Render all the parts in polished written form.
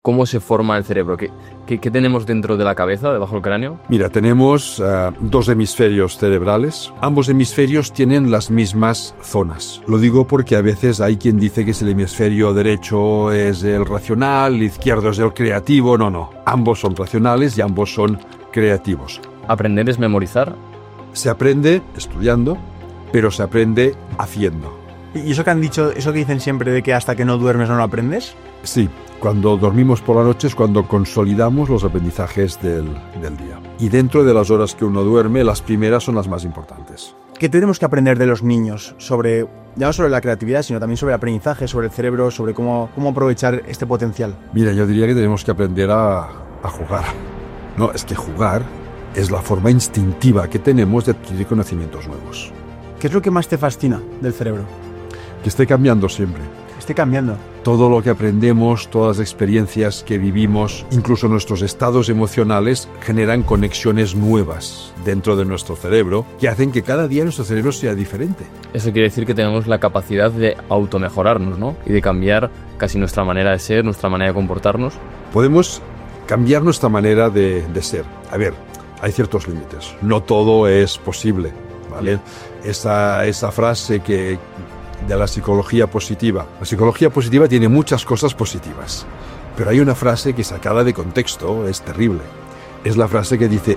¿Cómo se forma el cerebro? ¿Qué tenemos dentro de la cabeza, debajo del cráneo? Mira, tenemos dos hemisferios cerebrales. Ambos hemisferios tienen las mismas zonas. Lo digo porque a veces hay quien dice que el hemisferio derecho es el racional, el izquierdo es el creativo. No. Ambos son racionales y ambos son creativos. ¿Aprender es memorizar? Se aprende estudiando, pero se aprende haciendo. ¿Y eso que han dicho, eso que dicen siempre de que hasta que no duermes no lo aprendes? Sí, cuando dormimos por la noche es cuando consolidamos los aprendizajes del día. Y dentro de las horas que uno duerme, las primeras son las más importantes. ¿Qué tenemos que aprender de los niños sobre, ya no sobre la creatividad, sino también sobre el aprendizaje, sobre el cerebro, sobre cómo aprovechar este potencial? Mira, yo diría que tenemos que aprender a jugar. No, es que jugar es la forma instintiva que tenemos de adquirir conocimientos nuevos. ¿Qué es lo que más te fascina del cerebro? Que esté cambiando siempre. Esté cambiando. Todo lo que aprendemos, todas las experiencias que vivimos, incluso nuestros estados emocionales, generan conexiones nuevas dentro de nuestro cerebro que hacen que cada día nuestro cerebro sea diferente. Eso quiere decir que tenemos la capacidad de automejorarnos, ¿no? Y de cambiar casi nuestra manera de ser, nuestra manera de comportarnos. Podemos cambiar nuestra manera de ser. A ver, hay ciertos límites. No todo es posible, ¿vale? Esa frase de la psicología positiva. La psicología positiva tiene muchas cosas positivas, pero hay una frase que sacada de contexto es terrible. Es la frase que dice: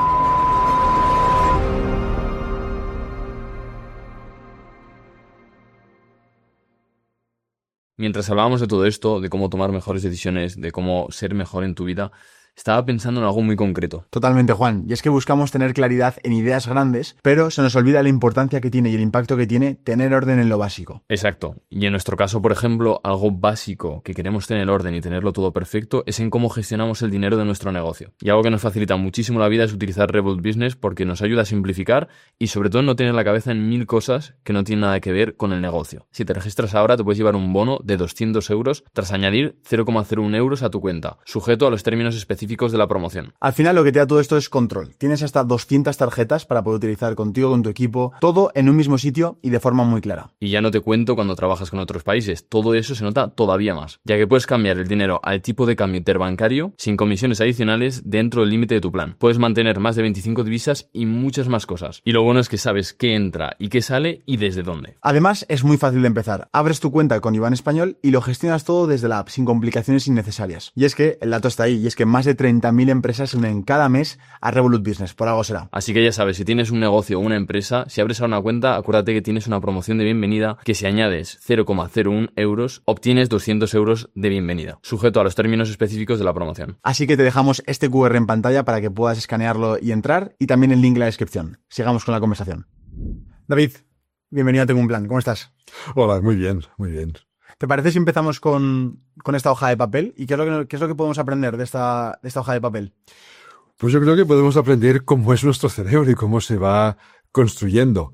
Mientras hablábamos de todo esto, de cómo tomar mejores decisiones, de cómo ser mejor en tu vida, estaba pensando en algo muy concreto. Totalmente, Juan. Y es que buscamos tener claridad en ideas grandes, pero se nos olvida la importancia que tiene y el impacto que tiene tener orden en lo básico. Exacto. Y en nuestro caso, por ejemplo, algo básico que queremos tener orden y tenerlo todo perfecto es en cómo gestionamos el dinero de nuestro negocio. Y algo que nos facilita muchísimo la vida es utilizar Revolut Business porque nos ayuda a simplificar y sobre todo no tener la cabeza en 1000 cosas que no tienen nada que ver con el negocio. Si te registras ahora, te puedes llevar un bono de 200 euros tras añadir 0,01 euros a tu cuenta, sujeto a los términos específicos de la promoción. Al final lo que te da todo esto es control. Tienes hasta 200 tarjetas para poder utilizar contigo, con tu equipo, todo en un mismo sitio y de forma muy clara. Y ya no te cuento cuando trabajas con otros países. Todo eso se nota todavía más, ya que puedes cambiar el dinero al tipo de cambio interbancario sin comisiones adicionales dentro del límite de tu plan. Puedes mantener más de 25 divisas y muchas más cosas. Y lo bueno es que sabes qué entra y qué sale y desde dónde. Además, es muy fácil de empezar. Abres tu cuenta con Iván Español y lo gestionas todo desde la app, sin complicaciones innecesarias. Y es que el dato está ahí, y es que más de 30.000 empresas se unen cada mes a Revolut Business, por algo será. Así que ya sabes, si tienes un negocio o una empresa, si abres ahora una cuenta, acuérdate que tienes una promoción de bienvenida que si añades 0,01 euros, obtienes 200 euros de bienvenida, sujeto a los términos específicos de la promoción. Así que te dejamos este QR en pantalla para que puedas escanearlo y entrar, y también el link en la descripción. Sigamos con la conversación. David, bienvenido a Tengo un Plan. ¿Cómo estás? Hola, muy bien, muy bien. ¿Te parece si empezamos con esta hoja de papel? ¿Y qué es lo que podemos aprender de esta hoja de papel? Pues yo creo que podemos aprender cómo es nuestro cerebro y cómo se va construyendo.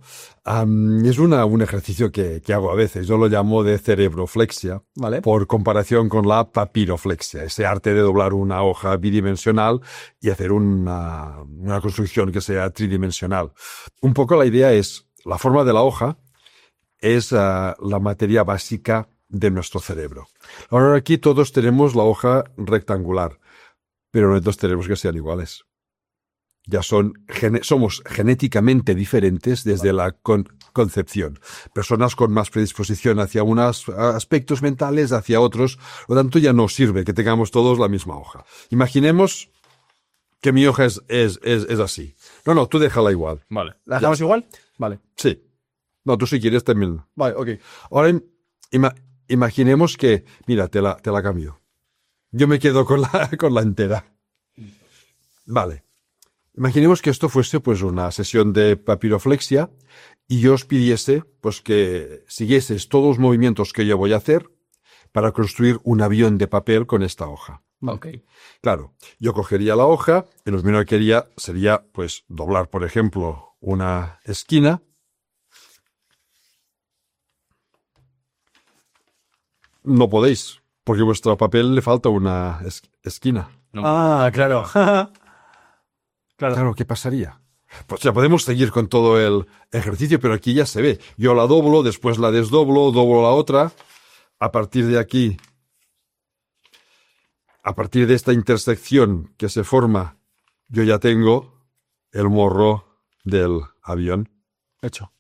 Es un ejercicio que hago a veces. Yo lo llamo de cerebroflexia, ¿vale? Por comparación con la papiroflexia, ese arte de doblar una hoja bidimensional y hacer una construcción que sea tridimensional. Un poco la idea es, la forma de la hoja es la materia básica de nuestro cerebro. Ahora aquí todos tenemos la hoja rectangular, pero no todos tenemos que sean iguales. Ya somos genéticamente diferentes desde la concepción. Personas con más predisposición hacia unos aspectos mentales, hacia otros. Por lo tanto, ya no sirve que tengamos todos la misma hoja. Imaginemos que mi hoja es así. No, tú déjala igual. Vale. ¿La dejamos igual? Vale. Sí. No, tú si quieres también. Vale, ok. Ahora imaginemos que, mira, te la cambio. Yo me quedo con la entera. Vale. Imaginemos que esto fuese pues una sesión de papiroflexia y yo os pidiese pues que siguieses todos los movimientos que yo voy a hacer para construir un avión de papel con esta hoja. Ok. Claro, yo cogería la hoja y lo primero que haría sería pues doblar, por ejemplo, una esquina. No podéis, porque a vuestro papel le falta una esquina. No. Ah, claro. Claro, ¿qué pasaría? Pues ya podemos seguir con todo el ejercicio, pero aquí ya se ve. Yo la doblo, después la desdoblo, doblo la otra. A partir de aquí A partir de esta intersección que se forma, yo ya tengo el morro del avión. Hecho.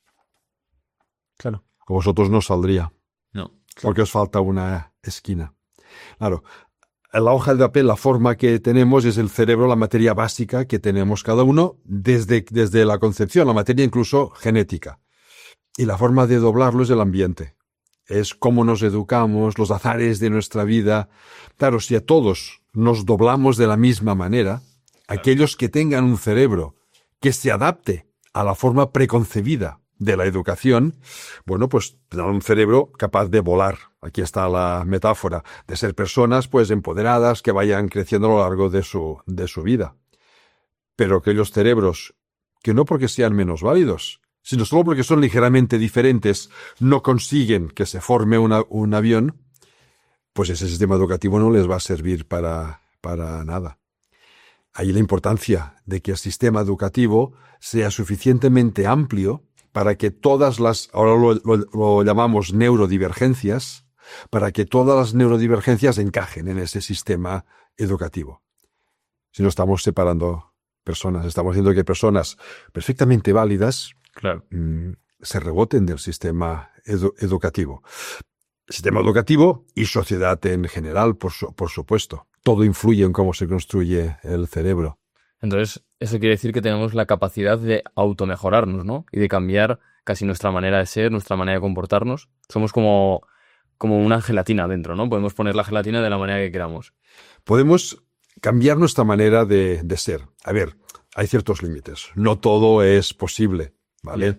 Claro. A vosotros no saldría, No. porque os falta una esquina. Claro, en la hoja de papel, la forma que tenemos es el cerebro, la materia básica que tenemos cada uno desde la concepción, la materia incluso genética. Y la forma de doblarlo es el ambiente. Es cómo nos educamos, los azares de nuestra vida. Claro, si a todos nos doblamos de la misma manera, aquellos que tengan un cerebro que se adapte a la forma preconcebida de la educación, bueno, pues tendrán un cerebro capaz de volar. Aquí está la metáfora de ser personas, pues, empoderadas que vayan creciendo a lo largo de su vida. Pero aquellos cerebros que no porque sean menos válidos, sino solo porque son ligeramente diferentes, no consiguen que se forme un avión, pues ese sistema educativo no les va a servir para nada. Ahí la importancia de que el sistema educativo sea suficientemente amplio para que todas las, ahora lo llamamos neurodivergencias, para que todas las neurodivergencias encajen en ese sistema educativo. Si no estamos separando personas, estamos haciendo que personas perfectamente válidas Claro. se reboten del sistema educativo. Sistema educativo y sociedad en general, por supuesto. Todo influye en cómo se construye el cerebro. Entonces, eso quiere decir que tenemos la capacidad de automejorarnos, ¿no? Y de cambiar casi nuestra manera de ser, nuestra manera de comportarnos. Somos como una gelatina dentro, ¿no? Podemos poner la gelatina de la manera que queramos. Podemos cambiar nuestra manera de ser. A ver, hay ciertos límites. No todo es posible, ¿vale?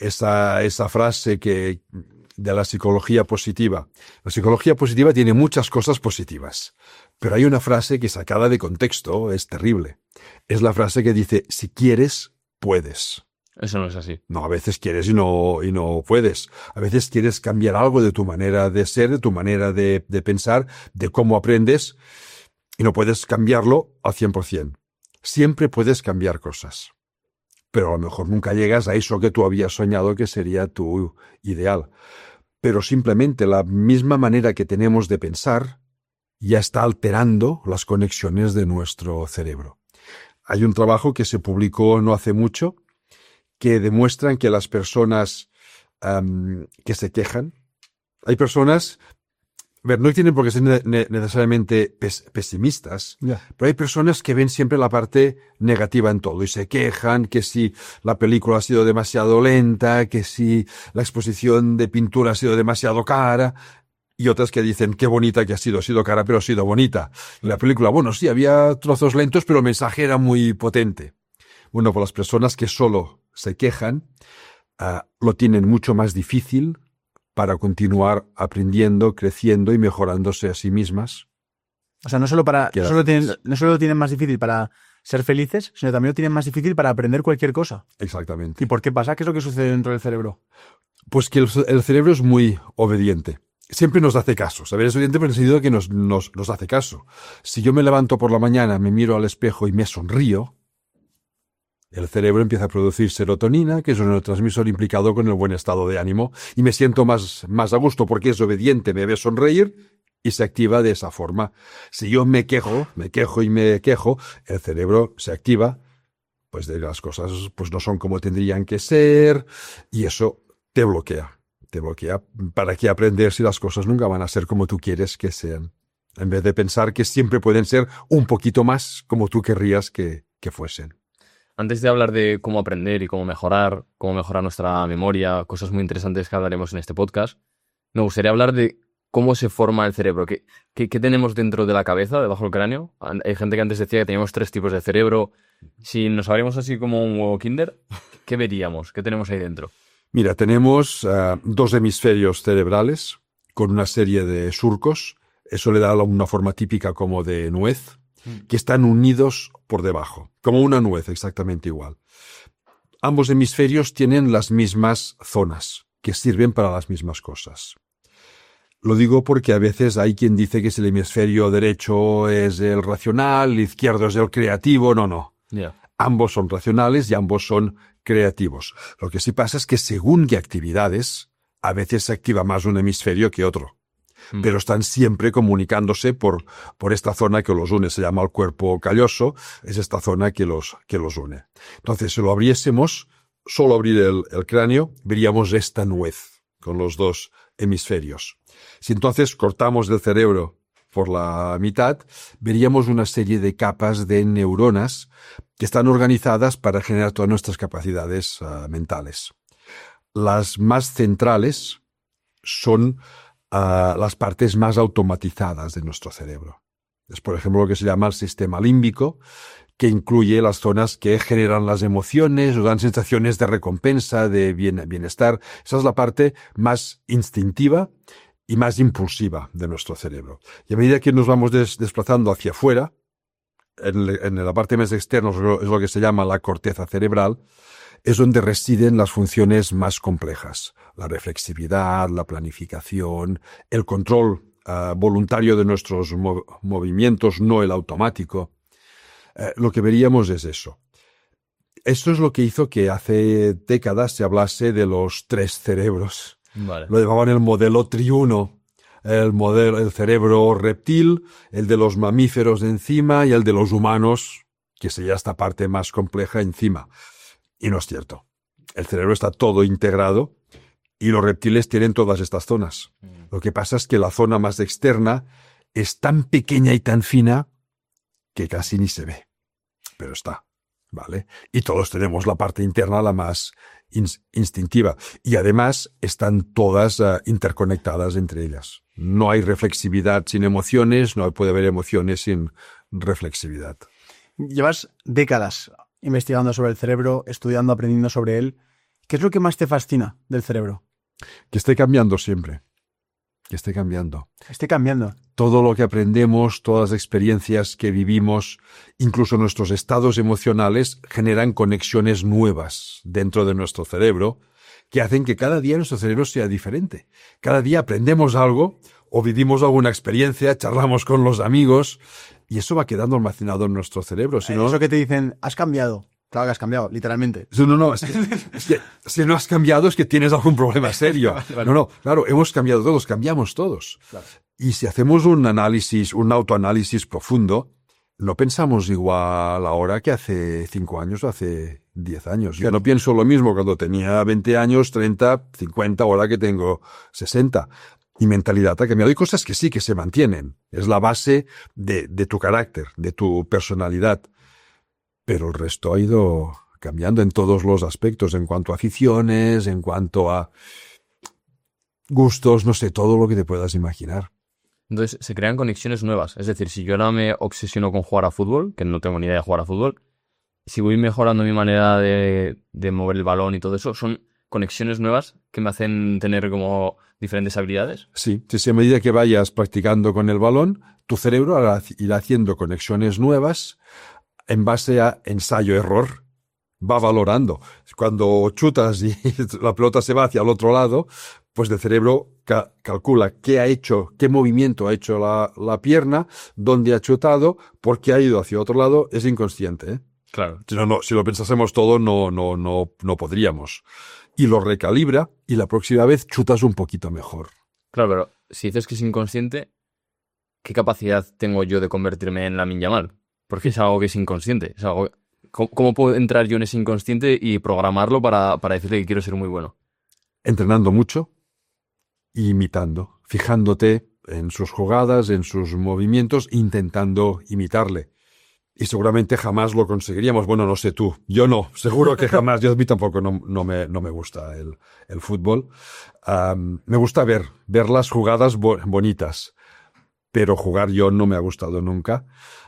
Esa frase de la psicología positiva. La psicología positiva tiene muchas cosas positivas, pero hay una frase que sacada de contexto es terrible. Es la frase que dice, si quieres, puedes. Eso no es así. No, a veces quieres y no puedes. A veces quieres cambiar algo de tu manera de ser, de tu manera de pensar, de cómo aprendes, y no puedes cambiarlo al 100%. Siempre puedes cambiar cosas, pero a lo mejor nunca llegas a eso que tú habías soñado que sería tu ideal. Pero simplemente la misma manera que tenemos de pensar ya está alterando las conexiones de nuestro cerebro. Hay un trabajo que se publicó no hace mucho que demuestran que las personas que se quejan, hay personas, a ver, no tienen por qué ser necesariamente pesimistas, pero hay personas que ven siempre la parte negativa en todo y se quejan que si la película ha sido demasiado lenta, que si la exposición de pintura ha sido demasiado cara, y otras que dicen qué bonita que ha sido cara pero ha sido bonita. Y la película, bueno, sí, había trozos lentos pero el mensaje era muy potente. Bueno, pues las personas que solo se quejan lo tienen mucho más difícil para continuar aprendiendo, creciendo y mejorándose a sí mismas. O sea, no solo lo tienen más difícil para ser felices, sino también lo tienen más difícil para aprender cualquier cosa. Exactamente. ¿Y por qué pasa? ¿Qué es lo que sucede dentro del cerebro? Pues que el cerebro es muy obediente. Siempre nos hace caso. Saber es obediente, pero en el sentido de que nos hace caso. Si yo me levanto por la mañana, me miro al espejo y me sonrío, el cerebro empieza a producir serotonina, que es un neurotransmisor implicado con el buen estado de ánimo, y me siento más a gusto porque es obediente, me ve sonreír y se activa de esa forma. Si yo me quejo, el cerebro se activa, pues de las cosas pues no son como tendrían que ser, y eso te bloquea. ¿Para qué aprender si las cosas nunca van a ser como tú quieres que sean? En vez de pensar que siempre pueden ser un poquito más como tú querrías que fuesen. Antes de hablar de cómo aprender y cómo mejorar nuestra memoria, cosas muy interesantes que hablaremos en este podcast, me gustaría hablar de cómo se forma el cerebro. ¿Qué tenemos dentro de la cabeza, debajo del cráneo? Hay gente que antes decía que teníamos 3 tipos de cerebro. Si nos abriéramos así como un huevo Kinder, ¿qué veríamos? ¿Qué tenemos ahí dentro? Mira, tenemos 2 hemisferios cerebrales con una serie de surcos. Eso le da una forma típica como de nuez, que están unidos por debajo, como una nuez, exactamente igual. Ambos hemisferios tienen las mismas zonas, que sirven para las mismas cosas. Lo digo porque a veces hay quien dice que si el hemisferio derecho es el racional, el izquierdo es el creativo. No. Yeah. Ambos son racionales y ambos son creativos. Lo que sí pasa es que según qué actividades, a veces se activa más un hemisferio que otro. pero están siempre comunicándose por esta zona que los une. Se llama el cuerpo calloso, es esta zona que los une. Entonces, si lo abriésemos, solo abrir el cráneo, veríamos esta nuez con los dos hemisferios. Si entonces cortamos el cerebro por la mitad, veríamos una serie de capas de neuronas que están organizadas para generar todas nuestras capacidades mentales. Las más centrales son las partes más automatizadas de nuestro cerebro. Es, por ejemplo, lo que se llama el sistema límbico, que incluye las zonas que generan las emociones o dan sensaciones de recompensa, de bienestar. Esa es la parte más instintiva y más impulsiva de nuestro cerebro. Y a medida que nos vamos desplazando hacia afuera, en la parte más externa es lo que se llama la corteza cerebral, es donde residen las funciones más complejas. La reflexividad, la planificación, el control voluntario de nuestros movimientos, no el automático. Lo que veríamos es eso. Esto es lo que hizo que hace décadas se hablase de los 3 cerebros. Vale. Lo llamaban el modelo triuno. El cerebro reptil, el de los mamíferos encima y el de los humanos, que sería esta parte más compleja encima. Y no es cierto. El cerebro está todo integrado y los reptiles tienen todas estas zonas. Lo que pasa es que la zona más externa es tan pequeña y tan fina que casi ni se ve. Pero está, ¿vale? Y todos tenemos la parte interna, la más instintiva. Y además están todas interconectadas entre ellas. No hay reflexividad sin emociones, no puede haber emociones sin reflexividad. Llevas décadas investigando sobre el cerebro, estudiando, aprendiendo sobre él. ¿Qué es lo que más te fascina del cerebro? Que esté cambiando siempre. Que esté cambiando. Esté cambiando. Todo lo que aprendemos, todas las experiencias que vivimos, incluso nuestros estados emocionales, generan conexiones nuevas dentro de nuestro cerebro que hacen que cada día nuestro cerebro sea diferente. Cada día aprendemos algo o vivimos alguna experiencia, charlamos con los amigos y eso va quedando almacenado en nuestro cerebro. Si no, eso que te dicen, has cambiado. Claro que has cambiado, literalmente. No, es que si no has cambiado es que tienes algún problema serio. Vale. No, claro, hemos cambiado todos, cambiamos todos. Claro. Y si hacemos un autoanálisis profundo, no pensamos igual ahora que hace 5 años o hace 10 años. Yo no pienso lo mismo cuando tenía 20 años, 30, 50, ahora que tengo 60. Mi mentalidad ha cambiado. Hay cosas que sí que se mantienen. Es la base de tu carácter, de tu personalidad. Pero el resto ha ido cambiando en todos los aspectos, en cuanto a aficiones, en cuanto a gustos, no sé, todo lo que te puedas imaginar. Entonces se crean conexiones nuevas. Es decir, si yo ahora me obsesiono con jugar a fútbol, que no tengo ni idea de jugar a fútbol, si voy mejorando mi manera de mover el balón y todo eso, son conexiones nuevas que me hacen tener como diferentes habilidades. Sí, si a medida que vayas practicando con el balón, tu cerebro irá haciendo conexiones nuevas en base a ensayo-error. Va valorando. Cuando chutas y la pelota se va hacia el otro lado, pues el cerebro calcula qué movimiento ha hecho la pierna, dónde ha chutado, por qué ha ido hacia otro lado, es inconsciente, ¿eh? Claro. Si lo pensásemos todo, no podríamos. Y lo recalibra y la próxima vez chutas un poquito mejor. Claro, pero si dices que es inconsciente, ¿qué capacidad tengo yo de convertirme en Lamine Yamal? Porque es algo que es inconsciente. Es algo... ¿Cómo puedo entrar yo en ese inconsciente y programarlo para decirle que quiero ser muy bueno? Entrenando mucho, imitando, fijándote en sus jugadas, en sus movimientos, intentando imitarle. Y seguramente jamás lo conseguiríamos. Bueno, no sé tú. Yo no. Seguro que jamás. Yo a mí tampoco no me gusta el fútbol. Me gusta ver las jugadas bonitas. Pero jugar yo no me ha gustado nunca.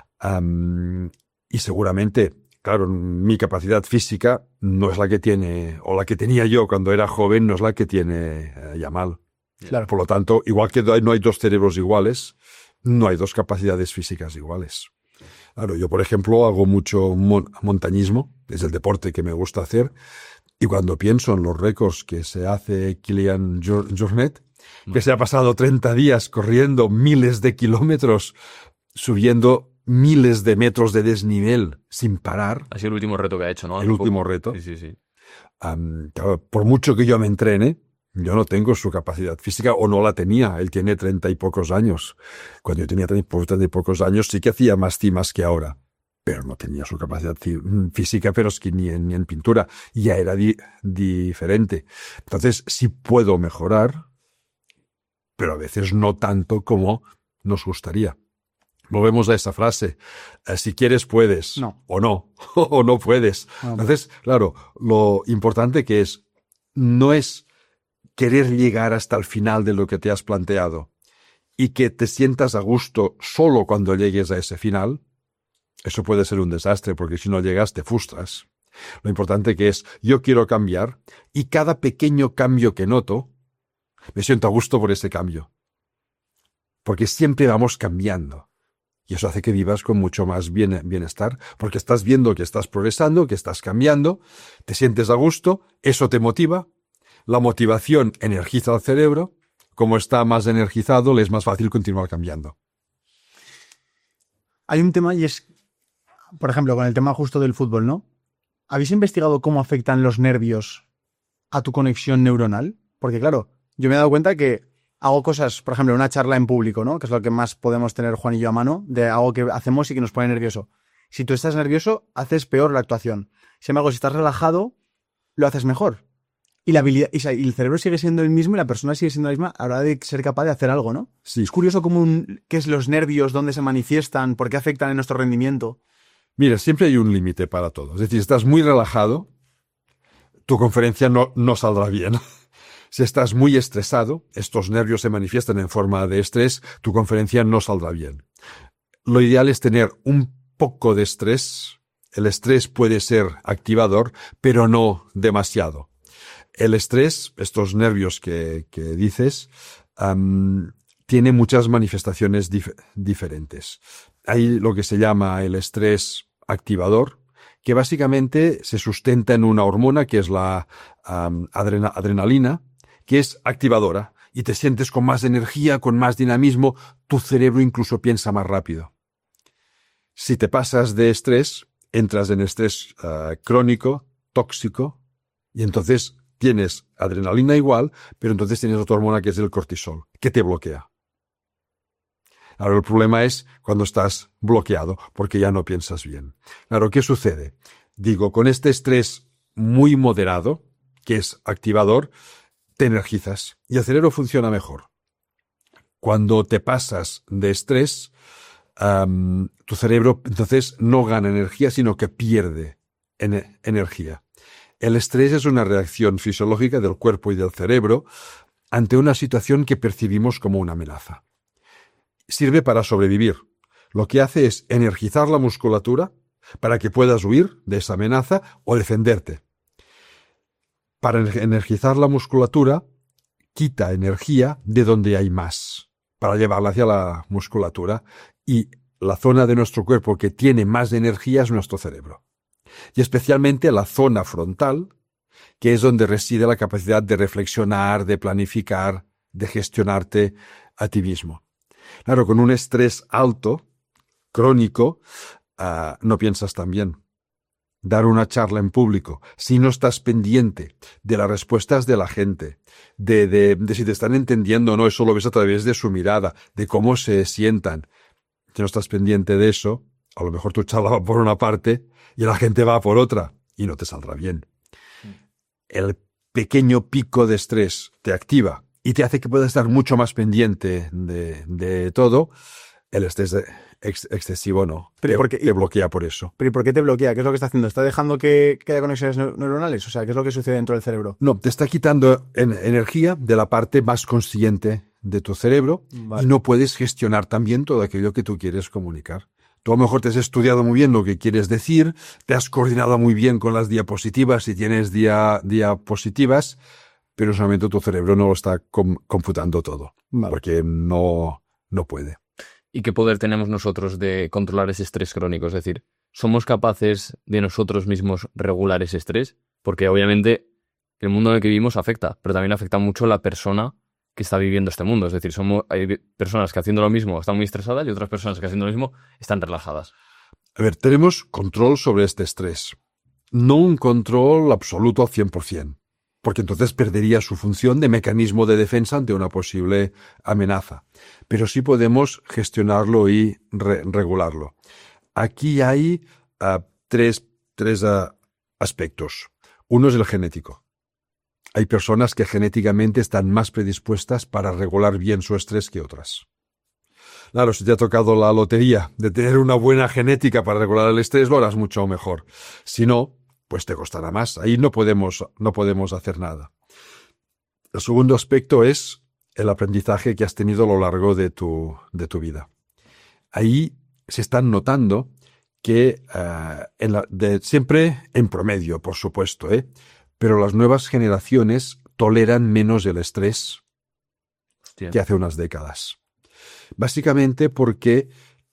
Y seguramente, claro, mi capacidad física no es la que tiene, o la que tenía yo cuando era joven, no es la que tiene Yamal. Claro. Por lo tanto, igual que no hay 2 cerebros iguales, no hay 2 capacidades físicas iguales. Claro, yo, por ejemplo, hago mucho montañismo, es el deporte que me gusta hacer, y cuando pienso en los récords que se hace Kilian Jornet, que se ha pasado 30 días corriendo miles de kilómetros, subiendo miles de metros de desnivel sin parar. Ha sido el último reto que ha hecho, ¿no? El último reto. Sí. Claro, por mucho que yo me entrene, Yo no tengo su capacidad física, o no la tenía. Él tiene 30 y pocos años. Cuando yo tenía 30 y pocos años sí que hacía más cimas que ahora, pero no tenía su capacidad física, pero es que ni en pintura. Ya era diferente. Entonces sí puedo mejorar, pero a veces no tanto como nos gustaría. Volvemos a esa frase. Si quieres, puedes. No. O no. O no puedes. No. Entonces, claro, lo importante que no es querer llegar hasta el final de lo que te has planteado y que te sientas a gusto solo cuando llegues a ese final. Eso puede ser un desastre, porque si no llegas te frustras. Lo importante que es, yo quiero cambiar, y cada pequeño cambio que noto, me siento a gusto por ese cambio. Porque siempre vamos cambiando. Y eso hace que vivas con mucho más bienestar, porque estás viendo que estás progresando, que estás cambiando, te sientes a gusto, eso te motiva. La motivación energiza al cerebro. Como está más energizado, le es más fácil continuar cambiando. Hay un tema y es, por ejemplo, con el tema justo del fútbol, ¿no? ¿Habéis investigado cómo afectan los nervios a tu conexión neuronal? Porque claro, yo me he dado cuenta que hago cosas, por ejemplo, una charla en público, ¿no? Que es lo que más podemos tener Juan y yo a mano, de algo que hacemos y que nos pone nervioso. Si tú estás nervioso, haces peor la actuación. Sin embargo, si estás relajado, lo haces mejor. Y la habilidad, y el cerebro sigue siendo el mismo y la persona sigue siendo la misma a la hora de ser capaz de hacer algo, ¿no? Sí. Es curioso qué es los nervios, dónde se manifiestan, por qué afectan en nuestro rendimiento. Mira, siempre hay un límite para todo. Es decir, si estás muy relajado, tu conferencia no saldrá bien. Si estás muy estresado, estos nervios se manifiestan en forma de estrés, tu conferencia no saldrá bien. Lo ideal es tener un poco de estrés. El estrés puede ser activador, pero no demasiado. El estrés, estos nervios que dices, tiene muchas manifestaciones diferentes. Hay lo que se llama el estrés activador, que básicamente se sustenta en una hormona que es la adrenalina, que es activadora, y te sientes con más energía, con más dinamismo, tu cerebro incluso piensa más rápido. Si te pasas de estrés, entras en estrés crónico, tóxico, y entonces tienes adrenalina igual, pero entonces tienes otra hormona que es el cortisol, que te bloquea. Ahora el problema es cuando estás bloqueado, porque ya no piensas bien. Claro, ¿qué sucede? Digo, con este estrés muy moderado, que es activador, te energizas y el cerebro funciona mejor. Cuando te pasas de estrés, tu cerebro entonces no gana energía, sino que pierde energía. El estrés es una reacción fisiológica del cuerpo y del cerebro ante una situación que percibimos como una amenaza. Sirve para sobrevivir. Lo que hace es energizar la musculatura para que puedas huir de esa amenaza o defenderte. Para energizar la musculatura, quita energía de donde hay más, para llevarla hacia la musculatura, y la zona de nuestro cuerpo que tiene más energía es nuestro cerebro. Y especialmente la zona frontal, que es donde reside la capacidad de reflexionar, de planificar, de gestionarte a ti mismo. Claro, con un estrés alto, crónico, no piensas tan bien. Dar una charla en público, si no estás pendiente de las respuestas de la gente, de si te están entendiendo o no, eso lo ves a través de su mirada, de cómo se sientan. Si no estás pendiente de eso, a lo mejor tu charla va por una parte y la gente va por otra y no te saldrá bien. El pequeño pico de estrés te activa y te hace que puedas estar mucho más pendiente de todo. El estrés excesivo no. Pero te bloquea por eso. ¿Pero y por qué te bloquea? ¿Qué es lo que está haciendo? ¿Está dejando que haya conexiones neuronales? O sea, ¿qué es lo que sucede dentro del cerebro? No, te está quitando energía de la parte más consciente de tu cerebro. Vale. Y no puedes gestionar también todo aquello que tú quieres comunicar. Tú a lo mejor te has estudiado muy bien lo que quieres decir, te has coordinado muy bien con las diapositivas si tienes diapositivas, pero en ese momento tu cerebro no lo está computando todo, vale, porque no puede. ¿Y qué poder tenemos nosotros de controlar ese estrés crónico? Es decir, ¿somos capaces de nosotros mismos regular ese estrés? Porque obviamente el mundo en el que vivimos afecta, pero también afecta mucho a la persona que está viviendo este mundo. Es decir, hay personas que haciendo lo mismo están muy estresadas y otras personas que haciendo lo mismo están relajadas. A ver, tenemos control sobre este estrés. No un control absoluto al 100%. porque entonces perdería su función de mecanismo de defensa ante una posible amenaza. Pero sí podemos gestionarlo y regularlo. Aquí hay tres aspectos. Uno es el genético. Hay personas que genéticamente están más predispuestas para regular bien su estrés que otras. Claro, si te ha tocado la lotería de tener una buena genética para regular el estrés, lo harás mucho mejor. Si no, pues te costará más. Ahí no podemos hacer nada. El segundo aspecto es el aprendizaje que has tenido a lo largo de tu vida. Ahí se están notando que siempre en promedio, por supuesto, pero las nuevas generaciones toleran menos el estrés que hace unas décadas. Básicamente porque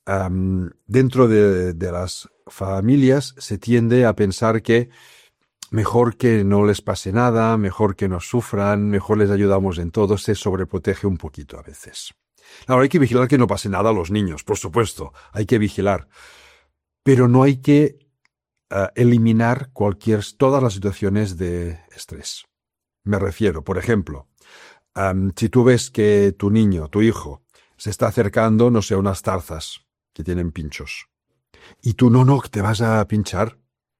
dentro de las familias se tiende a pensar que mejor que no les pase nada, mejor que no sufran, mejor les ayudamos en todo, se sobreprotege un poquito a veces. Ahora hay que vigilar que no pase nada a los niños, por supuesto, hay que vigilar. Pero no hay que eliminar todas las situaciones de estrés. Me refiero, por ejemplo, si tú ves que tu niño, tu hijo, se está acercando, no sé, a unas zarzas que tienen pinchos, y tú no te vas a pinchar,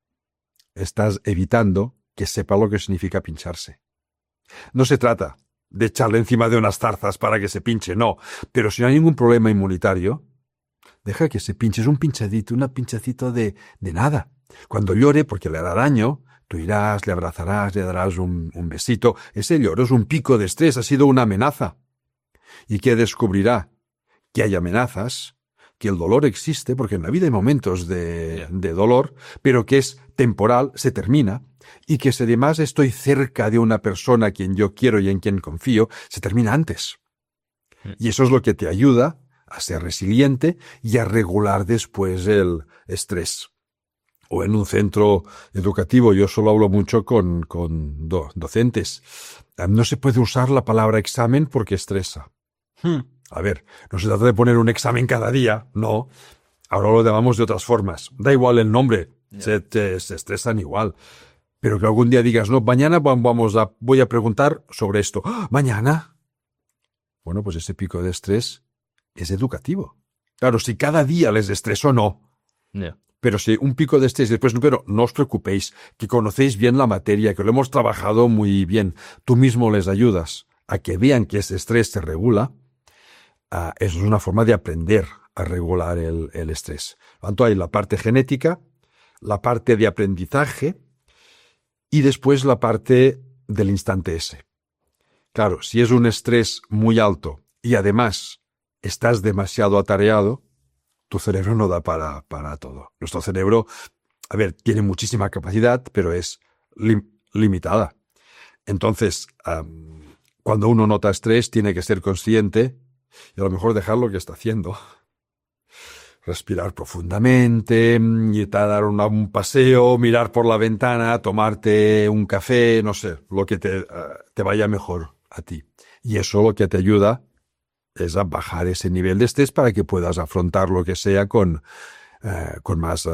estás evitando que sepa lo que significa pincharse. No se trata de echarle encima de unas zarzas para que se pinche, no, pero si no hay ningún problema inmunitario, deja que se pinche, es un pinchacito de nada. Cuando llore, porque le hará daño, tú irás, le abrazarás, le darás un besito. Ese lloro es un pico de estrés, ha sido una amenaza. ¿Y qué descubrirá? Que hay amenazas, que el dolor existe, porque en la vida hay momentos de dolor, pero que es temporal, se termina, y que si además estoy cerca de una persona a quien yo quiero y en quien confío, se termina antes. Y eso es lo que te ayuda a ser resiliente y a regular después el estrés. O en un centro educativo, yo solo hablo mucho con docentes. No se puede usar la palabra examen porque estresa. A ver, no se trata de poner un examen cada día, no. Ahora lo llamamos de otras formas. Da igual el nombre, se estresan igual. Pero que algún día digas, no, mañana voy a preguntar sobre esto. ¡Ah! ¿Mañana? Bueno, pues ese pico de estrés es educativo. Claro, si cada día les estreso, no. Yeah. Pero si un pico de estrés después, pero no os preocupéis, que conocéis bien la materia, que lo hemos trabajado muy bien. Tú mismo les ayudas a que vean que ese estrés se regula. Eso es una forma de aprender a regular el estrés. Por tanto, hay la parte genética, la parte de aprendizaje y después la parte del instante ese. Claro, si es un estrés muy alto y además estás demasiado atareado, tu cerebro no da para todo. Nuestro cerebro, a ver, tiene muchísima capacidad, pero es limitada. Entonces, cuando uno nota estrés, tiene que ser consciente y a lo mejor dejar lo que está haciendo. Respirar profundamente, irte a dar un paseo, mirar por la ventana, tomarte un café, no sé, lo que te vaya mejor a ti. Y eso lo que te ayuda es a bajar ese nivel de estrés para que puedas afrontar lo que sea con más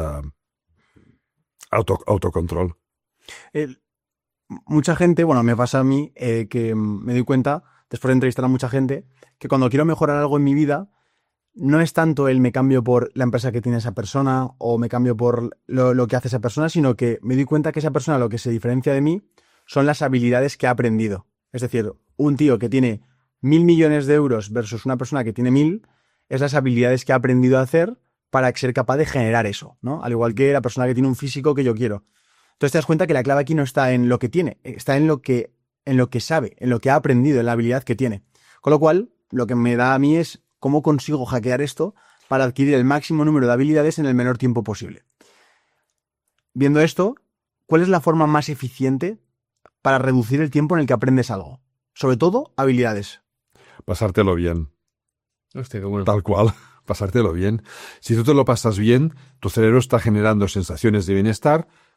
autocontrol. Mucha gente, bueno, me pasa a mí que me doy cuenta, después de entrevistar a mucha gente, que cuando quiero mejorar algo en mi vida, no es tanto el me cambio por la empresa que tiene esa persona o me cambio por lo que hace esa persona, sino que me doy cuenta que esa persona lo que se diferencia de mí son las habilidades que ha aprendido. Es decir, un tío que tiene 1.000 millones de euros versus una persona que tiene 1.000 es las habilidades que ha aprendido a hacer para ser capaz de generar eso, ¿no? Al igual que la persona que tiene un físico que yo quiero. Entonces te das cuenta que la clave aquí no está en lo que tiene, está en lo que sabe, en lo que ha aprendido, en la habilidad que tiene. Con lo cual, lo que me da a mí es cómo consigo hackear esto para adquirir el máximo número de habilidades en el menor tiempo posible. Viendo esto, ¿cuál es la forma más eficiente para reducir el tiempo en el que aprendes algo? Sobre todo, habilidades. Pasártelo bien. Hostia, qué bueno. Tal cual, pasártelo bien. Si tú te lo pasas bien, tu cerebro está generando sensaciones de bienestar,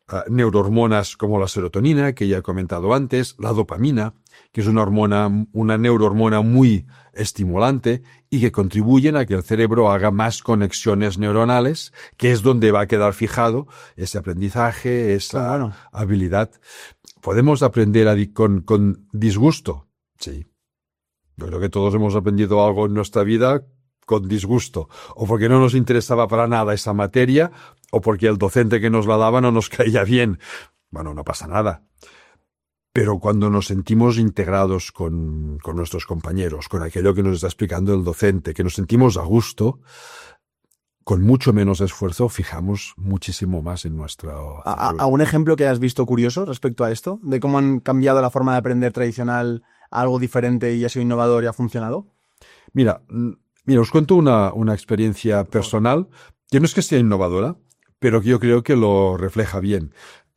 neurohormonas como la serotonina, que ya he comentado antes, la dopamina, que es una neurohormona muy estimulante y que contribuyen a que el cerebro haga más conexiones neuronales, que es donde va a quedar fijado ese aprendizaje, esa habilidad. ¿Podemos aprender con disgusto? Sí. Yo creo que todos hemos aprendido algo en nuestra vida con disgusto, o porque no nos interesaba para nada esa materia, o porque el docente que nos la daba no nos caía bien. Bueno, no pasa nada. Pero cuando nos sentimos integrados con nuestros compañeros, con aquello que nos está explicando el docente, que nos sentimos a gusto, con mucho menos esfuerzo fijamos muchísimo más en nuestro... ¿Algún ejemplo que hayas visto curioso respecto a esto? ¿De cómo han cambiado la forma de aprender tradicional a algo diferente y ha sido innovador y ha funcionado? Mira, os cuento una experiencia personal que no es que sea innovadora, pero que yo creo que lo refleja bien.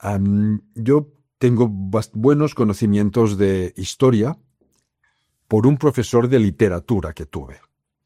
Yo tengo buenos conocimientos de historia por un profesor de literatura que tuve.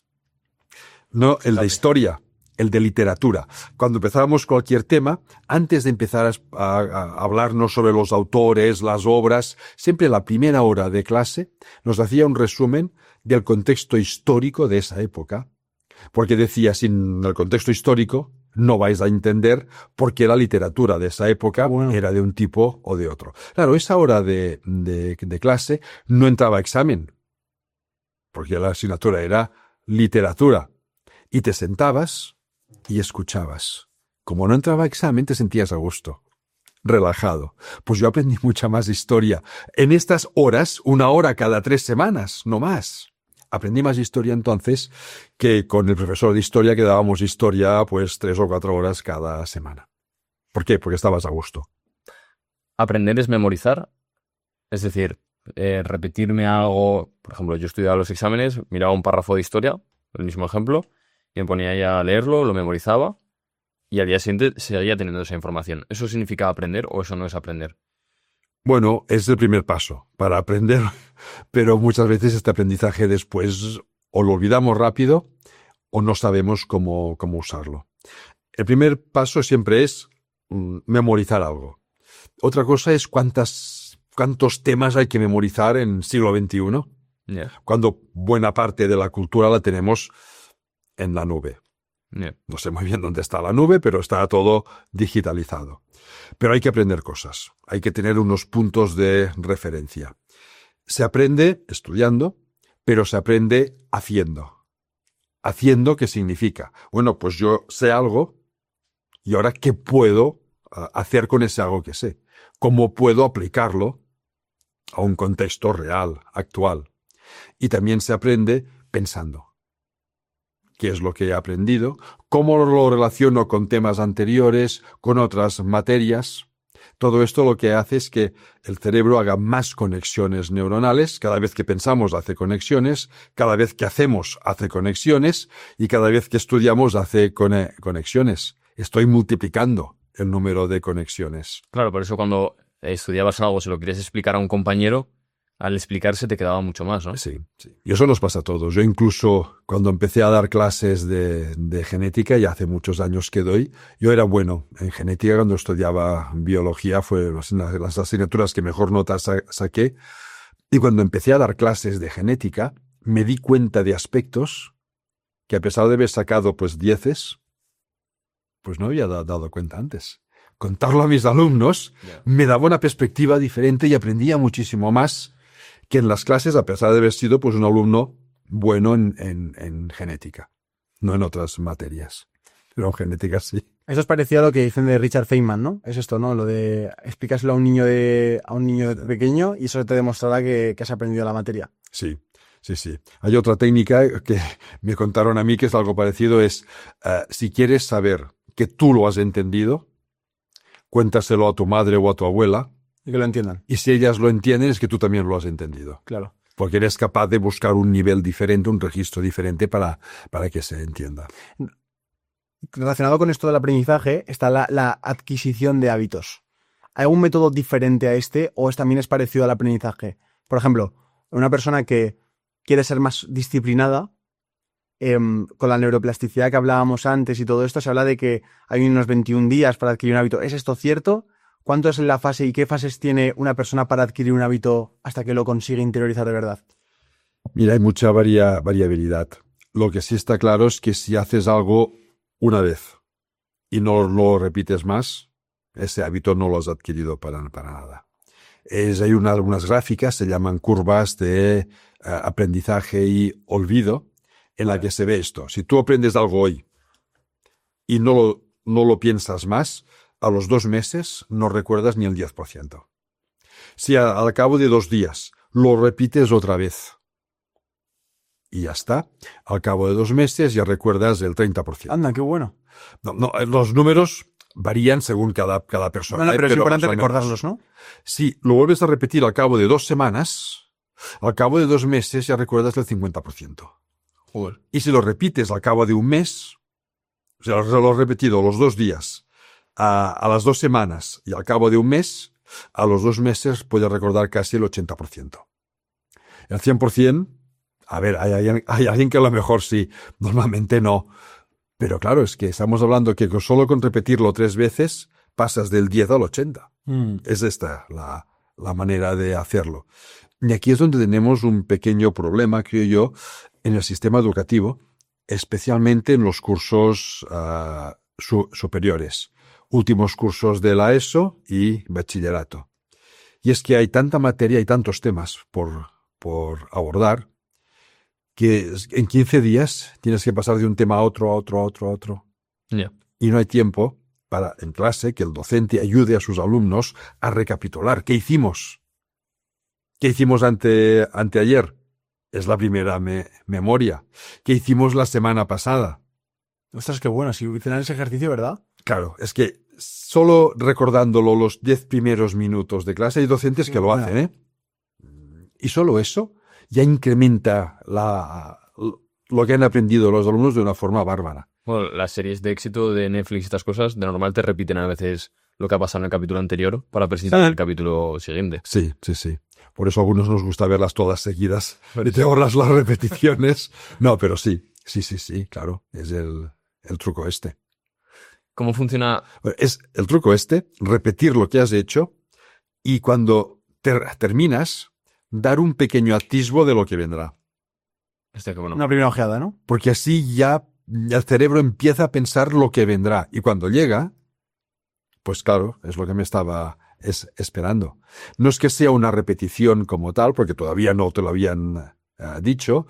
No el de historia, el de literatura. Cuando empezábamos cualquier tema, antes de empezar a hablarnos sobre los autores, las obras, siempre la primera hora de clase nos hacía un resumen del contexto histórico de esa época, porque decía, sin el contexto histórico no vais a entender por qué la literatura de esa época era de un tipo o de otro. Claro, esa hora de clase no entraba examen, porque la asignatura era literatura, y te sentabas y escuchabas. Como no entraba examen, te sentías a gusto, relajado. Pues yo aprendí mucha más historia. En estas horas, 1 hora cada 3 semanas, no más. Aprendí más historia entonces que con el profesor de historia que dábamos historia pues 3 o 4 horas cada semana. ¿Por qué? Porque estabas a gusto. ¿Aprender es memorizar? Es decir, repetirme algo. Por ejemplo, yo estudiaba los exámenes, miraba un párrafo de historia, el mismo ejemplo, y me ponía ya a leerlo, lo memorizaba, y al día siguiente seguía teniendo esa información. ¿Eso significa aprender o eso no es aprender? Bueno, es el primer paso para aprender, pero muchas veces este aprendizaje después o lo olvidamos rápido o no sabemos cómo usarlo. El primer paso siempre es memorizar algo. Otra cosa es cuántos temas hay que memorizar en siglo XXI, cuando buena parte de la cultura la tenemos en la nube. No sé muy bien dónde está la nube, pero está todo digitalizado. Pero hay que aprender cosas, hay que tener unos puntos de referencia. Se aprende estudiando, pero se aprende haciendo. ¿Haciendo qué significa? Bueno, pues yo sé algo y ahora ¿qué puedo hacer con ese algo que sé? ¿Cómo puedo aplicarlo a un contexto real, actual? Y también se aprende pensando. ¿Qué es lo que he aprendido? ¿Cómo lo relaciono con temas anteriores, con otras materias? Todo esto lo que hace es que el cerebro haga más conexiones neuronales. Cada vez que pensamos hace conexiones, cada vez que hacemos hace conexiones y cada vez que estudiamos hace conexiones. Estoy multiplicando el número de conexiones. Claro, por eso cuando estudiabas algo, se lo querías explicar a un compañero, al explicarse te quedaba mucho más, ¿no? Sí, sí. Y eso nos pasa a todos. Yo incluso cuando empecé a dar clases de genética, ya hace muchos años que doy, yo era bueno en genética cuando estudiaba biología, fue las asignaturas que mejor notas saqué. Y cuando empecé a dar clases de genética, me di cuenta de aspectos que a pesar de haber sacado pues 10, pues no había dado cuenta antes. Contarlo a mis alumnos me daba una perspectiva diferente y aprendía muchísimo más que en las clases, a pesar de haber sido pues un alumno bueno en genética, no en otras materias, pero en genética sí. Eso es parecido a lo que dicen de Richard Feynman, ¿no? Es esto, ¿no? Lo de explicárselo a un niño de pequeño y eso te demostrará que has aprendido la materia. Sí, sí, sí. Hay otra técnica que me contaron a mí que es algo parecido, es si quieres saber que tú lo has entendido, cuéntaselo a tu madre o a tu abuela, y que lo entiendan. Y si ellas lo entienden, es que tú también lo has entendido. Claro. Porque eres capaz de buscar un nivel diferente, un registro diferente para que se entienda. Relacionado con esto del aprendizaje está la adquisición de hábitos. ¿Hay algún método diferente a este o también es parecido al aprendizaje? Por ejemplo, una persona que quiere ser más disciplinada, con la neuroplasticidad que hablábamos antes y todo esto, se habla de que hay unos 21 días para adquirir un hábito. ¿Es esto cierto? ¿Cuánto es la fase y qué fases tiene una persona para adquirir un hábito hasta que lo consigue interiorizar de verdad? Mira, hay mucha variabilidad. Lo que sí está claro es que si haces algo una vez y no lo repites más, ese hábito no lo has adquirido para nada. Hay unas gráficas, se llaman curvas de aprendizaje y olvido, en la que se ve esto. Si tú aprendes algo hoy y no lo piensas más, a los 2 meses no recuerdas ni el 10%. Si al cabo de 2 días lo repites otra vez y ya está, al cabo de 2 meses ya recuerdas el 30%. Anda, qué bueno. No, los números varían según cada persona. Bueno, pero es importante más o menos. recordarlos, ¿no? Si lo vuelves a repetir al cabo de 2 semanas, al cabo de 2 meses ya recuerdas el 50%. Joder. Y si lo repites al cabo de 1 mes, o sea, lo has repetido los 2 días, a las 2 semanas y al cabo de 1 mes, a los 2 meses puedes recordar casi el 80%. El 100%, a ver, hay alguien que a lo mejor sí, normalmente no. Pero claro, es que estamos hablando que solo con repetirlo 3 veces pasas del 10 al 80. Es esta la manera de hacerlo. Y aquí es donde tenemos un pequeño problema, creo yo, en el sistema educativo, especialmente en los cursos superiores, últimos cursos de la ESO y bachillerato. Y es que hay tanta materia y tantos temas por abordar, que en 15 días tienes que pasar de un tema a otro, a otro, a otro, a otro. Yeah. Y no hay tiempo para, en clase, que el docente ayude a sus alumnos a recapitular. ¿Qué hicimos? ¿Qué hicimos anteayer? Es la primera memoria. ¿Qué hicimos la semana pasada? Ostras, qué bueno. Si hicieran ese ejercicio, ¿verdad? Claro, es que solo recordándolo los 10 primeros minutos de clase hay docentes que lo hacen, ¿eh? Y solo eso ya incrementa lo que han aprendido los alumnos de una forma bárbara. Bueno, las series de éxito de Netflix y estas cosas, de normal te repiten a veces lo que ha pasado en el capítulo anterior para presentar el capítulo siguiente. Sí. Por eso a algunos nos gusta verlas todas seguidas. Y te ahorras las repeticiones. No, pero sí, claro. Es el truco este. ¿Cómo funciona? Es el truco este, repetir lo que has hecho y cuando terminas, dar un pequeño atisbo de lo que vendrá. Qué bueno. Una primera ojeada, ¿no? Porque así ya el cerebro empieza a pensar lo que vendrá. Y cuando llega, pues claro, es lo que me estaba esperando. No es que sea una repetición como tal, porque todavía no te lo habían dicho,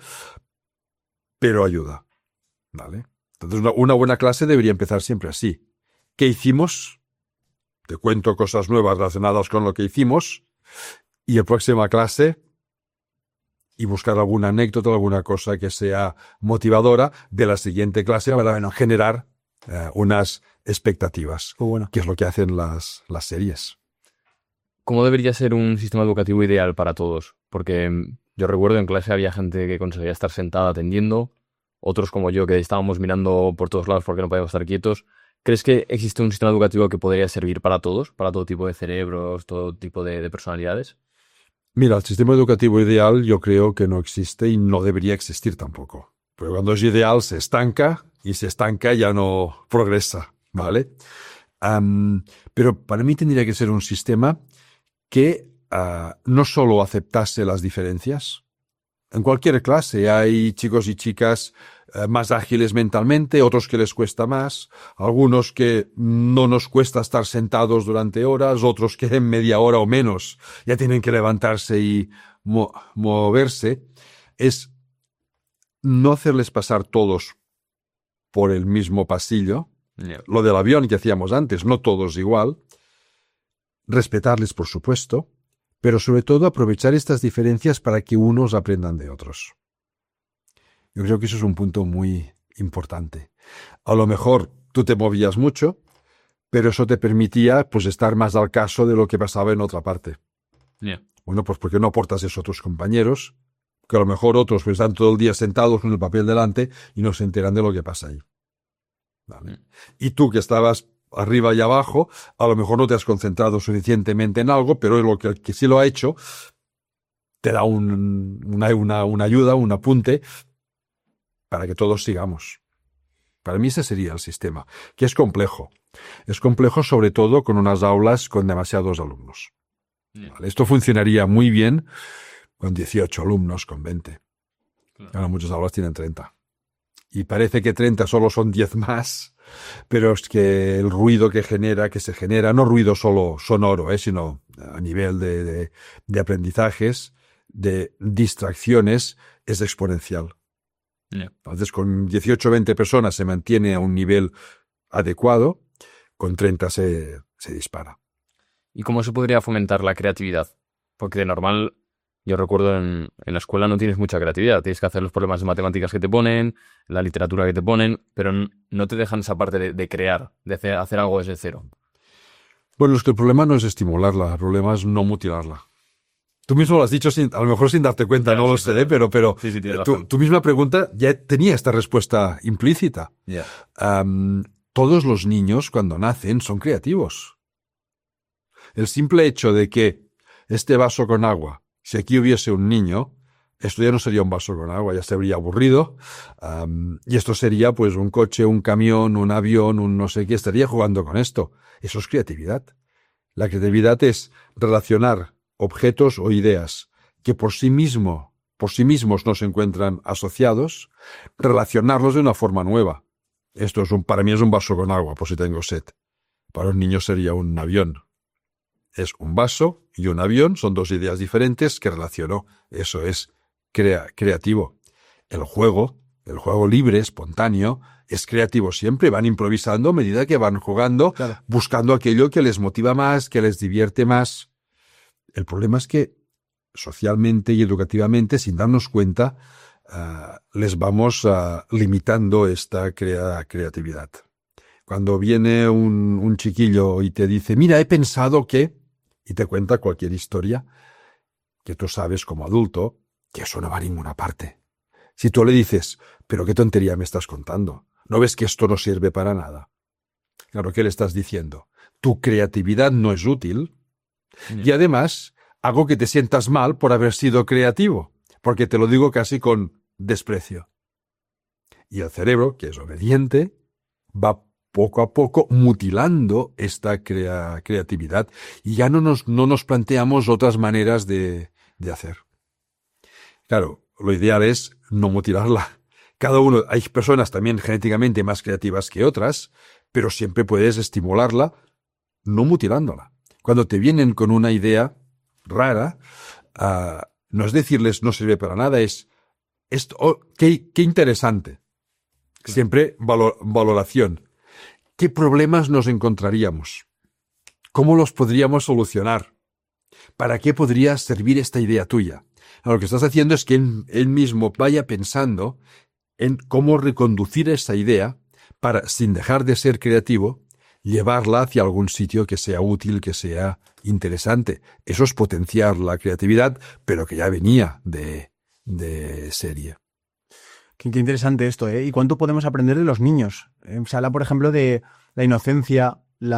pero ayuda. ¿Vale? Entonces una buena clase debería empezar siempre así. ¿Qué hicimos? Te cuento cosas nuevas relacionadas con lo que hicimos. Y en próxima clase, y buscar alguna anécdota, alguna cosa que sea motivadora de la siguiente clase para generar unas expectativas, que es lo que hacen las series. ¿Cómo debería ser un sistema educativo ideal para todos? Porque yo recuerdo en clase había gente que conseguía estar sentada atendiendo, otros como yo que estábamos mirando por todos lados porque no podíamos estar quietos. ¿Crees que existe un sistema educativo que podría servir para todos, para todo tipo de cerebros, todo tipo de personalidades? Mira, el sistema educativo ideal yo creo que no existe y no debería existir tampoco. Porque cuando es ideal se estanca y se estanca ya no progresa, ¿vale? Pero para mí tendría que ser un sistema que no solo aceptase las diferencias. En cualquier clase hay chicos y chicas más ágiles mentalmente, otros que les cuesta más, algunos que no nos cuesta estar sentados durante horas, otros que en media hora o menos ya tienen que levantarse y moverse. Es no hacerles pasar todos por el mismo pasillo. Yeah. Lo del avión que hacíamos antes, no todos igual. Respetarles, por supuesto, pero sobre todo aprovechar estas diferencias para que unos aprendan de otros. Yo creo que eso es un punto muy importante. A lo mejor tú te movías mucho, pero eso te permitía pues estar más al caso de lo que pasaba en otra parte. Yeah. Bueno, pues ¿por qué no aportas eso a tus compañeros? Que a lo mejor otros pues están todo el día sentados con el papel delante y no se enteran de lo que pasa ahí. ¿Vale? Y tú que estabas arriba y abajo, a lo mejor no te has concentrado suficientemente en algo, pero lo que sí lo ha hecho te da una ayuda, un apunte para que todos sigamos. Para mí ese sería el sistema, que es complejo. Es complejo sobre todo con unas aulas con demasiados alumnos. ¿Vale? Esto funcionaría muy bien con 18 alumnos, con 20. Ahora muchas aulas tienen 30. Y parece que 30 solo son 10 más, pero es que el ruido que se genera, no ruido solo sonoro, sino a nivel de aprendizajes, de distracciones, es exponencial. Entonces, con 18 o 20 personas se mantiene a un nivel adecuado, con 30 se dispara. ¿Y cómo se podría fomentar la creatividad? Porque de normal, yo recuerdo en la escuela no tienes mucha creatividad. Tienes que hacer los problemas de matemáticas que te ponen, la literatura que te ponen, pero no te dejan esa parte de crear, de hacer algo desde cero. Bueno, es que el problema no es estimularla, el problema es no mutilarla. Tú mismo lo has dicho, a lo mejor sin darte cuenta, no lo sé, pero sí, tu misma pregunta ya tenía esta respuesta implícita. Yeah. Todos los niños, cuando nacen, son creativos. El simple hecho de que este vaso con agua, si aquí hubiese un niño, esto ya no sería un vaso con agua, ya se habría aburrido, y esto sería pues un coche, un camión, un avión, un no sé qué, estaría jugando con esto. Eso es creatividad. La creatividad es relacionar objetos o ideas que por sí mismos no se encuentran asociados, relacionarlos de una forma nueva. Esto para mí es un vaso con agua, por si tengo sed. Para un niño sería un avión. Es un vaso y un avión, son dos ideas diferentes que relaciono. Eso es creativo. El juego libre, espontáneo, es creativo siempre. Van improvisando a medida que van jugando, Claro. buscando aquello que les motiva más, que les divierte más. El problema es que socialmente y educativamente, sin darnos cuenta, les vamos limitando esta creatividad. Cuando viene un chiquillo y te dice, mira, he pensado que, y te cuenta cualquier historia, que tú sabes como adulto que eso no va a ninguna parte. Si tú le dices, pero qué tontería me estás contando, ¿no ves que esto no sirve para nada? Claro, ¿qué le estás diciendo? Tu creatividad no es útil. Y además, hago que te sientas mal por haber sido creativo, porque te lo digo casi con desprecio. Y el cerebro, que es obediente, va poco a poco mutilando esta creatividad y ya no nos planteamos otras maneras de hacer. Claro, lo ideal es no mutilarla. Hay personas también genéticamente más creativas que otras, pero siempre puedes estimularla no mutilándola. Cuando te vienen con una idea rara, no es decirles no sirve para nada, es esto, qué interesante. Siempre valoración. ¿Qué problemas nos encontraríamos? ¿Cómo los podríamos solucionar? ¿Para qué podría servir esta idea tuya? Lo que estás haciendo es que él mismo vaya pensando en cómo reconducir esa idea para, sin dejar de ser creativo, llevarla hacia algún sitio que sea útil, que sea interesante. Eso es potenciar la creatividad, pero que ya venía de serie. Qué interesante esto, ¿eh? ¿Y cuánto podemos aprender de los niños? Se habla, por ejemplo, de la inocencia,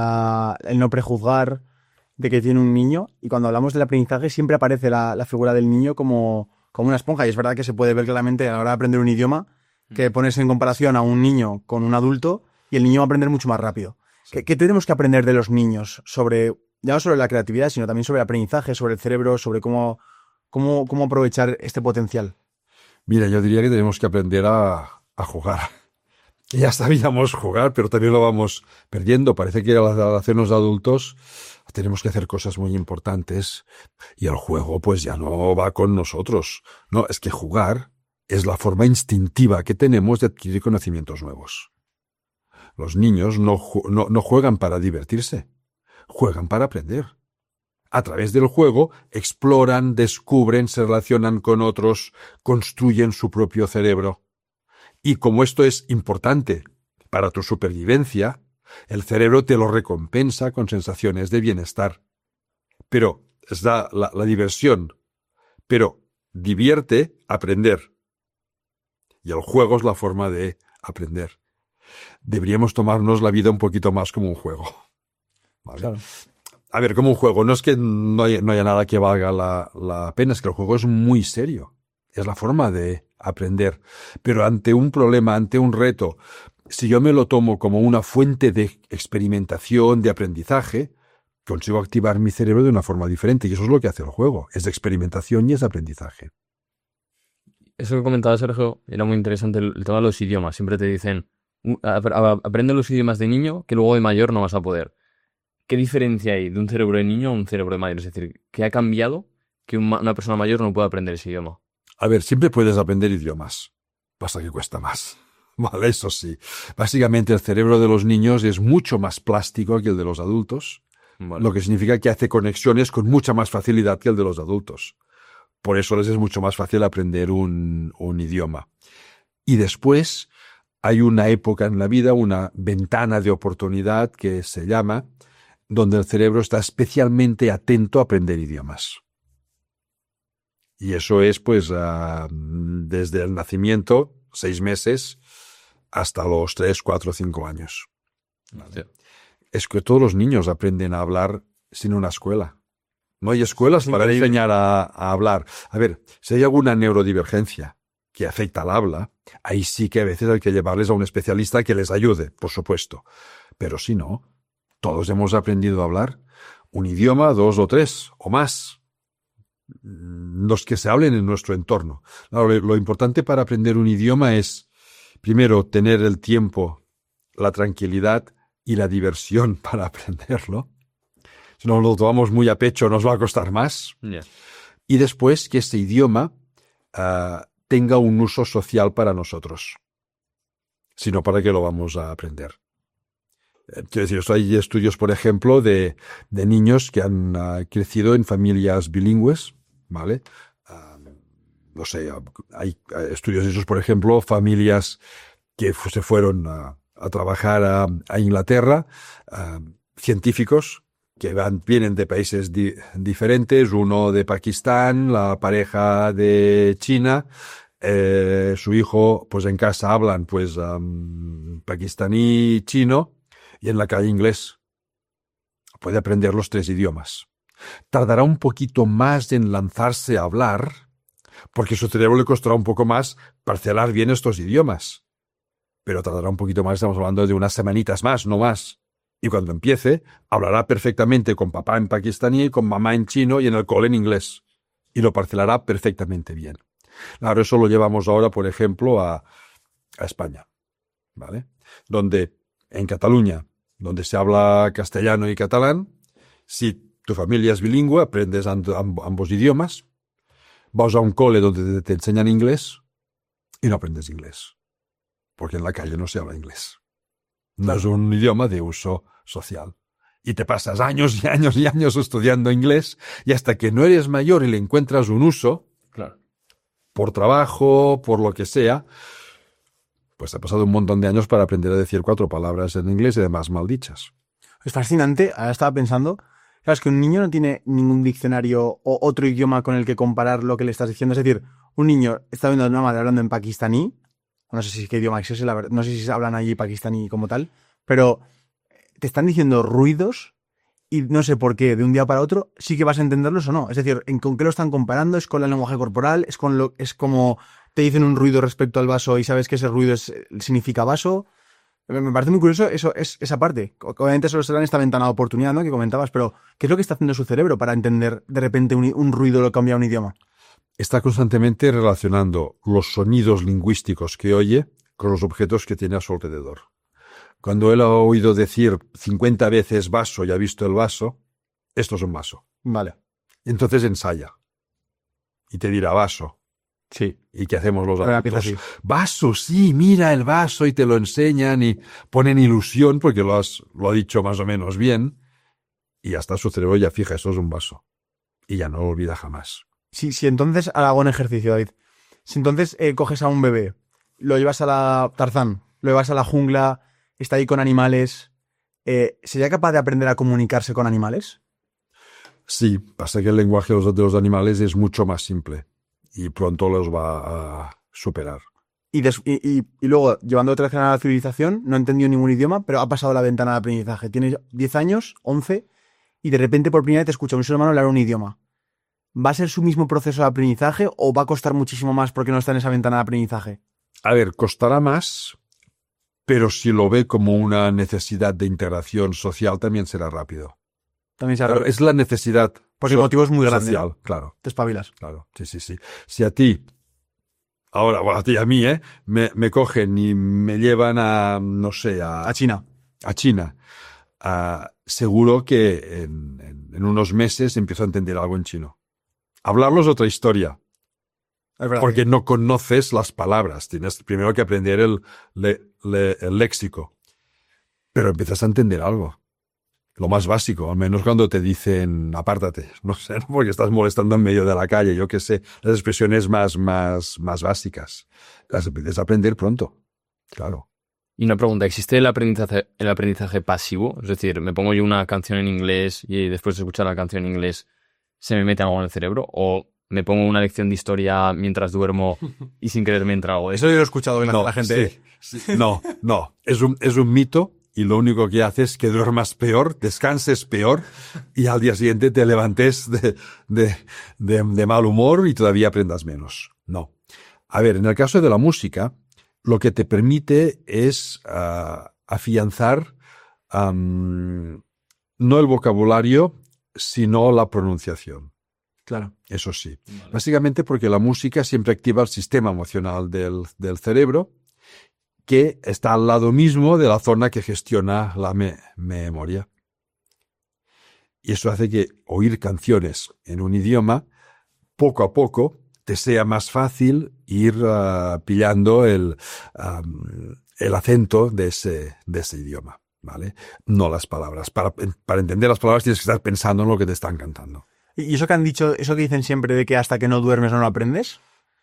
el no prejuzgar de que tiene un niño, y cuando hablamos del aprendizaje siempre aparece la figura del niño como una esponja, y es verdad que se puede ver claramente a la hora de aprender un idioma, que pones en comparación a un niño con un adulto, y el niño va a aprender mucho más rápido. Sí. ¿Qué tenemos que aprender de los niños ya no sobre la creatividad, sino también sobre el aprendizaje, sobre el cerebro, sobre cómo aprovechar este potencial? Mira, yo diría que tenemos que aprender a jugar. Ya sabíamos jugar, pero también lo vamos perdiendo. Parece que al hacernos adultos tenemos que hacer cosas muy importantes y el juego pues ya no va con nosotros. No, es que jugar es la forma instintiva que tenemos de adquirir conocimientos nuevos. Los niños no juegan para divertirse, juegan para aprender. A través del juego exploran, descubren, se relacionan con otros, construyen su propio cerebro. Y como esto es importante para tu supervivencia, el cerebro te lo recompensa con sensaciones de bienestar. Pero es la diversión. Pero divierte aprender. Y el juego es la forma de aprender. Deberíamos tomarnos la vida un poquito más como un juego. ¿Vale? Claro. A ver, como un juego. No es que no haya nada que valga la pena, es que el juego es muy serio. Es la forma de aprender. Pero ante un problema, ante un reto, si yo me lo tomo como una fuente de experimentación, de aprendizaje, consigo activar mi cerebro de una forma diferente. Y eso es lo que hace el juego. Es de experimentación y es de aprendizaje. Eso que comentaba Sergio era muy interesante, el tema de los idiomas. Siempre te dicen, aprende los idiomas de niño que luego de mayor no vas a poder. ¿Qué diferencia hay de un cerebro de niño a un cerebro de mayor? Es decir, ¿qué ha cambiado que una persona mayor no pueda aprender ese idioma? A ver, siempre puedes aprender idiomas. Pasa que cuesta más. Vale, eso sí. Básicamente el cerebro de los niños es mucho más plástico que el de los adultos, Vale. lo que significa que hace conexiones con mucha más facilidad que el de los adultos. Por eso les es mucho más fácil aprender un idioma. Y después hay una época en la vida, una ventana de oportunidad que se llama, donde el cerebro está especialmente atento a aprender idiomas. Y eso es, pues, desde el nacimiento, 6 meses, hasta los 3, 4, 5 años. Sí. Es que todos los niños aprenden a hablar sin una escuela. No hay escuelas para enseñar a hablar. A ver, si hay alguna neurodivergencia que afecta al habla, ahí sí que a veces hay que llevarles a un especialista que les ayude, por supuesto. Pero si no, todos hemos aprendido a hablar un idioma, 2 o 3 o más. Los que se hablen en nuestro entorno. Lo importante para aprender un idioma es, primero, tener el tiempo, la tranquilidad y la diversión para aprenderlo. Si no lo tomamos muy a pecho, nos va a costar más. Yeah. Y después, que este idioma tenga un uso social para nosotros. Si no, ¿para qué lo vamos a aprender? Quiero decir, hay estudios, por ejemplo, de niños que han crecido en familias bilingües, ¿vale? No sé, hay estudios hechos, por ejemplo, familias que se fueron a trabajar a Inglaterra, científicos que vienen de países diferentes, uno de Pakistán, la pareja de China, su hijo, pues en casa hablan, pues, pakistaní, chino, y en la calle inglés. Puede aprender los 3 idiomas. Tardará un poquito más en lanzarse a hablar, porque su cerebro le costará un poco más parcelar bien estos idiomas. Pero tardará un poquito más, estamos hablando de unas semanitas más, no más. Y cuando empiece, hablará perfectamente con papá en pakistaní, con mamá en chino y en el cole en inglés. Y lo parcelará perfectamente bien. Claro, eso lo llevamos ahora, por ejemplo, a España, ¿vale? Donde, en Cataluña, donde se habla castellano y catalán, si tu familia es bilingüe, aprendes ambos idiomas, vas a un cole donde te enseñan inglés y no aprendes inglés, porque en la calle no se habla inglés. No es un idioma de uso social. Y te pasas años y años y años estudiando inglés y hasta que no eres mayor y le encuentras un uso, Claro. por trabajo, por lo que sea, pues ha pasado un montón de años para aprender a decir 4 palabras en inglés y además mal dichas. Es fascinante. Ahora estaba pensando, claro, es que un niño no tiene ningún diccionario o otro idioma con el que comparar lo que le estás diciendo. Es decir, un niño está viendo a una madre hablando en pakistaní, no sé si qué idioma es ese, la verdad, no sé si se hablan allí pakistaní como tal, pero te están diciendo ruidos y no sé por qué, de un día para otro, sí que vas a entenderlos o no. Es decir, ¿con qué lo están comparando? ¿Es con el lenguaje corporal? ¿Es como te dicen un ruido respecto al vaso y sabes que ese ruido significa vaso? Me parece muy curioso esa parte. Obviamente solo será en esta ventana de oportunidad, ¿no?, que comentabas, pero ¿qué es lo que está haciendo su cerebro para entender de repente un ruido lo cambia a un idioma? Está constantemente relacionando los sonidos lingüísticos que oye con los objetos que tiene a su alrededor. Cuando él ha oído decir 50 veces vaso y ha visto el vaso, esto es un vaso. Vale. Entonces ensaya. Y te dirá vaso. Sí. ¿Y qué hacemos los Ahora empieza adultos? así. Vaso, sí, mira el vaso y te lo enseñan y ponen ilusión porque lo ha dicho más o menos bien y hasta su cerebro ya fija, esto es un vaso. Y ya no lo olvida jamás. Si entonces, ahora hago un ejercicio, David. Si entonces coges a un bebé, lo llevas a la Tarzán, lo llevas a la jungla, está ahí con animales, ¿sería capaz de aprender a comunicarse con animales? Sí, pasa que el lenguaje de los animales es mucho más simple y pronto los va a superar. Y luego, llevando otra vez a la civilización, no ha entendido ningún idioma, pero ha pasado la ventana de aprendizaje. Tiene 10 años, 11, y de repente por primera vez te escucha a un ser humano hablar un idioma. ¿Va a ser su mismo proceso de aprendizaje o va a costar muchísimo más porque no está en esa ventana de aprendizaje? A ver, costará más pero si lo ve como una necesidad de integración social, también será rápido. También se Claro, es la necesidad Porque el motivo es muy grande, social, ¿no? claro. Te espabilas. Claro, sí. Si a ti, ahora, bueno, a ti y a mí, me cogen y me llevan a, no sé, A China. a China, seguro que en unos meses empiezo a entender algo en chino. Hablarlo es otra historia, Es verdad. porque no conoces las palabras. Tienes primero que aprender el léxico, pero empiezas a entender algo. Lo más básico, al menos cuando te dicen apártate, no sé, ¿no? Porque estás molestando en medio de la calle, yo qué sé, las expresiones más básicas. Las empiezas a aprender pronto, claro. Y una pregunta, ¿existe el aprendizaje pasivo? Es decir, me pongo yo una canción en inglés y después de escuchar la canción en inglés se me mete algo en el cerebro, o me pongo una lección de historia mientras duermo y sin querer me entra algo de eso. Eso yo lo he escuchado en la gente. Sí. No, es un mito. Y lo único que hace es que duermas peor, descanses peor y al día siguiente te levantes de mal humor y todavía aprendas menos. No. A ver, en el caso de la música, lo que te permite es afianzar no el vocabulario, sino la pronunciación. Claro. Eso sí. Vale. Básicamente porque la música siempre activa el sistema emocional del cerebro, que está al lado mismo de la zona que gestiona la memoria. Y eso hace que oír canciones en un idioma, poco a poco, te sea más fácil ir pillando el acento de ese idioma, ¿vale? No las palabras. Para entender las palabras tienes que estar pensando en lo que te están cantando. ¿Y eso que han dicho, eso que dicen siempre de que hasta que no duermes no lo aprendes?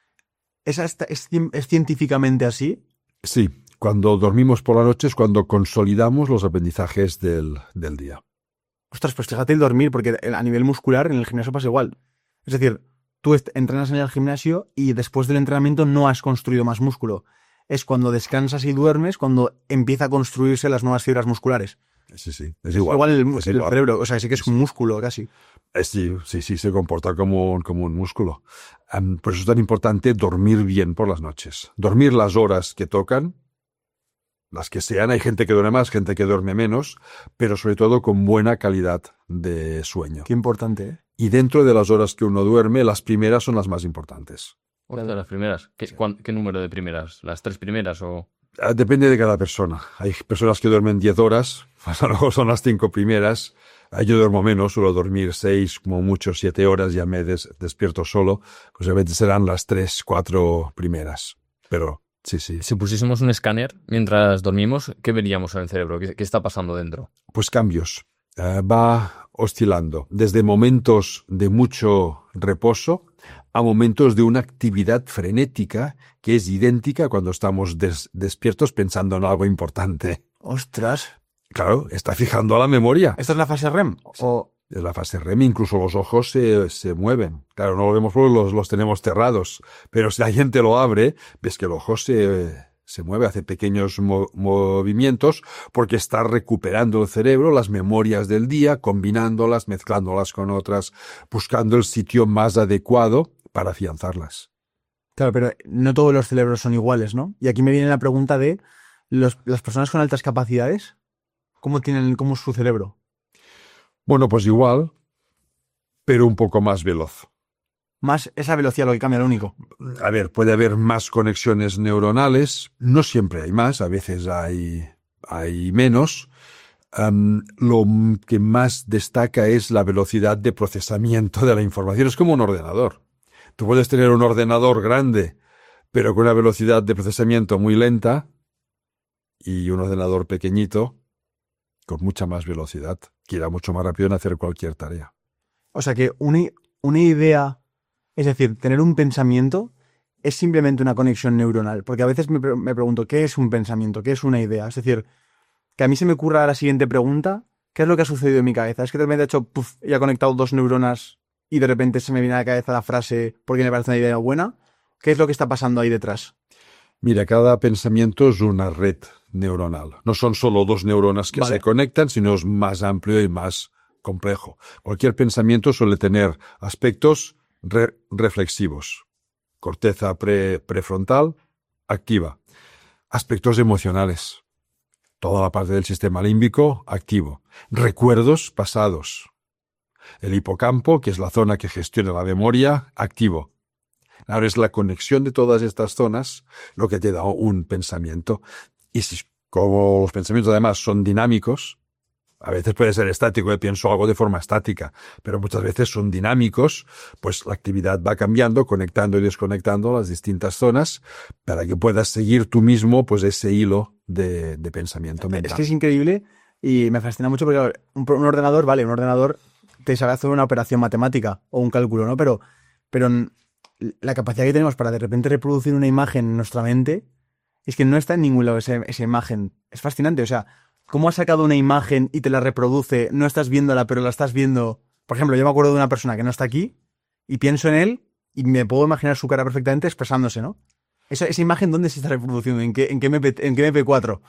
¿Es científicamente así? Sí, cuando dormimos por la noche es cuando consolidamos los aprendizajes del día. Ostras, pues fíjate el dormir, porque a nivel muscular en el gimnasio pasa igual. Es decir, tú entrenas en el gimnasio y después del entrenamiento no has construido más músculo. Es cuando descansas y duermes cuando empieza a construirse las nuevas fibras musculares. Sí, es igual. El cerebro, o sea, sí que es un músculo casi. Sí, se comporta como un músculo. Por eso es tan importante dormir bien por las noches. Dormir las horas que tocan, las que sean. Hay gente que duerme más, gente que duerme menos, pero sobre todo con buena calidad de sueño. Qué importante, ¿eh? Y dentro de las horas que uno duerme, las primeras son las más importantes. ¿Cuántas las primeras? ¿Qué número de primeras? ¿Las 3 primeras o...? Depende de cada persona. Hay personas que duermen 10 horas, a lo mejor son las 5 primeras. Yo duermo menos, suelo dormir 6, como mucho 7 horas, ya me despierto solo. Pues obviamente serán las 3, 4 primeras. Pero sí. Si pusiésemos un escáner mientras dormimos, ¿qué veríamos en el cerebro? ¿Qué está pasando dentro? Pues cambios. Va oscilando desde momentos de mucho reposo a momentos de una actividad frenética que es idéntica cuando estamos despiertos pensando en algo importante. ¡Ostras! Claro, está fijando a la memoria. ¿Esta es la fase REM? ¿O...? Es la fase REM, incluso los ojos se mueven. Claro, no lo vemos porque los tenemos cerrados, pero si la gente lo abre, ves que el ojo se mueve, hace pequeños movimientos porque está recuperando el cerebro, las memorias del día, combinándolas, mezclándolas con otras, buscando el sitio más adecuado para afianzarlas. Claro, pero no todos los cerebros son iguales, ¿no? Y aquí me viene la pregunta de las personas con altas capacidades, ¿cómo es su cerebro? Bueno, pues igual, pero un poco más veloz. Más esa velocidad lo que cambia, lo único. A ver, puede haber más conexiones neuronales, no siempre hay más, a veces hay menos. Lo que más destaca es la velocidad de procesamiento de la información. Es como un ordenador. Tú puedes tener un ordenador grande, pero con una velocidad de procesamiento muy lenta, y un ordenador pequeñito con mucha más velocidad, que irá mucho más rápido en hacer cualquier tarea. O sea que una idea, es decir, tener un pensamiento es simplemente una conexión neuronal. Porque a veces me pregunto, ¿qué es un pensamiento? ¿Qué es una idea? Es decir, que a mí se me ocurra la siguiente pregunta, ¿qué es lo que ha sucedido en mi cabeza? Es que de repente he hecho puff y ha conectado 2 neuronas y de repente se me viene a la cabeza la frase porque me parece una idea buena. ¿Qué es lo que está pasando ahí detrás? Mira, cada pensamiento es una red neuronal. No son solo 2 neuronas que se conectan, sino es más amplio y más complejo. Cualquier pensamiento suele tener aspectos reflexivos. Corteza prefrontal activa. Aspectos emocionales. Toda la parte del sistema límbico activo. Recuerdos pasados. El hipocampo, que es la zona que gestiona la memoria, activo. Ahora es la conexión de todas estas zonas lo que te da un pensamiento. Y si, como los pensamientos además son dinámicos, a veces puede ser estático, pienso algo de forma estática, pero muchas veces son dinámicos, pues la actividad va cambiando, conectando y desconectando las distintas zonas para que puedas seguir tú mismo pues ese hilo de pensamiento mental. Es que es increíble y me fascina mucho porque un ordenador, vale, un ordenador te sabe hacer una operación matemática o un cálculo, ¿no? Pero la capacidad que tenemos para de repente reproducir una imagen en nuestra mente es que no está en ningún lado esa imagen. Es fascinante, o sea, cómo has sacado una imagen y te la reproduce, no estás viéndola, pero la estás viendo. Por ejemplo, yo me acuerdo de una persona que no está aquí y pienso en él y me puedo imaginar su cara perfectamente expresándose, ¿no? Esa imagen, ¿dónde se está reproduciendo? ¿En qué MP4?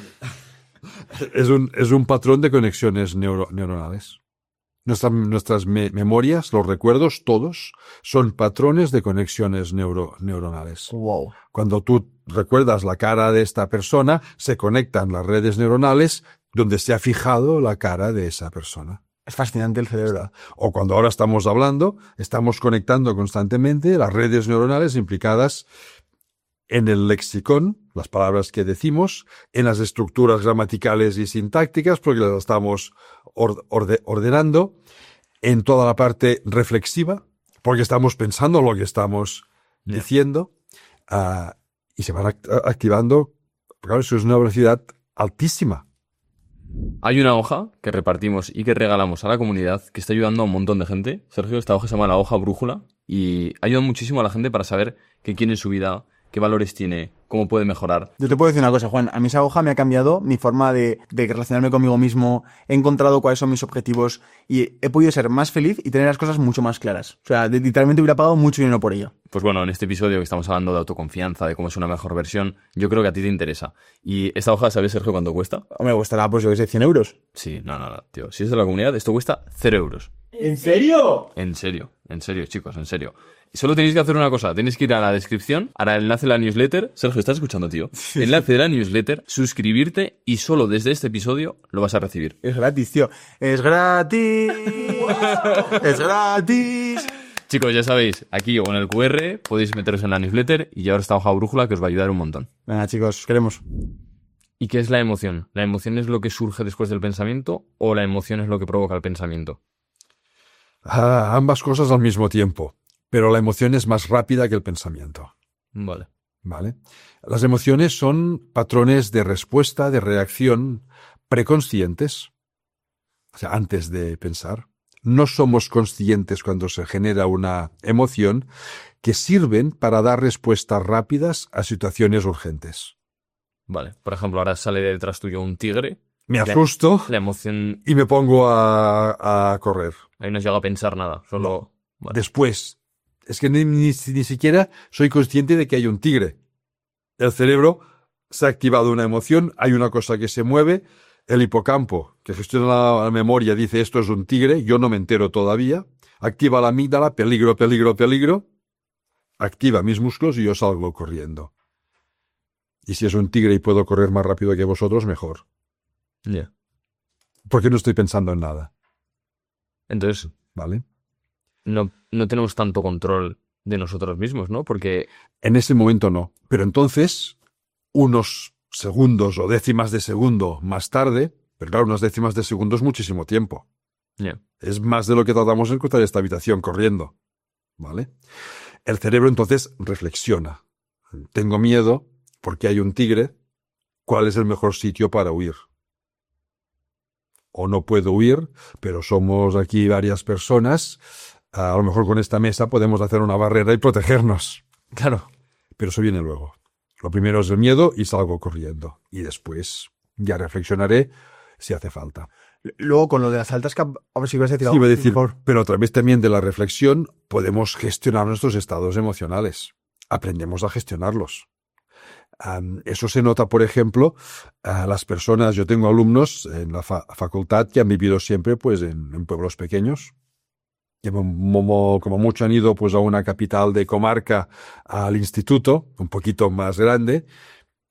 Es un patrón de conexiones neuronales. Nuestras memorias, los recuerdos, todos, son patrones de conexiones neuronales. Wow. Cuando tú recuerdas la cara de esta persona, se conectan las redes neuronales donde se ha fijado la cara de esa persona. Es fascinante el cerebro. O cuando ahora estamos hablando, estamos conectando constantemente las redes neuronales implicadas en el lexicón, las palabras que decimos, en las estructuras gramaticales y sintácticas, porque las estamos ordenando, en toda la parte reflexiva, porque estamos pensando lo que estamos diciendo, y se van activando. Claro, eso es una velocidad altísima. Hay una hoja que repartimos y que regalamos a la comunidad que está ayudando a un montón de gente. Sergio, esta hoja se llama la hoja brújula y ayuda muchísimo a la gente para saber qué quiere en su vida, qué valores tiene, cómo puede mejorar. Yo te puedo decir una cosa, Juan. A mí esa hoja me ha cambiado mi forma de relacionarme conmigo mismo. He encontrado cuáles son mis objetivos y he podido ser más feliz y tener las cosas mucho más claras. O sea, literalmente hubiera pagado mucho dinero por ello. Pues bueno, en este episodio que estamos hablando de autoconfianza, de cómo es una mejor versión, yo creo que a ti te interesa. ¿Y esta hoja, sabes, Sergio, cuánto cuesta? Me costará, pues yo qué sé, 100 euros. Sí, no, tío. Si es de la comunidad, esto cuesta 0 euros. ¿En serio? En serio, chicos, en serio. Y solo tenéis que hacer una cosa, tenéis que ir a la descripción, al enlace de la newsletter. Sergio, ¿estás escuchando, tío? Enlace de la newsletter, suscribirte y solo desde este episodio lo vas a recibir. Es gratis, tío. Es gratis. Es gratis. Chicos, ya sabéis, aquí o en el QR podéis meteros en la newsletter y llevar esta hoja brújula que os va a ayudar un montón. Venga, chicos, os queremos. ¿Y qué es la emoción? ¿La emoción es lo que surge después del pensamiento o la emoción es lo que provoca el pensamiento? Ambas cosas al mismo tiempo, pero la emoción es más rápida que el pensamiento. Vale. Las emociones son patrones de respuesta, de reacción preconscientes, o sea, antes de pensar. No somos conscientes cuando se genera una emoción que sirven para dar respuestas rápidas a situaciones urgentes. Vale, por ejemplo, ahora sale detrás tuyo un tigre. Me asusto La emoción... y me pongo a correr. Ahí no llega a pensar nada, solo... No. Vale. Después, es que ni siquiera soy consciente de que hay un tigre. El cerebro se ha activado una emoción, hay una cosa que se mueve, el hipocampo, que gestiona la memoria, dice esto es un tigre, yo no me entero todavía, activa la amígdala, peligro, peligro, peligro, activa mis músculos y yo salgo corriendo. Y si es un tigre y puedo correr más rápido que vosotros, mejor. Yeah. Porque no estoy pensando en nada. Entonces, ¿Vale? no tenemos tanto control de nosotros mismos, ¿no? Porque... En ese momento no. Pero entonces, unos segundos o décimas de segundo más tarde, pero claro, unas décimas de segundo es muchísimo tiempo. Yeah. Es más de lo que tardamos en encontrar esta habitación corriendo. ¿Vale? El cerebro entonces reflexiona. Tengo miedo porque hay un tigre. ¿Cuál es el mejor sitio para huir? O no puedo huir, pero somos aquí varias personas. A lo mejor con esta mesa podemos hacer una barrera y protegernos. Claro. Pero eso viene luego. Lo primero es el miedo y salgo corriendo. Y después ya reflexionaré si hace falta. Luego, con lo de las altas... A ver si ibas a decir algo. Sí, iba a decir, mejor. pero a través también de la reflexión podemos gestionar nuestros estados emocionales. Aprendemos a gestionarlos. Eso se nota, por ejemplo, a las personas... Yo tengo alumnos en la facultad que han vivido siempre pues en pueblos pequeños. Que como mucho han ido pues a una capital de comarca, al instituto, un poquito más grande,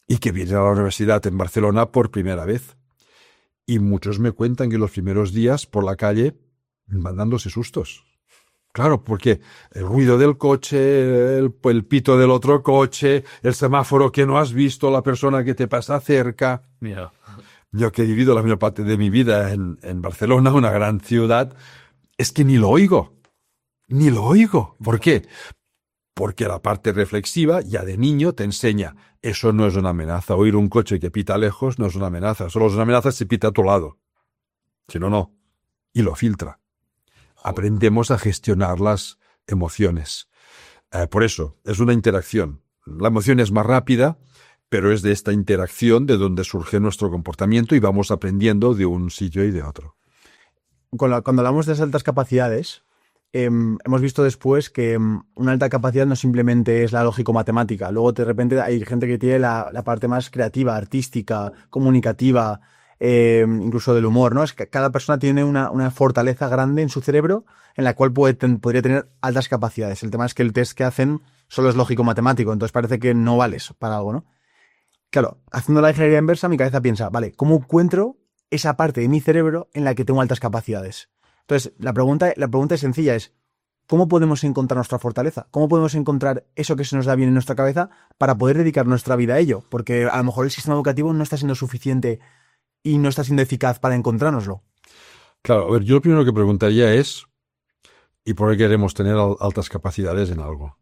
y que vienen a la universidad en Barcelona por primera vez. Y muchos me cuentan que los primeros días por la calle van dándose sustos. Claro, porque el ruido del coche, el pito del otro coche, el semáforo que no has visto, la persona que te pasa cerca. Yeah. Yo que he vivido la mayor parte de mi vida en Barcelona, una gran ciudad, es que ni lo oigo. Ni lo oigo. ¿Por qué? Porque la parte reflexiva ya de niño te enseña, eso no es una amenaza. Oír un coche que pita lejos no es una amenaza. Solo es una amenaza si pita a tu lado. Si no, no. Y lo filtra. Aprendemos a gestionar las emociones. Por eso, es una interacción. La emoción es más rápida, pero es de esta interacción de donde surge nuestro comportamiento y vamos aprendiendo de un sitio y de otro. Cuando hablamos de las altas capacidades, hemos visto después que una alta capacidad no simplemente es la lógico-matemática. Luego, de repente, hay gente que tiene la parte más creativa, artística, comunicativa, incluso del humor, ¿no? Es que cada persona tiene una fortaleza grande en su cerebro en la cual podría tener altas capacidades. El tema es que el test que hacen solo es lógico-matemático, entonces parece que no vales para algo, ¿no? Claro, haciendo la ingeniería inversa, mi cabeza piensa, vale, ¿cómo encuentro esa parte de mi cerebro en la que tengo altas capacidades? Entonces, la pregunta es sencilla, es ¿cómo podemos encontrar nuestra fortaleza? ¿Cómo podemos encontrar eso que se nos da bien en nuestra cabeza para poder dedicar nuestra vida a ello? Porque a lo mejor el sistema educativo no está siendo suficiente y no está siendo eficaz para encontrárnoslo. Claro, a ver, yo lo primero que preguntaría es ¿y por qué queremos tener altas capacidades en algo?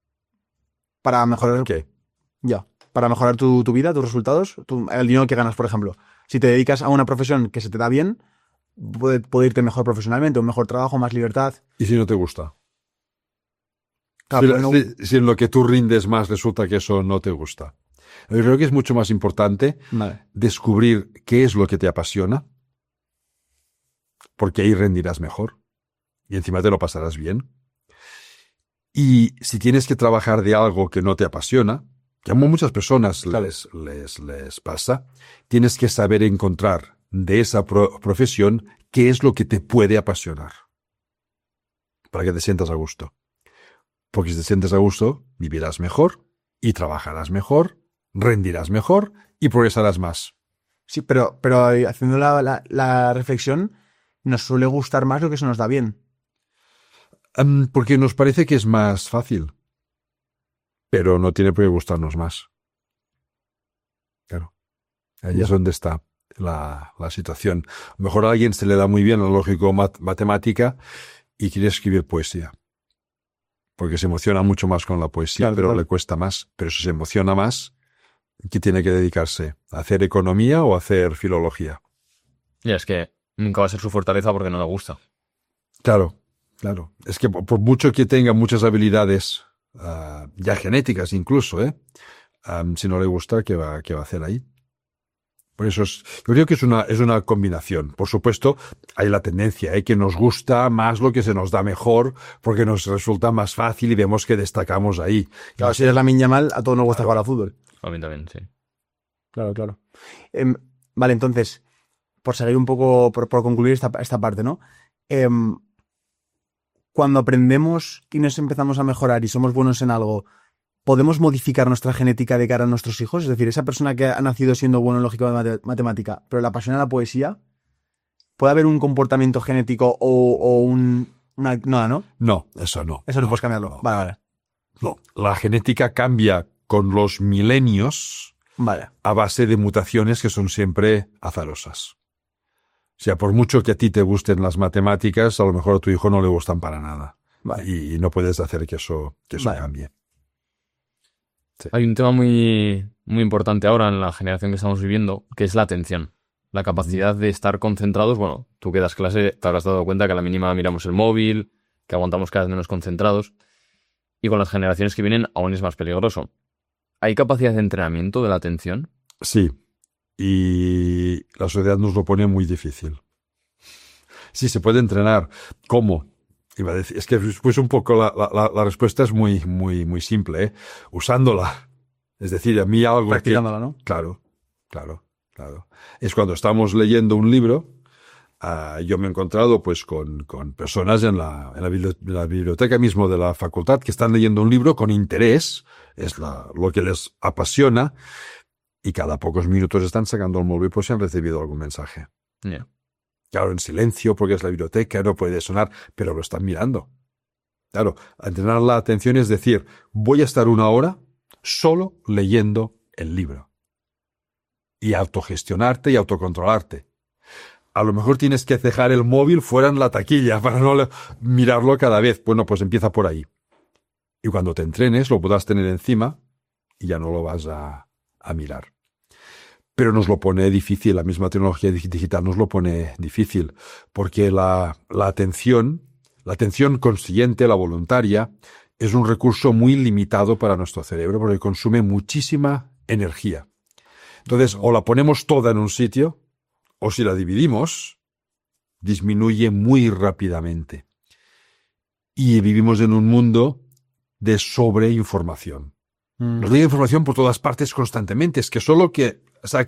Para mejorar... ¿Qué? Ya. Para mejorar tu vida, tus resultados, el dinero que ganas, por ejemplo. Si te dedicas a una profesión que se te da bien, puede irte mejor profesionalmente, un mejor trabajo, más libertad. ¿Y si no te gusta? Claro, si en lo que tú rindes más resulta que eso no te gusta. Yo creo que es mucho más importante descubrir qué es lo que te apasiona, porque ahí rendirás mejor y encima te lo pasarás bien. Y si tienes que trabajar de algo que no te apasiona, que a muchas personas les pasa, tienes que saber encontrar de esa profesión qué es lo que te puede apasionar para que te sientas a gusto. Porque si te sientes a gusto, vivirás mejor y trabajarás mejor, rendirás mejor y progresarás más. Sí, pero haciendo la reflexión, nos suele gustar más lo que se nos da bien. Porque nos parece que es más fácil. Pero no tiene por qué gustarnos más. Claro. Ahí es donde está la situación. A lo mejor a alguien se le da muy bien la lógico-matemática y quiere escribir poesía. Porque se emociona mucho más con la poesía, claro, pero le cuesta más. Pero si se emociona más, ¿qué tiene que dedicarse? ¿A hacer economía o a hacer filología? Ya, es que nunca va a ser su fortaleza porque no le gusta. Claro, claro. Es que por mucho que tenga muchas habilidades, ya genéticas incluso, si no le gusta, ¿qué va a hacer ahí? Por eso yo creo que es una combinación. Por supuesto, hay la tendencia, que nos gusta más lo que se nos da mejor, porque nos resulta más fácil y vemos que destacamos ahí. Claro, si eres Lamine Yamal, a todos nos gusta jugar a fútbol. A mí también, sí. Claro. Vale, entonces, por seguir un poco, por concluir esta parte, ¿no? Cuando aprendemos y nos empezamos a mejorar y somos buenos en algo, ¿podemos modificar nuestra genética de cara a nuestros hijos? Es decir, esa persona que ha nacido siendo bueno en lógica de matemática, pero le apasiona la poesía, ¿puede haber un comportamiento genético o una... No? No, eso no. Eso no puedes cambiarlo. No. Vale. No, la genética cambia con los milenios a base de mutaciones que son siempre azarosas. O sea, por mucho que a ti te gusten las matemáticas, a lo mejor a tu hijo no le gustan para nada. Vale. Y no puedes hacer que eso cambie. Sí. Hay un tema muy, muy importante ahora en la generación que estamos viviendo, que es la atención. La capacidad de estar concentrados. Bueno, tú que das clase te habrás dado cuenta que a la mínima miramos el móvil, que aguantamos cada vez menos concentrados. Y con las generaciones que vienen aún es más peligroso. ¿Hay capacidad de entrenamiento de la atención? Sí. Y la sociedad nos lo pone muy difícil. Sí, se puede entrenar. ¿Cómo? Iba a decir, es que pues un poco la respuesta es muy, muy, muy simple, usándola. Es decir, a mí algo practicándola, ¿no? Claro. Es cuando estamos leyendo un libro, yo me he encontrado pues con personas en la biblioteca mismo de la facultad que están leyendo un libro con interés, es lo que les apasiona, y cada pocos minutos están sacando el móvil por si han recibido algún mensaje. Ya. Claro, en silencio, porque es la biblioteca, no puede sonar, pero lo están mirando. Claro, entrenar la atención es decir, voy a estar 1 hora solo leyendo el libro. Y autogestionarte y autocontrolarte. A lo mejor tienes que dejar el móvil fuera en la taquilla para no mirarlo cada vez. Bueno, pues empieza por ahí. Y cuando te entrenes lo podrás tener encima y ya no lo vas a mirar. Pero nos lo pone difícil, la misma tecnología digital nos lo pone difícil, porque la atención consciente, la voluntaria, es un recurso muy limitado para nuestro cerebro porque consume muchísima energía. Entonces, o la ponemos toda en un sitio, o si la dividimos, disminuye muy rápidamente. Y vivimos en un mundo de sobreinformación. Nos llega información por todas partes constantemente. Es que solo que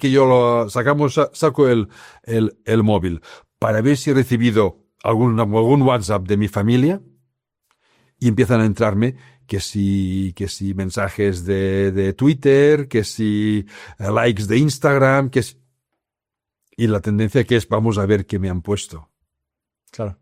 saco el móvil para ver si he recibido algún WhatsApp de mi familia y empiezan a entrarme que si mensajes de Twitter, que si likes de Instagram, y la tendencia que es vamos a ver qué me han puesto. Claro.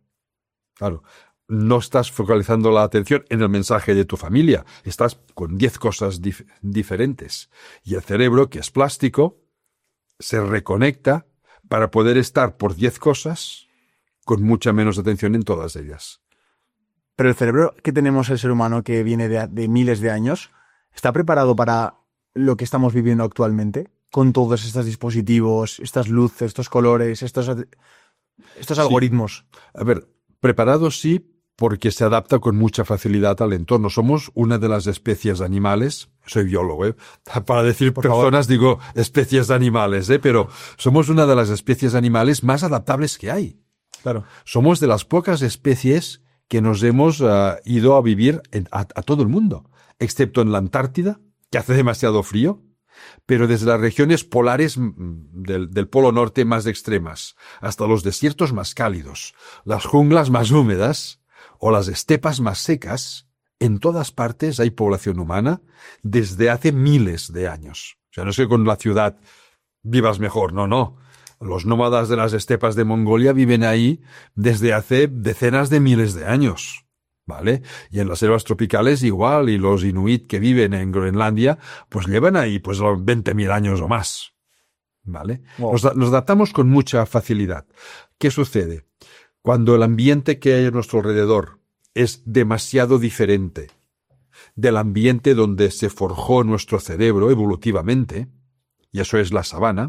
No estás focalizando la atención en el mensaje de tu familia. Estás con 10 cosas diferentes. Y el cerebro, que es plástico, se reconecta para poder estar por 10 cosas con mucha menos atención en todas ellas. Pero el cerebro que tenemos el ser humano, que viene de miles de años, ¿está preparado para lo que estamos viviendo actualmente? Con todos estos dispositivos, estas luces, estos colores, estos algoritmos. A ver, preparado sí, porque se adapta con mucha facilidad al entorno. Somos una de las especies animales, soy biólogo, para decir Por personas favor. digo especies animales, pero somos una de las especies animales más adaptables que hay. Claro. Somos de las pocas especies que nos hemos ido a vivir a todo el mundo, excepto en la Antártida, que hace demasiado frío, pero desde las regiones polares del Polo Norte más extremas, hasta los desiertos más cálidos, las junglas más húmedas o las estepas más secas, en todas partes hay población humana desde hace miles de años. O sea, no es que con la ciudad vivas mejor, no. Los nómadas de las estepas de Mongolia viven ahí desde hace decenas de miles de años, ¿vale? Y en las selvas tropicales igual, y los inuit que viven en Groenlandia, pues llevan ahí 20.000 años o más, ¿vale? Wow. Nos adaptamos con mucha facilidad. ¿Qué sucede? Cuando el ambiente que hay a nuestro alrededor es demasiado diferente del ambiente donde se forjó nuestro cerebro evolutivamente, y eso es la sabana,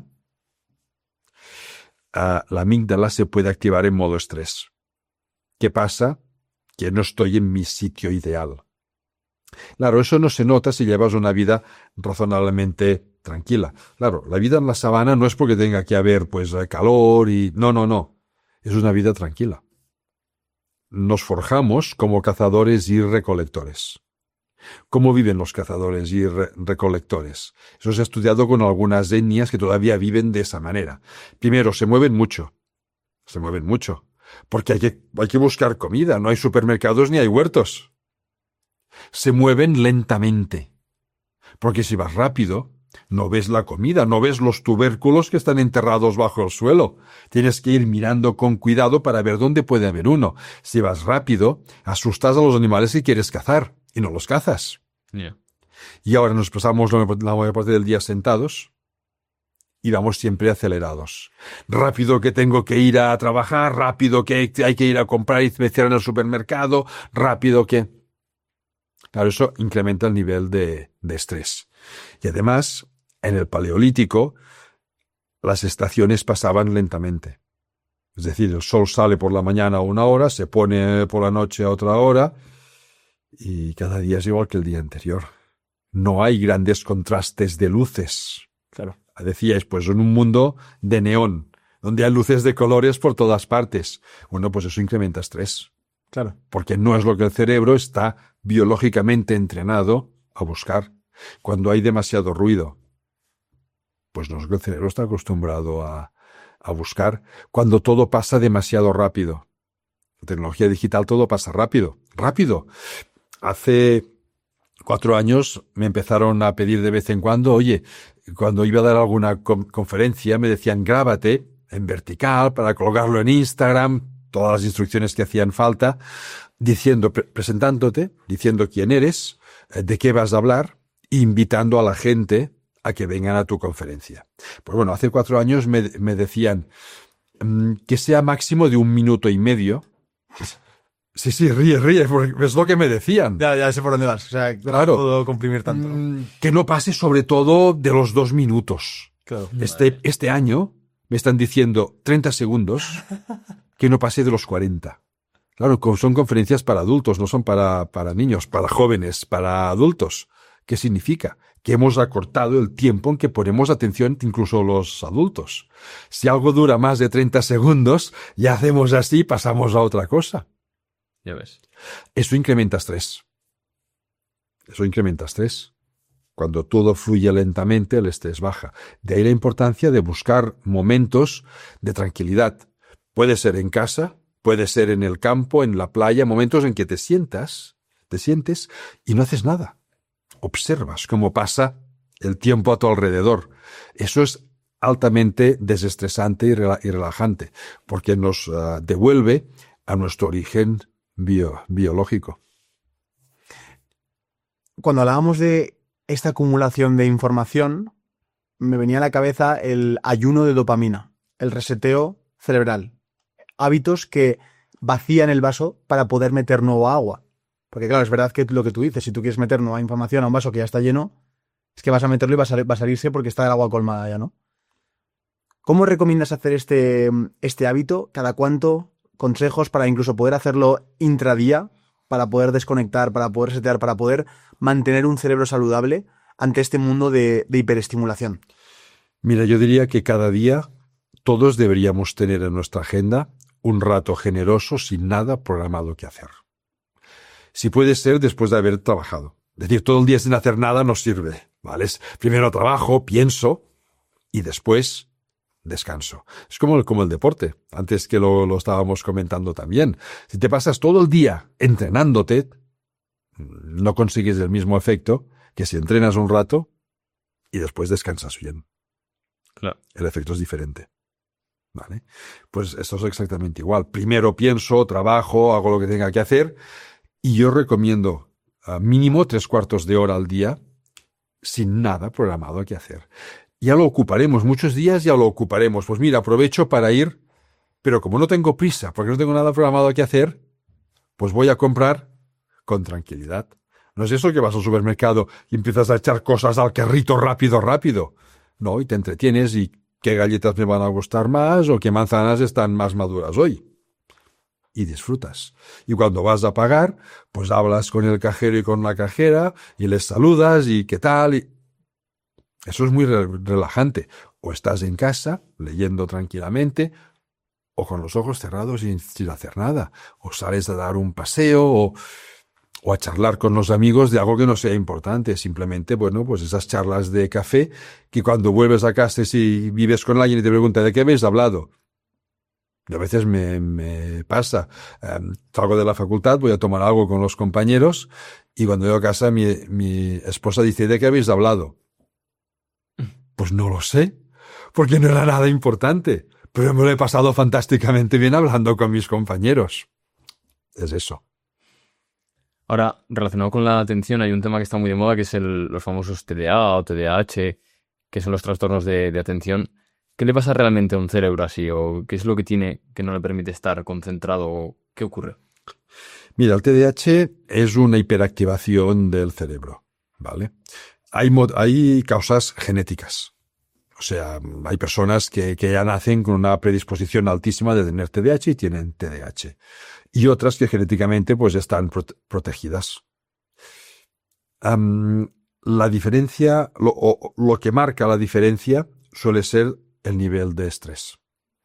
la amígdala se puede activar en modo estrés. ¿Qué pasa? Que no estoy en mi sitio ideal. Claro, eso no se nota si llevas una vida razonablemente tranquila. Claro, la vida en la sabana no es porque tenga que haber calor y... No. Es una vida tranquila. Nos forjamos como cazadores y recolectores. ¿Cómo viven los cazadores y recolectores? Eso se ha estudiado con algunas etnias que todavía viven de esa manera. Primero, se mueven mucho. Porque hay que buscar comida. No hay supermercados ni hay huertos. Se mueven lentamente. Porque si vas rápido, no ves la comida, no ves los tubérculos que están enterrados bajo el suelo. Tienes que ir mirando con cuidado para ver dónde puede haber uno. Si vas rápido, asustas a los animales que quieres cazar. Y no los cazas. Yeah. Y ahora nos pasamos la mayor parte del día sentados y vamos siempre acelerados. Rápido que tengo que ir a trabajar, rápido que hay que ir a comprar y me cierran el supermercado, rápido que... Claro, eso incrementa el nivel de estrés. Y además, en el Paleolítico, las estaciones pasaban lentamente. Es decir, el sol sale por la mañana a 1 hora, se pone por la noche a otra hora... Y cada día es igual que el día anterior. No hay grandes contrastes de luces. Claro. Decíais, en un mundo de neón, donde hay luces de colores por todas partes. Bueno, pues eso incrementa estrés. Claro. Porque no es lo que el cerebro está biológicamente entrenado a buscar. Cuando hay demasiado ruido, pues no es lo que el cerebro está acostumbrado a buscar. Cuando todo pasa demasiado rápido. En tecnología digital todo pasa rápido. Hace 4 años me empezaron a pedir de vez en cuando, oye, cuando iba a dar alguna conferencia me decían grábate en vertical para colgarlo en Instagram, todas las instrucciones que hacían falta, diciendo, presentándote, diciendo quién eres, de qué vas a hablar, invitando a la gente a que vengan a tu conferencia. Pues bueno, hace 4 años me decían que sea máximo de 1 minuto y medio. Sí, ríe, porque es lo que me decían. Ya sé por dónde vas. O sea, claro, no puedo comprimir tanto. Que no pase sobre todo de los 2 minutos. Claro. Este año me están diciendo 30 segundos, que no pase de los 40. Claro, son conferencias para adultos, no son para niños, para jóvenes, para adultos. ¿Qué significa? Que hemos acortado el tiempo en que ponemos atención incluso los adultos. Si algo dura más de 30 segundos, ya hacemos así y pasamos a otra cosa. Ya ves. Eso incrementa estrés. Cuando todo fluye lentamente, el estrés baja. De ahí la importancia de buscar momentos de tranquilidad. Puede ser en casa, puede ser en el campo, en la playa, momentos en que te sientes y no haces nada. Observas cómo pasa el tiempo a tu alrededor. Eso es altamente desestresante y relajante, porque nos devuelve a nuestro origen biológico. Cuando hablábamos de esta acumulación de información, me venía a la cabeza el ayuno de dopamina, el reseteo cerebral. Hábitos que vacían el vaso para poder meter nueva agua. Porque claro, es verdad que lo que tú dices, si tú quieres meter nueva información a un vaso que ya está lleno, es que vas a meterlo y va a salirse porque está el agua colmada ya, ¿no? ¿Cómo recomiendas hacer este hábito? ¿Cada cuánto? Consejos para incluso poder hacerlo intradía, para poder desconectar, para poder setear, para poder mantener un cerebro saludable ante este mundo de hiperestimulación. Mira, yo diría que cada día todos deberíamos tener en nuestra agenda un rato generoso sin nada programado que hacer. Si puede ser después de haber trabajado. Es decir, todo el día sin hacer nada no sirve, ¿vale? Primero trabajo, pienso y después descanso. Es como el deporte, antes que lo estábamos comentando también. Si te pasas todo el día entrenándote, no consigues el mismo efecto que si entrenas un rato y después descansas bien. Claro. El efecto es diferente. ¿Vale? Pues esto es exactamente igual. Primero pienso, trabajo, hago lo que tenga que hacer y yo recomiendo mínimo 3/4 de hora al día sin nada programado que hacer. Ya lo ocuparemos, muchos días ya lo ocuparemos. Pues mira, aprovecho para ir, pero como no tengo prisa, porque no tengo nada programado que hacer, pues voy a comprar con tranquilidad. No es eso que vas al supermercado y empiezas a echar cosas al carrito rápido. No, y te entretienes y qué galletas me van a gustar más o qué manzanas están más maduras hoy. Y disfrutas. Y cuando vas a pagar, pues hablas con el cajero y con la cajera y les saludas y qué tal. Y eso es muy relajante. O estás en casa leyendo tranquilamente o con los ojos cerrados sin hacer nada. O sales a dar un paseo o a charlar con los amigos de algo que no sea importante. Simplemente, bueno, pues esas charlas de café que cuando vuelves a casa si vives con alguien y te pregunta ¿de qué habéis hablado? A veces me pasa. Salgo de la facultad, voy a tomar algo con los compañeros y cuando llego a casa mi esposa dice ¿de qué habéis hablado? Pues no lo sé, porque no era nada importante, pero me lo he pasado fantásticamente bien hablando con mis compañeros. Es eso. Ahora, relacionado con la atención, hay un tema que está muy de moda, que es los famosos TDA o TDAH, que son los trastornos de atención. ¿Qué le pasa realmente a un cerebro así? ¿O qué es lo que tiene que no le permite estar concentrado? ¿Qué ocurre? Mira, el TDAH es una hiperactivación del cerebro, ¿vale? Hay causas genéticas. O sea, hay personas que ya nacen con una predisposición altísima de tener TDAH y tienen TDAH. Y otras que genéticamente pues están protegidas. La diferencia, lo que marca la diferencia suele ser el nivel de estrés.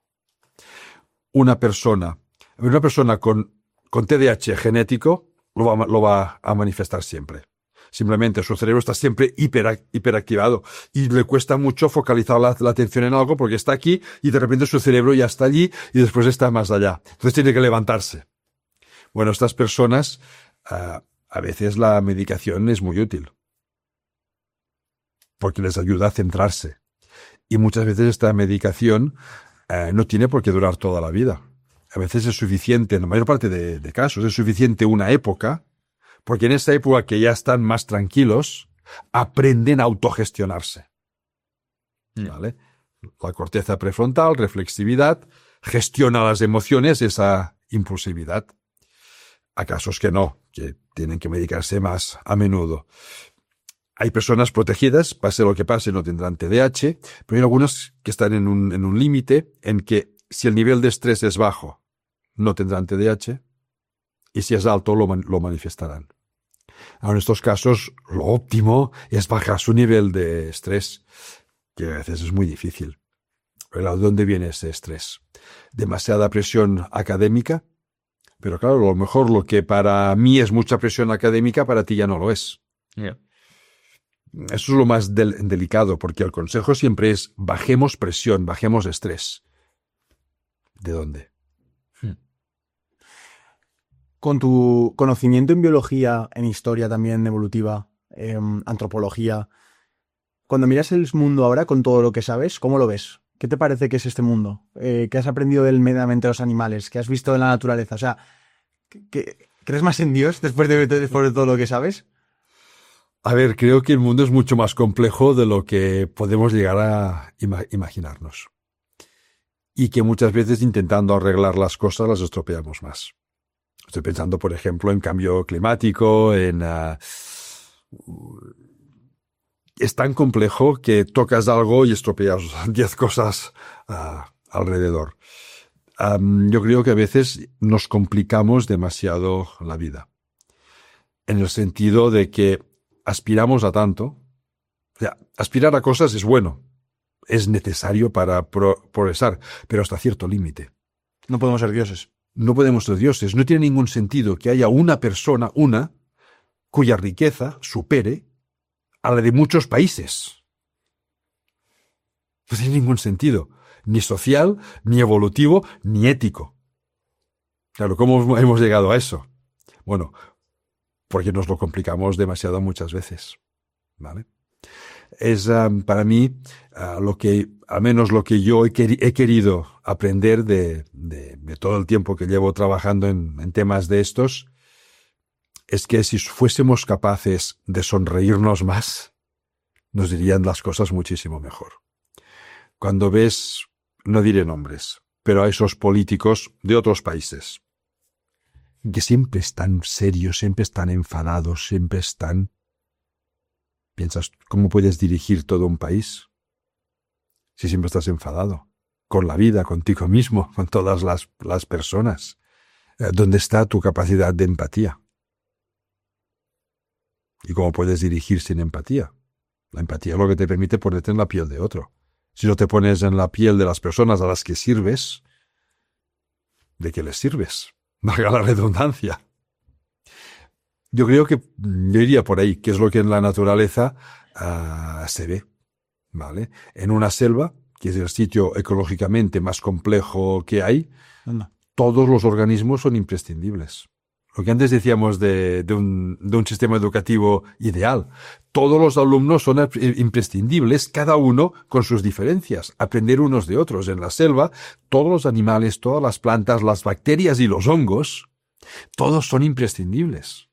Una persona con TDAH genético lo va a manifestar siempre. Simplemente su cerebro está siempre hiperactivado y le cuesta mucho focalizar la atención en algo porque está aquí y de repente su cerebro ya está allí y después está más allá. Entonces tiene que levantarse. Bueno, estas personas a veces la medicación es muy útil, porque les ayuda a centrarse. Y muchas veces esta medicación no tiene por qué durar toda la vida. A veces es suficiente, en la mayor parte de casos, es suficiente una época, porque en esa época que ya están más tranquilos, aprenden a autogestionarse. ¿Vale? La corteza prefrontal, reflexividad, gestiona las emociones, esa impulsividad. A casos que no, que tienen que medicarse más a menudo. Hay personas protegidas, pase lo que pase, no tendrán TDAH, pero hay algunas que están en un límite en que si el nivel de estrés es bajo, no tendrán TDAH, y si es alto, lo manifestarán. Ahora, en estos casos, lo óptimo es bajar su nivel de estrés, que a veces es muy difícil. Pero ¿de dónde viene ese estrés? Demasiada presión académica, pero claro, a lo mejor lo que para mí es mucha presión académica, para ti ya no lo es. Yeah. Eso es lo más delicado, porque el consejo siempre es bajemos presión, bajemos estrés. ¿De dónde? Con tu conocimiento en biología, en historia también evolutiva, antropología, cuando miras el mundo ahora con todo lo que sabes, ¿cómo lo ves? ¿Qué te parece que es este mundo? ¿Qué has aprendido del medio ambiente de los animales? ¿Qué has visto en la naturaleza? O sea, ¿crees más en Dios después de todo lo que sabes? A ver, creo que el mundo es mucho más complejo de lo que podemos llegar a imaginarnos. Y que muchas veces intentando arreglar las cosas las estropeamos más. Estoy pensando, por ejemplo, en cambio climático, es tan complejo que tocas algo y estropeas 10 cosas alrededor. Yo creo que a veces nos complicamos demasiado la vida. En el sentido de que aspiramos a tanto. O sea, aspirar a cosas es bueno. Es necesario para progresar, pero hasta cierto límite. No podemos ser dioses. No podemos ser dioses. No tiene ningún sentido que haya una persona, cuya riqueza supere a la de muchos países. No tiene ningún sentido. Ni social, ni evolutivo, ni ético. Claro, ¿cómo hemos llegado a eso? Bueno, porque nos lo complicamos demasiado muchas veces. ¿Vale? Es para mí al menos lo que yo he querido aprender de todo el tiempo que llevo trabajando en temas de estos, es que si fuésemos capaces de sonreírnos más, nos dirían las cosas muchísimo mejor. Cuando ves, no diré nombres, pero a esos políticos de otros países, que siempre están serios, siempre están enfadados, siempre están... Piensas, ¿cómo puedes dirigir todo un país si siempre estás enfadado? Con la vida, contigo mismo, con todas las personas. ¿Dónde está tu capacidad de empatía? ¿Y cómo puedes dirigir sin empatía? La empatía es lo que te permite ponerte en la piel de otro. Si no te pones en la piel de las personas a las que sirves, ¿de qué les sirves? Valga la redundancia. Yo creo que yo iría por ahí, que es lo que en la naturaleza se ve, ¿vale? En una selva, que es el sitio ecológicamente más complejo que hay, todos los organismos son imprescindibles. Lo que antes decíamos de un sistema educativo ideal. Todos los alumnos son imprescindibles, cada uno con sus diferencias. Aprender unos de otros. En la selva, todos los animales, todas las plantas, las bacterias y los hongos, todos son imprescindibles.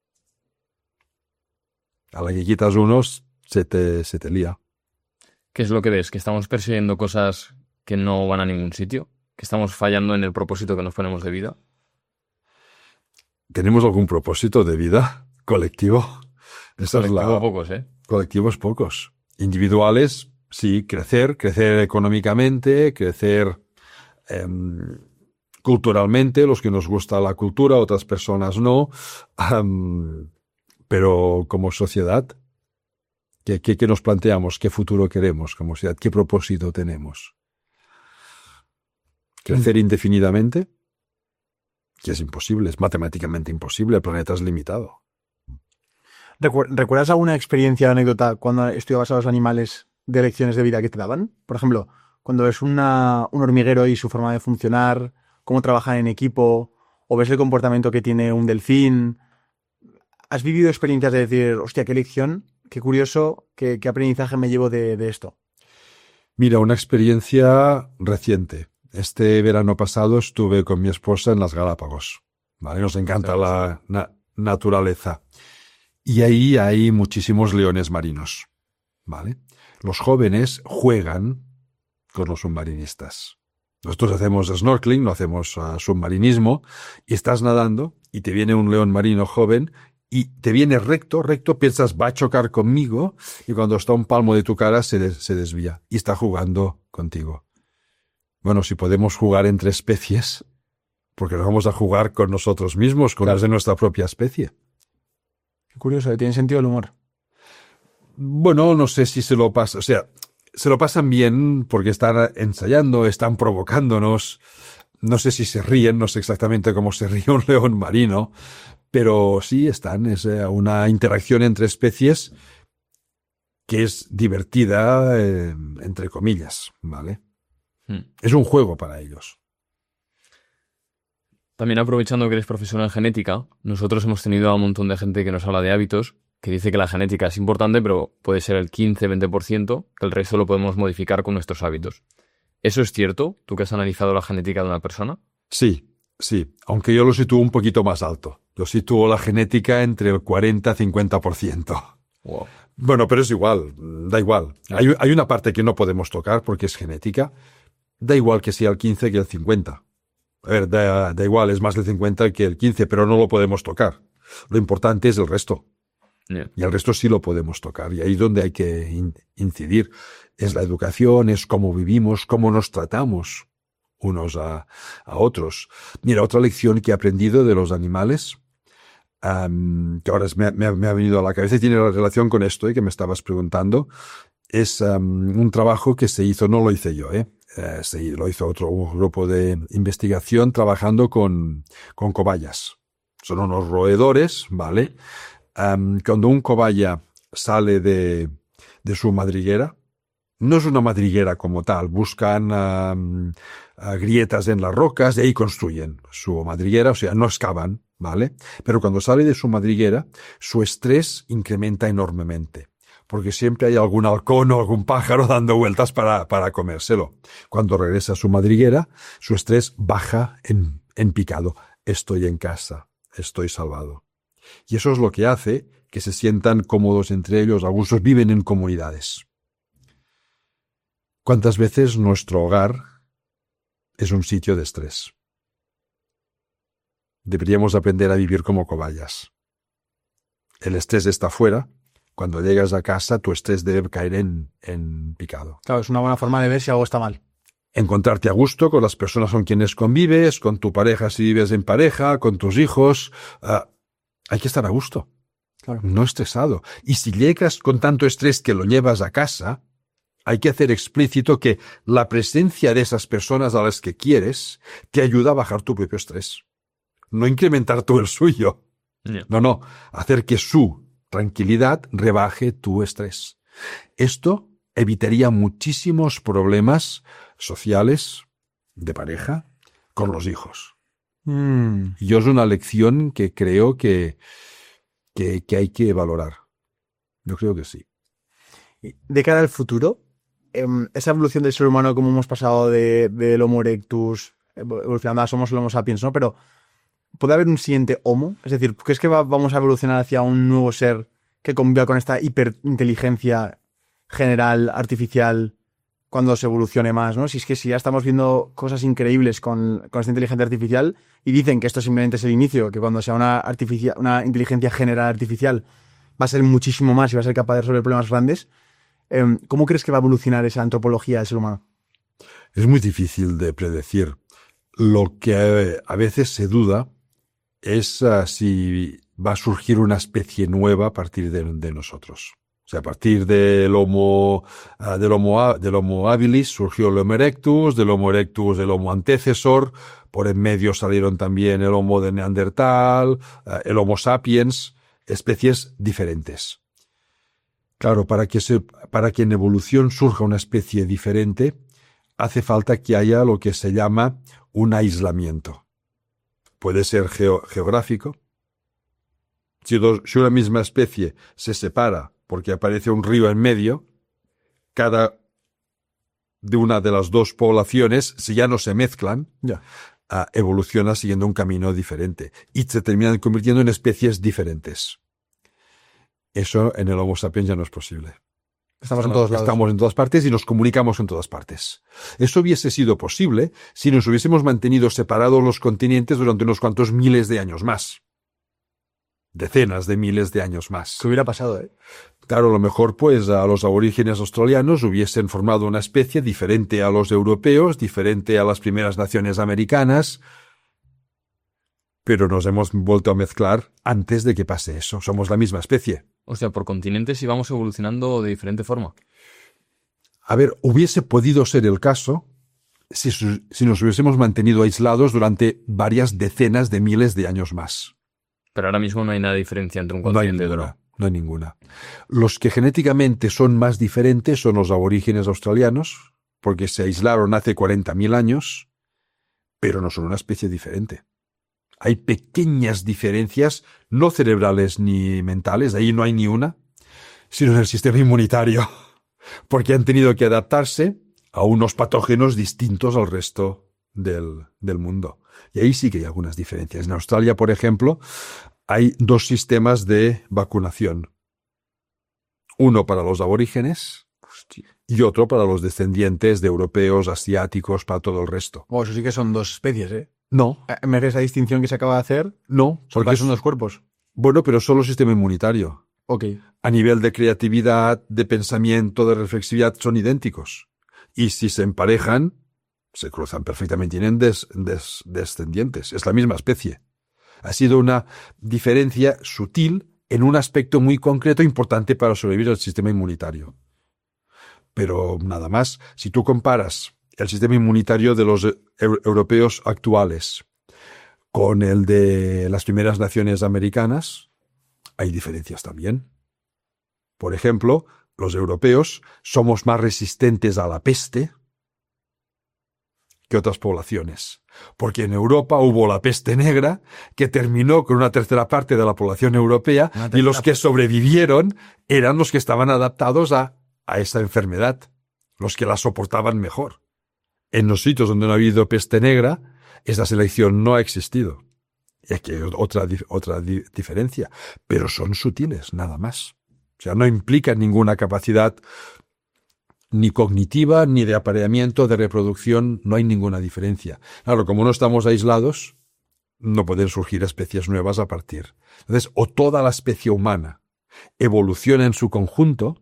A la que quitas unos, se te lía. ¿Qué es lo que ves? ¿Que estamos persiguiendo cosas que no van a ningún sitio? ¿Que estamos fallando en el propósito que nos ponemos de vida? ¿Tenemos algún propósito de vida colectivo? Pocos, ¿eh? Colectivos pocos. Individuales, sí, crecer económicamente, crecer culturalmente, los que nos gusta la cultura, otras personas no. Pero como sociedad, ¿qué nos planteamos? ¿Qué futuro queremos como sociedad? ¿Qué propósito tenemos? ¿Crecer indefinidamente? Que es imposible, es matemáticamente imposible, el planeta es limitado. ¿Recuerdas alguna experiencia o anécdota cuando estudiabas a los animales de lecciones de vida que te daban? Por ejemplo, cuando ves un hormiguero y su forma de funcionar, cómo trabajan en equipo, o ves el comportamiento que tiene un delfín. ¿Has vivido experiencias de decir, hostia, qué lección, qué curioso, qué aprendizaje me llevo de esto? Mira, una experiencia reciente. Este verano pasado estuve con mi esposa en las Galápagos. ¿Vale? Nos encanta la naturaleza. Y ahí hay muchísimos leones marinos. ¿Vale? Los jóvenes juegan con los submarinistas. Nosotros hacemos snorkeling, no hacemos submarinismo, y estás nadando y te viene un león marino joven y te viene recto, piensas va a chocar conmigo y cuando está a un palmo de tu cara se desvía y está jugando contigo. Bueno, si podemos jugar entre especies, porque no vamos a jugar con nosotros mismos, con las de nuestra propia especie. Qué curioso, tiene sentido el humor. Bueno, no sé si se lo pasa, o sea, se lo pasan bien porque están ensayando, están provocándonos. No sé si se ríen, no sé exactamente cómo se ríe un león marino, pero sí es una interacción entre especies que es divertida, entre comillas, ¿vale? Es un juego para ellos. También aprovechando que eres profesional en genética, nosotros hemos tenido a un montón de gente que nos habla de hábitos, que dice que la genética es importante, pero puede ser el 15-20%, que el resto lo podemos modificar con nuestros hábitos. ¿Eso es cierto? ¿Tú que has analizado la genética de una persona? Sí, aunque yo lo sitúo un poquito más alto. Yo sitúo la genética entre el 40-50%. Wow. Bueno, pero es igual, da igual. Hay una parte que no podemos tocar porque es genética. Da igual que sea el 15 que el 50. A ver, da igual, es más el 50 que el 15, pero no lo podemos tocar. Lo importante es el resto. Yeah. Y el resto sí lo podemos tocar. Y ahí es donde hay que incidir. Es la educación, es cómo vivimos, cómo nos tratamos unos a otros. Mira, otra lección que he aprendido de los animales, que ahora me ha venido a la cabeza y tiene relación con esto que me estabas preguntando, es un trabajo que se hizo, no lo hice yo, lo hizo un grupo de investigación trabajando con cobayas. Son unos roedores, ¿vale? Cuando un cobaya sale de su madriguera, no es una madriguera como tal, buscan grietas en las rocas y ahí construyen su madriguera, o sea, no excavan, ¿vale? Pero cuando sale de su madriguera, su estrés incrementa enormemente, porque siempre hay algún halcón o algún pájaro dando vueltas para comérselo. Cuando regresa a su madriguera, su estrés baja en picado. Estoy en casa, estoy salvado. Y eso es lo que hace que se sientan cómodos entre ellos. Algunos viven en comunidades. ¿Cuántas veces nuestro hogar es un sitio de estrés? Deberíamos aprender a vivir como cobayas. El estrés está fuera. Cuando llegas a casa, tu estrés debe caer en picado. Claro, es una buena forma de ver si algo está mal. Encontrarte a gusto con las personas con quienes convives, con tu pareja si vives en pareja, con tus hijos. Hay que estar a gusto. Claro. No estresado. Y si llegas con tanto estrés que lo llevas a casa, hay que hacer explícito que la presencia de esas personas a las que quieres te ayuda a bajar tu propio estrés. No incrementar tú el suyo. Yeah. No. Hacer que su tranquilidad rebaje tu estrés. Esto evitaría muchísimos problemas sociales, de pareja, con los hijos. Yo es una lección que creo que hay que valorar. Yo creo que sí. De cara al futuro, esa evolución del ser humano, como hemos pasado del Homo erectus, evolucionando a somos el Homo sapiens, ¿no? Pero, ¿puede haber un siguiente Homo? Es decir, ¿crees que vamos a evolucionar hacia un nuevo ser que conviva con esta hiperinteligencia general, artificial, cuando se evolucione más, ¿no? Si es que si ya estamos viendo cosas increíbles con esta inteligencia artificial y dicen que esto simplemente es el inicio, que cuando sea una inteligencia general artificial va a ser muchísimo más y va a ser capaz de resolver problemas grandes, ¿cómo crees que va a evolucionar esa antropología del ser humano? Es muy difícil de predecir. Lo que a veces se duda es si va a surgir una especie nueva a partir de nosotros. O sea, a partir del Homo habilis surgió el Homo erectus, del Homo erectus el Homo antecesor, por en medio salieron también el Homo de Neandertal, el Homo sapiens, especies diferentes. Claro, para que en evolución surja una especie diferente, hace falta que haya lo que se llama un aislamiento. Puede ser geográfico, Si una misma especie se separa porque aparece un río en medio, cada de una de las dos poblaciones, si ya no se mezclan, evoluciona siguiendo un camino diferente y se terminan convirtiendo en especies diferentes. Eso en el Homo sapiens ya no es posible. Estamos en todos lados. Estamos en todas partes y nos comunicamos en todas partes. Eso hubiese sido posible si nos hubiésemos mantenido separados los continentes durante unos cuantos miles de años más. Decenas de miles de años más. ¿Qué hubiera pasado, Claro, a lo mejor pues a los aborígenes australianos hubiesen formado una especie diferente a los europeos, diferente a las primeras naciones americanas, pero nos hemos vuelto a mezclar antes de que pase eso. Somos la misma especie. O sea, por continentes íbamos evolucionando de diferente forma. A ver, hubiese podido ser el caso si nos hubiésemos mantenido aislados durante varias decenas de miles de años más. Pero ahora mismo no hay nada de diferencia entre un continente y otro. No hay ninguna. Los que genéticamente son más diferentes son los aborígenes australianos, porque se aislaron hace 40.000 años, pero no son una especie diferente. Hay pequeñas diferencias, no cerebrales ni mentales, ahí no hay ni una, sino en el sistema inmunitario, porque han tenido que adaptarse a unos patógenos distintos al resto del mundo. Y ahí sí que hay algunas diferencias. En Australia, por ejemplo, hay dos sistemas de vacunación. Uno para los aborígenes y otro para los descendientes de europeos, asiáticos, para todo el resto. Eso sí que son dos especies, No. ¿Me esa distinción que se acaba de hacer? No. Porque son dos cuerpos. Bueno, pero solo sistema inmunitario. Ok. A nivel de creatividad, de pensamiento, de reflexividad, son idénticos. Y si se emparejan, se cruzan perfectamente, tienen descendientes. Es la misma especie. Ha sido una diferencia sutil en un aspecto muy concreto importante para sobrevivir al sistema inmunitario. Pero nada más, si tú comparas el sistema inmunitario de los europeos actuales con el de las primeras naciones americanas, hay diferencias también. Por ejemplo, los europeos somos más resistentes a la peste que otras poblaciones, porque en Europa hubo la peste negra que terminó con una tercera parte de la población europea y los que sobrevivieron eran los que estaban adaptados a esa enfermedad, los que la soportaban mejor. En los sitios donde no ha habido peste negra, esa selección no ha existido. Y aquí hay otra diferencia, pero son sutiles, nada más. O sea, no implican ninguna capacidad ni cognitiva, ni de apareamiento, de reproducción, no hay ninguna diferencia. Claro, como no estamos aislados, no pueden surgir especies nuevas a partir. Entonces, o toda la especie humana evoluciona en su conjunto,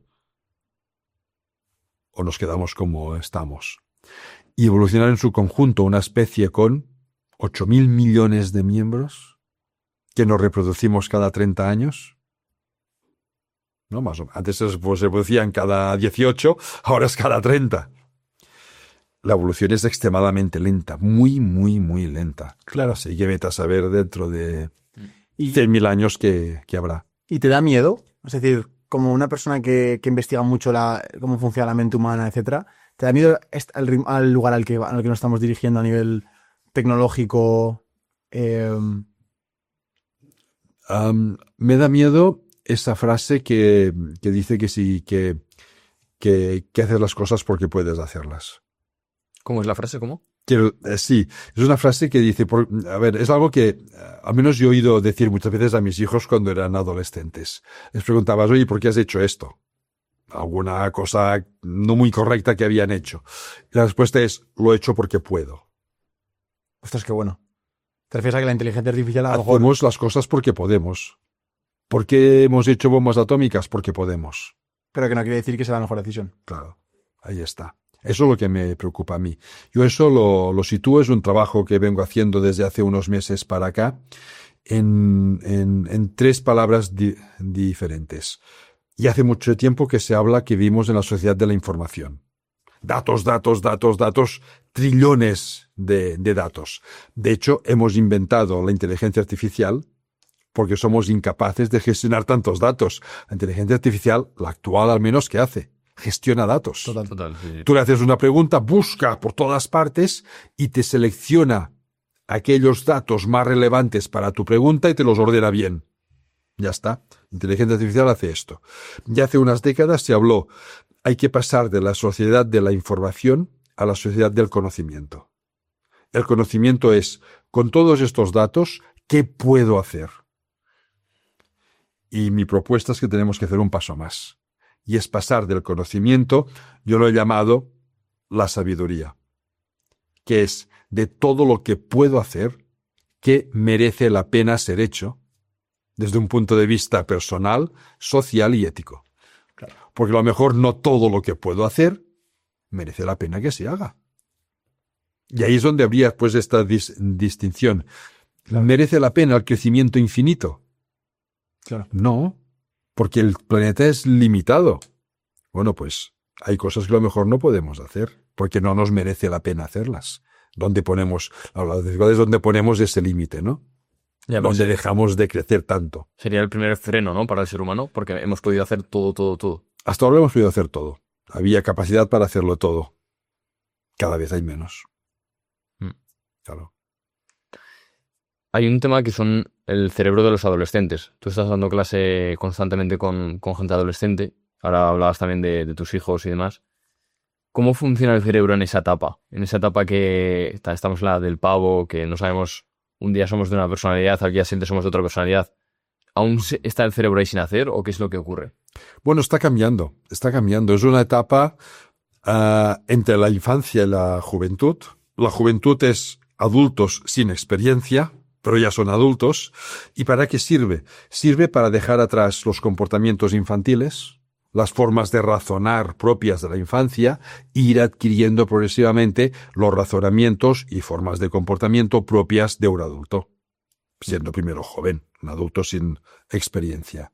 o nos quedamos como estamos. Y evolucionar en su conjunto una especie con 8.000 millones de miembros, que nos reproducimos cada 30 años, ¿no? Más o menos. Antes se reproducían cada 18, ahora es cada 30. La evolución es extremadamente lenta, muy, muy, muy lenta. Claro, así que vete a saber dentro de 100.000 años que habrá. ¿Y te da miedo? Es decir, como una persona que investiga mucho cómo funciona la mente humana, etcétera, ¿te da miedo al lugar al que nos estamos dirigiendo a nivel tecnológico? Me da miedo esa frase que dice que sí, que haces las cosas porque puedes hacerlas. ¿Cómo es la frase? ¿Cómo? Sí, es una frase que dice, a ver, es algo que al menos yo he oído decir muchas veces a mis hijos cuando eran adolescentes. Les preguntabas, oye, ¿por qué has hecho esto? Alguna cosa no muy correcta que habían hecho. Y la respuesta es, lo he hecho porque puedo. Ostras, qué bueno. ¿Te refieres a que la inteligencia artificial a lo mejor... Hacemos las cosas porque podemos. ¿Por qué hemos hecho bombas atómicas? Porque podemos. Pero que no quiere decir que sea la mejor decisión. Claro, ahí está. Eso es lo que me preocupa a mí. Yo eso lo sitúo, es un trabajo que vengo haciendo desde hace unos meses para acá, en tres palabras diferentes. Y hace mucho tiempo que se habla que vivimos en la sociedad de la información. Datos, datos, datos, datos, trillones de datos. De hecho, hemos inventado la inteligencia artificial porque somos incapaces de gestionar tantos datos. La inteligencia artificial, la actual al menos, ¿qué hace? Gestiona datos. Total, sí. Tú le haces una pregunta, busca por todas partes y te selecciona aquellos datos más relevantes para tu pregunta y te los ordena bien. Ya está. Inteligencia artificial hace esto. Ya hace unas décadas se habló, hay que pasar de la sociedad de la información a la sociedad del conocimiento. El conocimiento es, con todos estos datos, ¿qué puedo hacer? Y mi propuesta es que tenemos que hacer un paso más. Y es pasar del conocimiento, yo lo he llamado la sabiduría, que es de todo lo que puedo hacer que merece la pena ser hecho desde un punto de vista personal, social y ético. Claro. Porque a lo mejor no todo lo que puedo hacer merece la pena que se haga. Y ahí es donde habría pues esta distinción. Claro. ¿Merece la pena el crecimiento infinito? Claro. No, porque el planeta es limitado. Bueno, pues hay cosas que a lo mejor no podemos hacer, porque no nos merece la pena hacerlas. ¿Dónde ponemos, la desigualdad es donde ponemos ese límite, ¿no? Ya, pues, Donde dejamos de crecer tanto. sería el primer freno, ¿no? Para el ser humano, porque hemos podido hacer todo. Hasta ahora hemos podido hacer todo. Había capacidad para hacerlo todo. Cada vez hay menos. Claro. Hay un tema que son el cerebro de los adolescentes. Tú estás dando clase constantemente con gente adolescente. Ahora hablabas también de tus hijos y demás. ¿Cómo funciona el cerebro en esa etapa? En esa etapa que estamos la del pavo, que no sabemos, un día somos de una personalidad, al día siguiente somos de otra personalidad. ¿Aún está el cerebro ahí sin hacer o qué es lo que ocurre? Bueno, está cambiando. Es una etapa entre la infancia y la juventud. La juventud es adultos sin experiencia, pero ya son adultos. ¿Y para qué sirve? Sirve para dejar atrás los comportamientos infantiles, las formas de razonar propias de la infancia, e ir adquiriendo progresivamente los razonamientos y formas de comportamiento propias de un adulto, siendo primero joven, un adulto sin experiencia.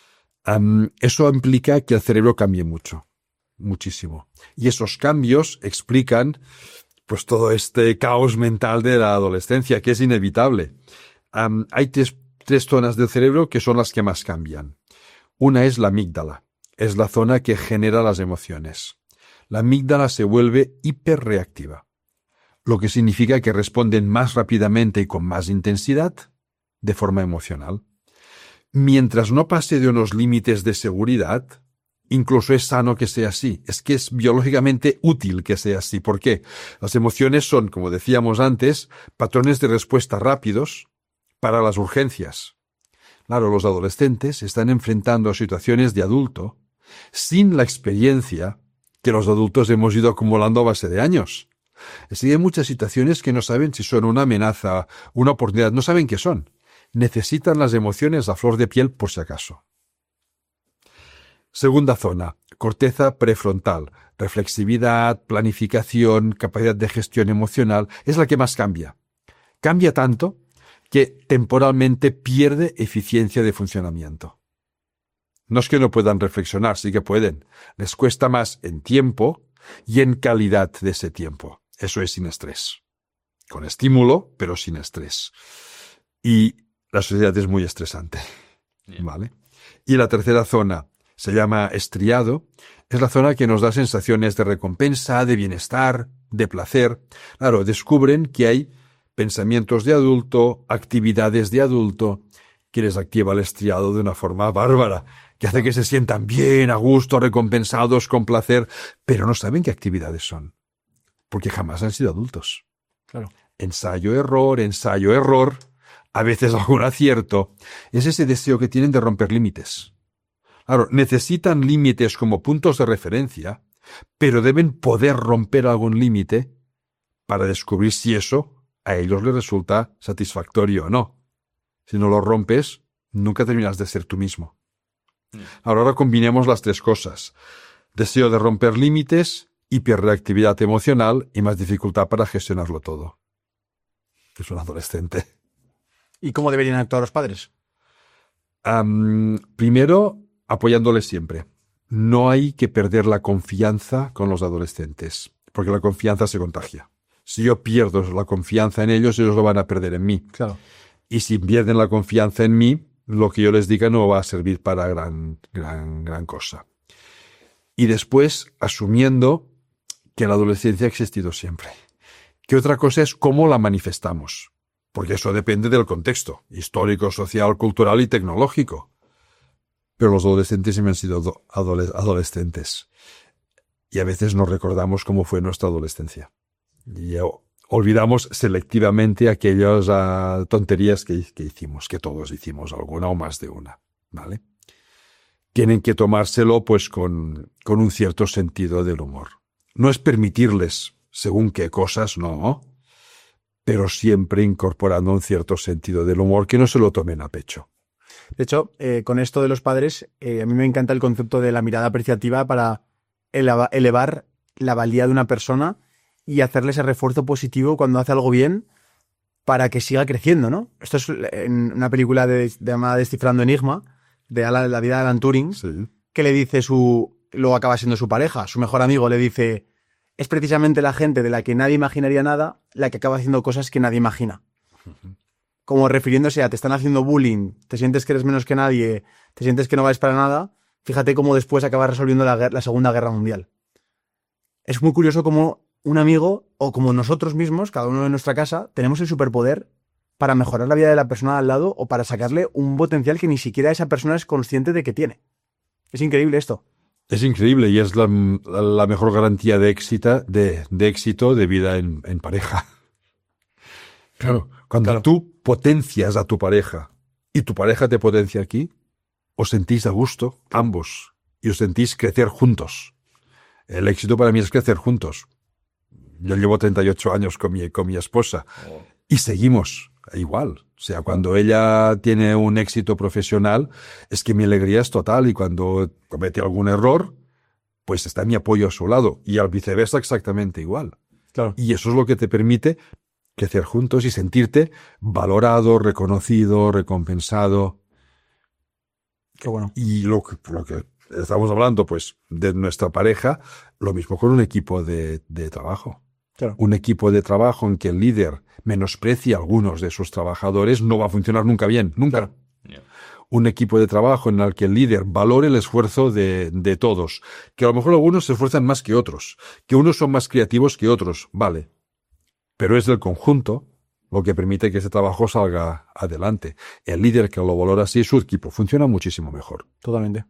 Eso implica que el cerebro cambie mucho, muchísimo. Y esos cambios explican pues todo este caos mental de la adolescencia, que es inevitable. Hay tres zonas del cerebro que son las que más cambian. Una es la amígdala. Es la zona que genera las emociones. La amígdala se vuelve hiperreactiva, lo que significa que responden más rápidamente y con más intensidad de forma emocional. Mientras no pase de unos límites de seguridad, incluso es sano que sea así. Es que es biológicamente útil que sea así. ¿Por qué? Las emociones son, como decíamos antes, patrones de respuesta rápidos para las urgencias. Claro, los adolescentes se están enfrentando a situaciones de adulto sin la experiencia que los adultos hemos ido acumulando a base de años. Así que hay muchas situaciones que no saben si son una amenaza, una oportunidad, no saben qué son. Necesitan las emociones a flor de piel por si acaso. Segunda zona, corteza prefrontal. Reflexividad, planificación, capacidad de gestión emocional, es la que más cambia. Cambia tanto que temporalmente pierde eficiencia de funcionamiento. No es que no puedan reflexionar, sí que pueden. Les cuesta más en tiempo y en calidad de ese tiempo. Eso es sin estrés. Con estímulo, pero sin estrés. Y la sociedad es muy estresante. ¿Vale? Y la tercera zona se llama estriado. Es la zona que nos da sensaciones de recompensa, de bienestar, de placer. Claro, descubren que hay pensamientos de adulto, actividades de adulto, que les activa el estriado de una forma bárbara, que hace que se sientan bien, a gusto, recompensados, con placer, pero no saben qué actividades son, porque jamás han sido adultos. Claro. Ensayo, error, a veces algún acierto. Es ese deseo que tienen de romper límites. Claro, necesitan límites como puntos de referencia, pero deben poder romper algún límite para descubrir si eso a ellos les resulta satisfactorio o no. Si no lo rompes, nunca terminas de ser tú mismo. Ahora combinemos las tres cosas. Deseo de romper límites, hiperreactividad emocional y más dificultad para gestionarlo todo. Es un adolescente. ¿Y cómo deberían actuar los padres? Primero, apoyándoles siempre. No hay que perder la confianza con los adolescentes, porque la confianza se contagia. Si yo pierdo la confianza en ellos lo van a perder en mí. Claro. Y si pierden la confianza en mí, lo que yo les diga no va a servir para gran cosa. Y después, asumiendo que la adolescencia ha existido siempre. Que otra cosa es cómo la manifestamos. Porque eso depende del contexto histórico, social, cultural y tecnológico. pero los adolescentes siempre han sido adolescentes. Y a veces no recordamos cómo fue nuestra adolescencia. Y olvidamos selectivamente aquellas tonterías que hicimos, que todos hicimos, alguna o más de una, ¿vale? Tienen que tomárselo pues con un cierto sentido del humor. No es permitirles según qué cosas, no, pero siempre incorporando un cierto sentido del humor, que no se lo tomen a pecho. De hecho, con esto de los padres, a mí me encanta el concepto de la mirada apreciativa para elevar la valía de una persona y hacerle ese refuerzo positivo cuando hace algo bien para que siga creciendo, ¿no? Esto es en una película llamada Descifrando Enigma, de la vida de Alan Turing, Sí. que le dice luego acaba siendo su pareja, su mejor amigo, le dice, es precisamente la gente de la que nadie imaginaría nada la que acaba haciendo cosas que nadie imagina. Como refiriéndose a te están haciendo bullying, te sientes que eres menos que nadie, te sientes que no vales para nada, fíjate cómo después acabas resolviendo la Segunda Guerra Mundial. Es muy curioso cómo un amigo, o como nosotros mismos, cada uno en nuestra casa, tenemos el superpoder para mejorar la vida de la persona de al lado o para sacarle un potencial que ni siquiera esa persona es consciente de que tiene. Es increíble esto. Es increíble y es la mejor garantía de éxito de vida en pareja. Claro, cuando tú potencias a tu pareja y tu pareja te potencia aquí, os sentís a gusto, ambos, y os sentís crecer juntos. El éxito para mí es crecer juntos. Yo llevo 38 años con mi esposa y seguimos igual. O sea, cuando ella tiene un éxito profesional, es que mi alegría es total, y cuando comete algún error, pues está mi apoyo a su lado, y al viceversa exactamente igual. Claro. Y eso es lo que te permite crecer juntos y sentirte valorado, reconocido, recompensado. Qué bueno. Y lo que estamos hablando, pues, de nuestra pareja, lo mismo con un equipo de trabajo. Claro. Un equipo de trabajo en que el líder menosprecia a algunos de sus trabajadores no va a funcionar nunca bien, nunca. Claro. Un equipo de trabajo en el que el líder valore el esfuerzo de todos, que a lo mejor algunos se esfuerzan más que otros, que unos son más creativos que otros, vale, pero es del conjunto lo que permite que ese trabajo salga adelante. El líder que lo valora así, su equipo funciona muchísimo mejor. Totalmente.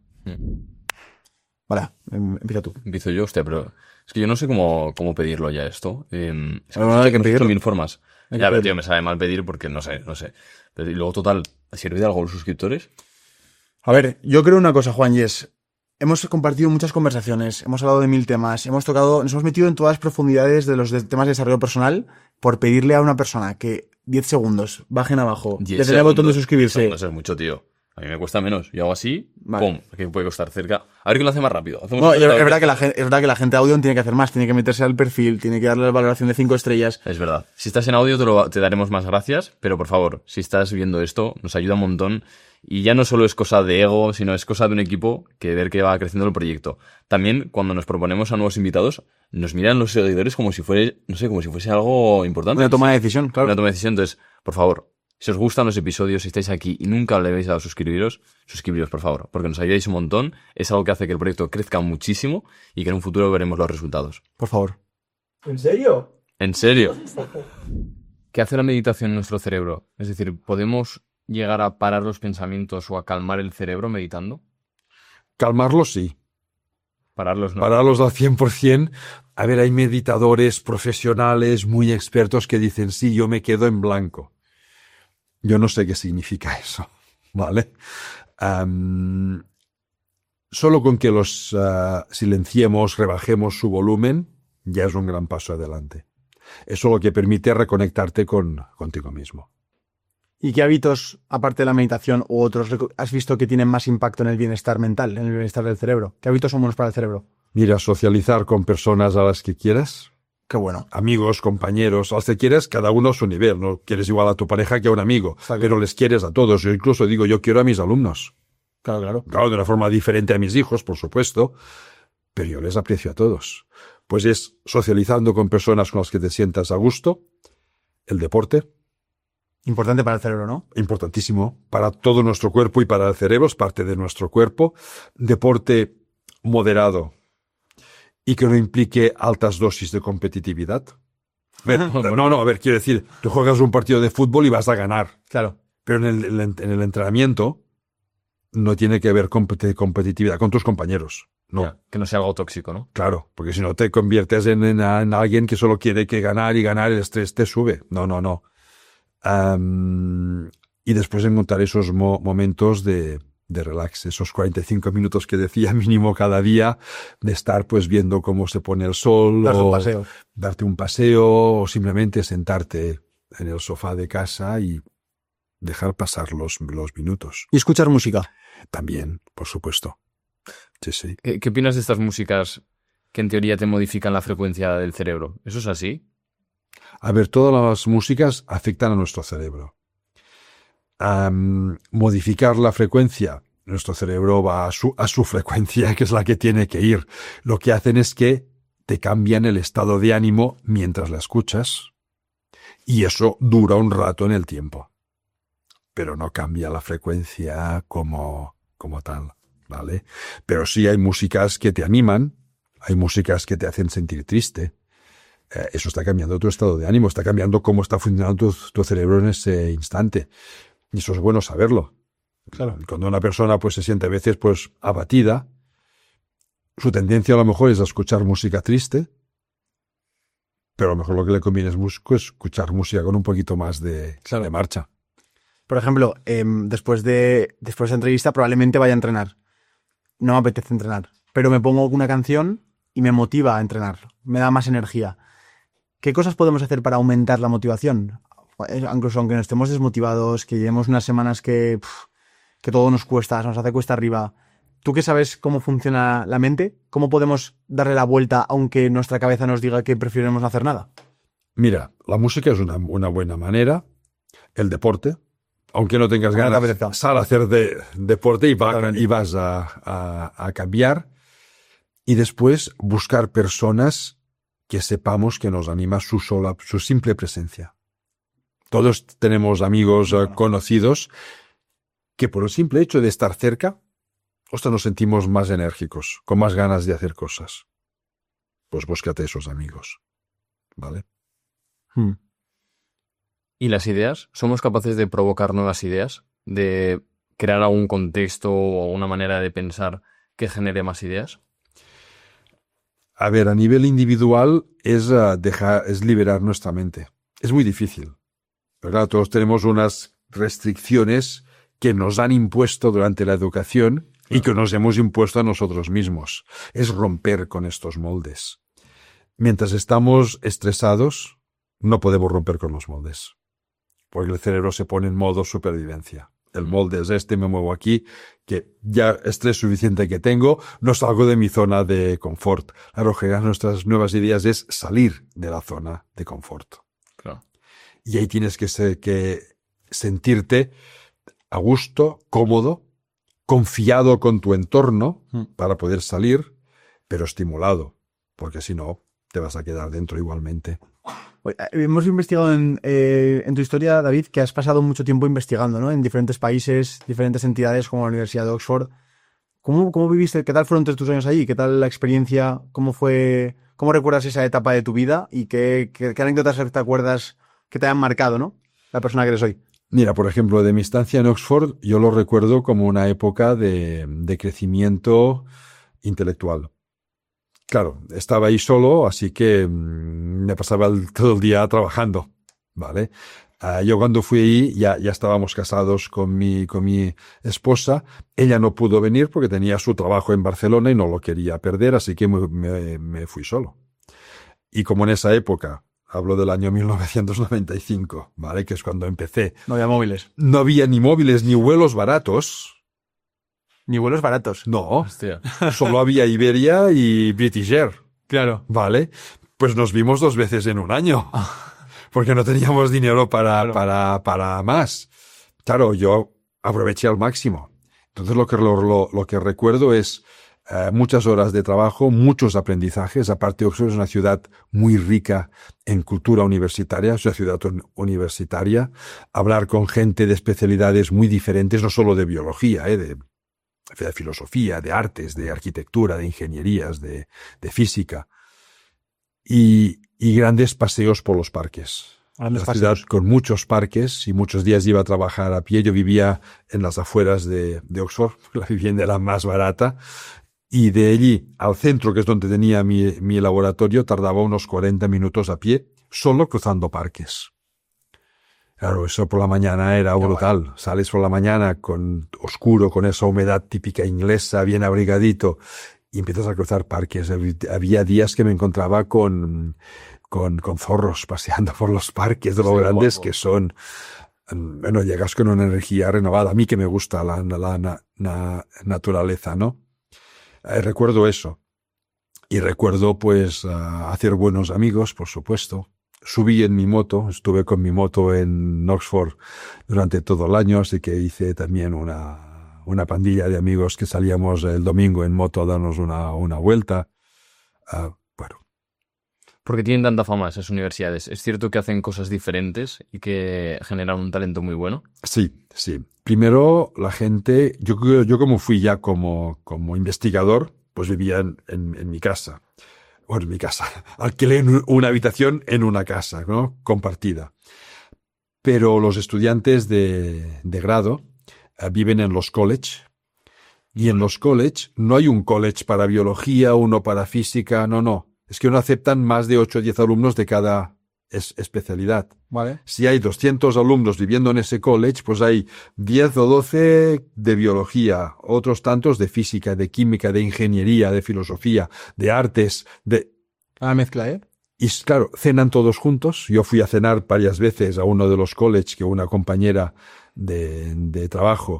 Vale, empieza tú. Empiezo yo, hostia, pero es que yo no sé cómo pedirlo ya esto. Bueno, hay que pedirlo. Mil formas. Hay que Ya, pero pedirlo. tío, me sabe mal pedir porque no sé. Pero, y luego, total, ¿sirve de algo los suscriptores? A ver, yo creo una cosa, Juan, y es, hemos compartido muchas conversaciones, hemos hablado de 1000 temas, nos hemos metido en todas las profundidades de los temas de desarrollo personal por pedirle a una persona que 10 segundos, bajen abajo, 10 le den el botón de segundos. suscribirse. No sé, es mucho, tío. A mí me cuesta menos. Yo hago así, Vale. pum, que puede costar cerca. A ver quién lo hace más rápido. Hacemos No, un es test, a ver verdad, qué- es verdad que la gente de audio tiene que hacer más, tiene que meterse al perfil, tiene que darle la valoración de 5 estrellas. Es verdad. Si estás en audio te daremos más gracias, pero por favor, si estás viendo esto, nos ayuda un montón. Y ya no solo es cosa de ego, sino es cosa de un equipo que ver que va creciendo el proyecto. También, cuando nos proponemos a nuevos invitados, nos miran los seguidores como si fuese, no sé, como si fuese algo importante. Una toma de decisión, claro. Una toma de decisión. Entonces, por favor, si os gustan los episodios, si estáis aquí y nunca le habéis dado a suscribiros, por favor, porque nos ayudáis un montón. Es algo que hace que el proyecto crezca muchísimo y que en un futuro veremos los resultados. Por favor. ¿En serio? ¿En serio? ¿Qué hace la meditación en nuestro cerebro? Es decir, ¿podemos llegar a parar los pensamientos o a calmar el cerebro meditando? Calmarlos sí, Pararlos no. pararlos al 100%. A ver, hay meditadores profesionales muy expertos que dicen, sí, yo me quedo en blanco. Yo no sé qué significa eso, ¿vale? Solo con que los silenciemos, rebajemos su volumen, ya es un gran paso adelante. Eso lo que permite reconectarte contigo mismo. ¿Y qué hábitos, aparte de la meditación u otros, has visto que tienen más impacto en el bienestar mental, en el bienestar del cerebro? ¿Qué hábitos son buenos para el cerebro? Mira, socializar con personas a las que quieras, Qué bueno. amigos, compañeros, a los que quieres, cada uno a su nivel. No quieres igual a tu pareja que a un amigo, Está claro. pero les quieres a todos. Yo incluso digo, yo quiero a mis alumnos. Claro, claro. Claro, de una forma diferente a mis hijos, por supuesto, pero yo les aprecio a todos. Pues es socializando con personas con las que te sientas a gusto, el deporte, Importante para el cerebro, ¿no? importantísimo para todo nuestro cuerpo y para el cerebro, es parte de nuestro cuerpo. Deporte moderado y que no implique altas dosis de competitividad. A ver, a ver, quiero decir, tú juegas un partido de fútbol y vas a ganar, Claro. pero en el entrenamiento no tiene que ver con competitividad con tus compañeros. No. Ya, que no sea algo tóxico, ¿no? Claro, porque si no te conviertes en alguien que solo quiere que ganar y ganar, el estrés te sube. No. Y después encontrar esos momentos de relax, esos 45 minutos que decía mínimo cada día, de estar pues viendo cómo se pone el sol, darte un paseo, o simplemente sentarte en el sofá de casa y dejar pasar los minutos. ¿Y escuchar música? También, por supuesto. Sí. ¿Qué opinas de estas músicas que en teoría te modifican la frecuencia del cerebro? ¿Eso es así? A ver, todas las músicas afectan a nuestro cerebro. Modificar la frecuencia, nuestro cerebro va a su frecuencia, que es la que tiene que ir. Lo que hacen es que te cambian el estado de ánimo mientras la escuchas, y eso dura un rato en el tiempo. Pero no cambia la frecuencia como tal, ¿vale? Pero sí hay músicas que te animan, hay músicas que te hacen sentir triste. Eso está cambiando tu estado de ánimo, está cambiando cómo está funcionando tu cerebro en ese instante. Y eso es bueno saberlo. Claro. Cuando una persona pues se siente a veces pues abatida, su tendencia a lo mejor es a escuchar música triste, pero a lo mejor lo que le conviene es escuchar música con un poquito más de marcha. Por ejemplo, después de esa entrevista probablemente vaya a entrenar. No me apetece entrenar, pero me pongo una canción y me motiva a entrenar, me da más energía. ¿Qué cosas podemos hacer para aumentar la motivación? Incluso aunque nos estemos desmotivados, que llevemos unas semanas que todo nos hace cuesta arriba. ¿Tú qué sabes cómo funciona la mente? ¿Cómo podemos darle la vuelta aunque nuestra cabeza nos diga que preferiremos no hacer nada? Mira, la música es una buena manera. El deporte, aunque no tengas ganas, sal a hacer deporte y vas a cambiar. Y después buscar personas que sepamos que nos anima su simple presencia. Todos tenemos amigos conocidos que por el simple hecho de estar cerca, nos sentimos más enérgicos, con más ganas de hacer cosas. Pues búscate esos amigos, ¿vale? ¿Y las ideas? ¿Somos capaces de provocar nuevas ideas? ¿De crear algún contexto o una manera de pensar que genere más ideas? A ver, a nivel individual es liberar nuestra mente. Es muy difícil. Pero claro, todos tenemos unas restricciones que nos han impuesto durante la educación y que nos hemos impuesto a nosotros mismos. Es romper con estos moldes. Mientras estamos estresados, no podemos romper con los moldes. Porque el cerebro se pone en modo supervivencia. El molde es me muevo aquí, que ya estrés suficiente que tengo, no salgo de mi zona de confort. Claro, generar nuestras nuevas ideas es salir de la zona de confort. Claro. Y ahí tienes que sentirte a gusto, cómodo, confiado con tu entorno para poder salir, pero estimulado, porque si no, te vas a quedar dentro igualmente. Hemos investigado en tu historia, David, que has pasado mucho tiempo investigando, ¿no? En diferentes países, diferentes entidades como la Universidad de Oxford. ¿Cómo viviste? ¿Qué tal fueron tus años allí? ¿Qué tal la experiencia? ¿Cómo recuerdas esa etapa de tu vida? ¿Y qué anécdotas te acuerdas que te hayan marcado, ¿no? La persona que eres hoy. Mira, por ejemplo, de mi estancia en Oxford, yo lo recuerdo como una época de crecimiento intelectual. Claro, estaba ahí solo, así que me pasaba todo el día trabajando, ¿vale? Yo cuando fui ahí ya estábamos casados con mi esposa. Ella no pudo venir porque tenía su trabajo en Barcelona y no lo quería perder, así que me fui solo. Y como en esa época, hablo del año 1995, ¿vale? Que es cuando empecé. No había móviles. No había ni móviles ni vuelos baratos. Ni vuelos baratos. No, Hostia. Solo había Iberia y British Air. Claro. ¿Vale? Pues nos vimos 2 veces en un año. Porque no teníamos dinero para más. Claro, yo aproveché al máximo. Entonces lo que recuerdo es muchas horas de trabajo, muchos aprendizajes. Aparte, Oxford es una ciudad muy rica en cultura universitaria, es una ciudad universitaria. Hablar con gente de especialidades muy diferentes, no solo de biología, de filosofía, de artes, de arquitectura, de ingenierías, de física. Y grandes paseos por los parques. Grandes Una ciudad paseos. con muchos parques y muchos días iba a trabajar a pie. Yo vivía en las afueras de Oxford, la vivienda era más barata. Y de allí al centro, que es donde tenía mi laboratorio, tardaba unos 40 minutos a pie, solo cruzando parques. Claro, eso por la mañana era brutal. Sales por la mañana con oscuro, con esa humedad típica inglesa, bien abrigadito, y empiezas a cruzar parques. Había días que me encontraba con zorros paseando por los parques de lo Sí, grandes guapo. que son. Bueno, llegas con una energía renovada. A mí que me gusta la naturaleza, ¿no? Recuerdo eso. Y recuerdo, pues, hacer buenos amigos, por supuesto. Subí en mi moto, estuve con mi moto en Oxford durante todo el año, así que hice también una pandilla de amigos que salíamos el domingo en moto a darnos una vuelta. Bueno, Porque tienen tanta fama esas universidades. Es cierto que hacen cosas diferentes y que generan un talento muy bueno. sí, sí. Primero, la gente, yo como fui ya como investigador, pues vivía en mi casa. Bueno, en mi casa. Alquilé una habitación en una casa, ¿no? Compartida. Pero los estudiantes de grado viven en los college. Y en los college no hay un college para biología, uno para física, no. Es que no aceptan más de 8 o 10 alumnos de cada especialidad. Vale. Si hay 200 alumnos viviendo en ese college, pues hay 10 o 12 de biología, otros tantos de física, de química, de ingeniería, de filosofía, de artes, Una mezcla, ¿eh? Y claro, cenan todos juntos. Yo fui a cenar varias veces a uno de los college que una compañera de trabajo,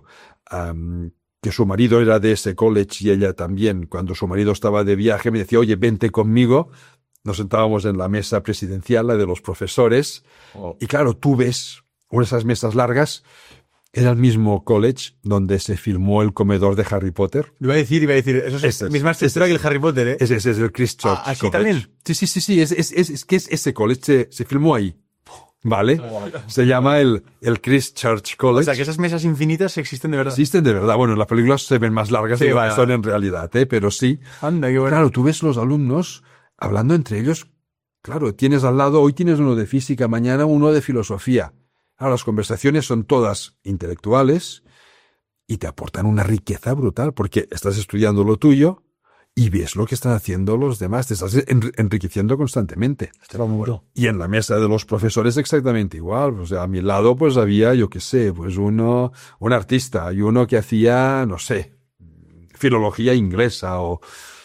que su marido era de ese college y ella también, cuando su marido estaba de viaje, me decía, oye, vente conmigo. Nos sentábamos en la mesa presidencial, la de los profesores. Oh. Y claro, tú ves esas mesas largas. Era el mismo college donde se filmó el comedor de Harry Potter. Iba a decir, eso es Ese es, misma estructura que el Harry Potter, ¿eh? Ese es el Christ Church ¿así College. también? Sí. Es que es ese college se filmó ahí. ¿Vale? Se llama el Christ Church O College. sea, que esas mesas infinitas existen de verdad. Existen de verdad. Bueno, en las películas se ven más largas Sí, de lo que vale, son vale. en realidad, ¿eh? Pero sí. Anda, qué bueno. Claro, tú ves los alumnos hablando entre ellos. Claro, tienes al lado, hoy tienes uno de física, mañana uno de filosofía. Claro, las conversaciones son todas intelectuales y te aportan una riqueza brutal porque estás estudiando lo tuyo y ves lo que están haciendo los demás. Te estás enriqueciendo constantemente. Y en la mesa de los profesores exactamente igual. O sea, a mi lado pues había, yo qué sé, pues un artista y uno que hacía, no sé, filología inglesa o...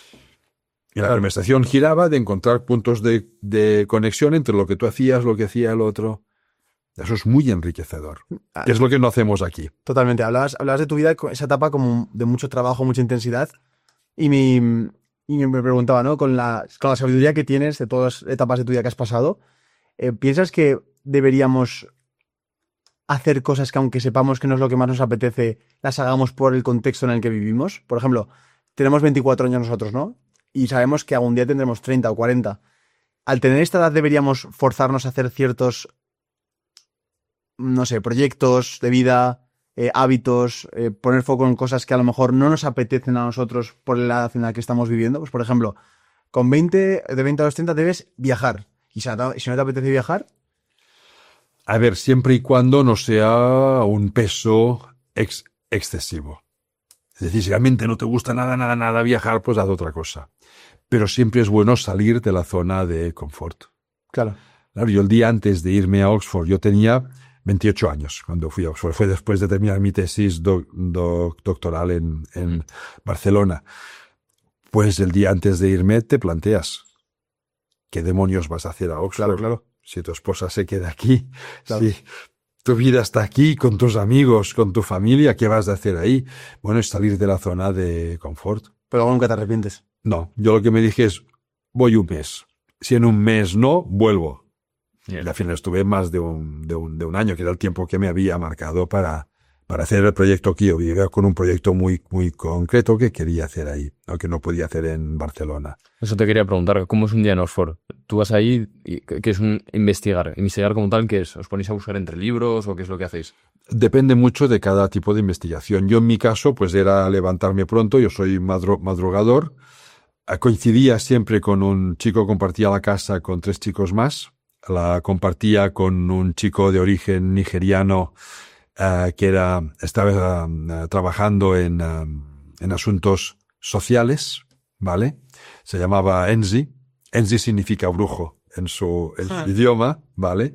Y la conversación giraba de encontrar puntos de conexión entre lo que tú hacías, lo que hacía el otro. Eso es muy enriquecedor. Que es lo que no hacemos aquí. Totalmente. Hablabas de tu vida, esa etapa como de mucho trabajo, mucha intensidad. Y me preguntaba, ¿no? Con la sabiduría que tienes de todas las etapas de tu vida que has pasado, ¿piensas que deberíamos hacer cosas que aunque sepamos que no es lo que más nos apetece, las hagamos por el contexto en el que vivimos? Por ejemplo, tenemos 24 años nosotros, ¿no? Y sabemos que algún día tendremos 30 o 40. Al tener esta edad deberíamos forzarnos a hacer ciertos, no sé, proyectos de vida, hábitos, poner foco en cosas que a lo mejor no nos apetecen a nosotros por la edad en la que estamos viviendo. Pues, por ejemplo, de 20 a los 30 debes viajar. Y si no te apetece viajar, A ver, siempre y cuando no sea un peso excesivo. Es decir, si realmente no te gusta nada viajar, pues haz otra cosa. Pero siempre es bueno salir de la zona de confort. claro. Claro, yo el día antes de irme a Oxford, yo tenía 28 años cuando fui a Oxford. Fue después de terminar mi tesis doctoral en Barcelona. Pues el día antes de irme te planteas, ¿qué demonios vas a hacer a Oxford? Claro. Si tu esposa se queda aquí, Claro. si tu vida está aquí, con tus amigos, con tu familia, ¿qué vas a hacer ahí? Bueno, es salir de la zona de confort. Pero luego nunca te arrepientes. No, yo lo que me dije es, voy un mes. Si en un mes no, vuelvo. Bien. Y al final estuve más de un año, que era el tiempo que me había marcado para hacer el proyecto que yo vivía, con un proyecto muy concreto que quería hacer ahí, ¿no? Que no podía hacer en Barcelona. Eso te quería preguntar, ¿cómo es un día en Oxford? Tú vas ahí, y ¿qué es un investigar? ¿Investigar como tal qué es? ¿Os ponéis a buscar entre libros o qué es lo que hacéis? Depende mucho de cada tipo de investigación. Yo en mi caso, pues era levantarme pronto, yo soy madrugador. Coincidía siempre con un chico, compartía la casa con 3 chicos más. la compartía con un chico de origen nigeriano que estaba trabajando en asuntos sociales, ¿vale? Se llamaba Enzi. Enzi significa brujo en su idioma, ¿vale?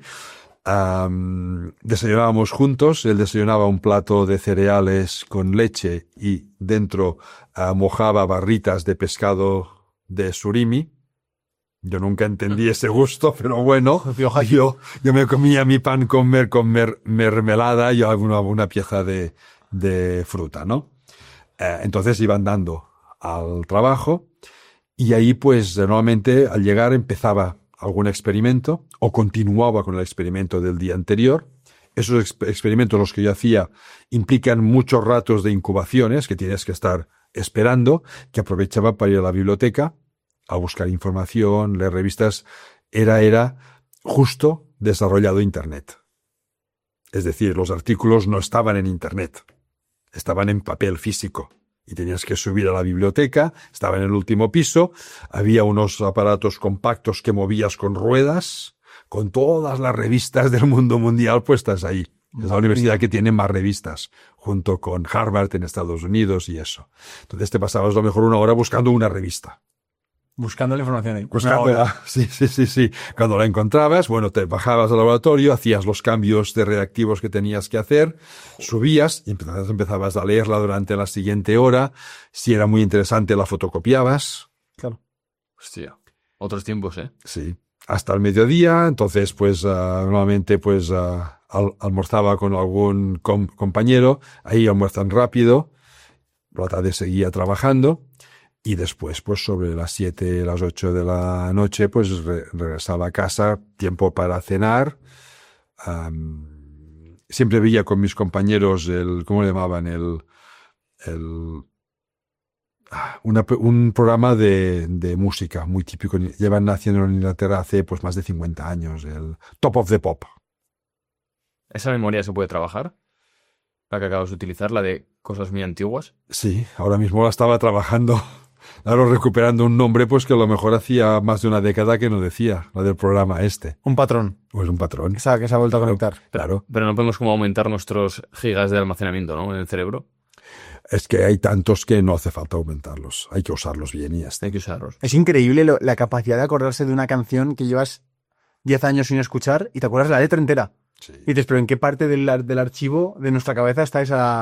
Desayunábamos juntos, él desayunaba un plato de cereales con leche y dentro mojaba barritas de pescado de surimi. Yo nunca entendí ese gusto, pero bueno, yo me comía mi pan con mermelada y alguna pieza de fruta, ¿no? Entonces iban dando al trabajo y ahí pues normalmente al llegar empezaba algún experimento o continuaba con el experimento del día anterior. Esos experimentos, los que yo hacía, implican muchos ratos de incubaciones que tienes que estar esperando, que aprovechaba para ir a la biblioteca a buscar información, leer revistas. Era justo desarrollado Internet. Es decir, los artículos no estaban en Internet, estaban en papel físico. Y tenías que subir a la biblioteca, estaba en el último piso, había unos aparatos compactos que movías con ruedas, con todas las revistas del mundo mundial puestas ahí. Es la universidad que tiene más revistas, junto con Harvard en Estados Unidos y eso. Entonces te pasabas a lo mejor una hora buscando una revista. Buscando la información ahí. Buscándola, sí. Cuando la encontrabas, bueno, te bajabas al laboratorio, hacías los cambios de reactivos que tenías que hacer, subías y empezabas a leerla durante la siguiente hora. Si era muy interesante, la fotocopiabas. Claro. Hostia. Otros tiempos, ¿eh? Sí. Hasta el mediodía, entonces, pues, normalmente, pues, almorzaba con algún compañero. Ahí almuerzan rápido. Por la tarde seguía trabajando. Y después, pues sobre las 7, las 8 de la noche, pues regresaba a casa, tiempo para cenar. Siempre veía con mis compañeros ¿cómo le llamaban? Un programa de música muy típico. Llevan haciendo en Inglaterra hace pues más de 50 años, el Top of the Pop. ¿Esa memoria se puede trabajar? La que acabas de utilizar, la de cosas muy antiguas. Sí, ahora mismo la estaba trabajando. Claro, recuperando un nombre pues que a lo mejor hacía más de una década que no decía, la del programa este. Un patrón. Pues un patrón. Que se ha vuelto a conectar. Claro. Pero no podemos como aumentar nuestros gigas de almacenamiento, ¿no? En el cerebro. Es que hay tantos que no hace falta aumentarlos. Hay que usarlos bien y ya está. Hay que usarlos. Es increíble la capacidad de acordarse de una canción que llevas 10 años sin escuchar y te acuerdas la letra entera. Sí. Y dices, pero ¿en qué parte del archivo de nuestra cabeza está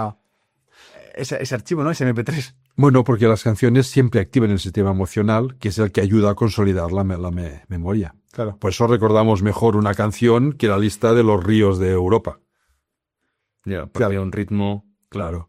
ese archivo, ¿no? Ese MP3. Bueno, porque las canciones siempre activan el sistema emocional, que es el que ayuda a consolidar la memoria. Claro. Por eso recordamos mejor una canción que la lista de los ríos de Europa. Ya, porque había un ritmo. Claro.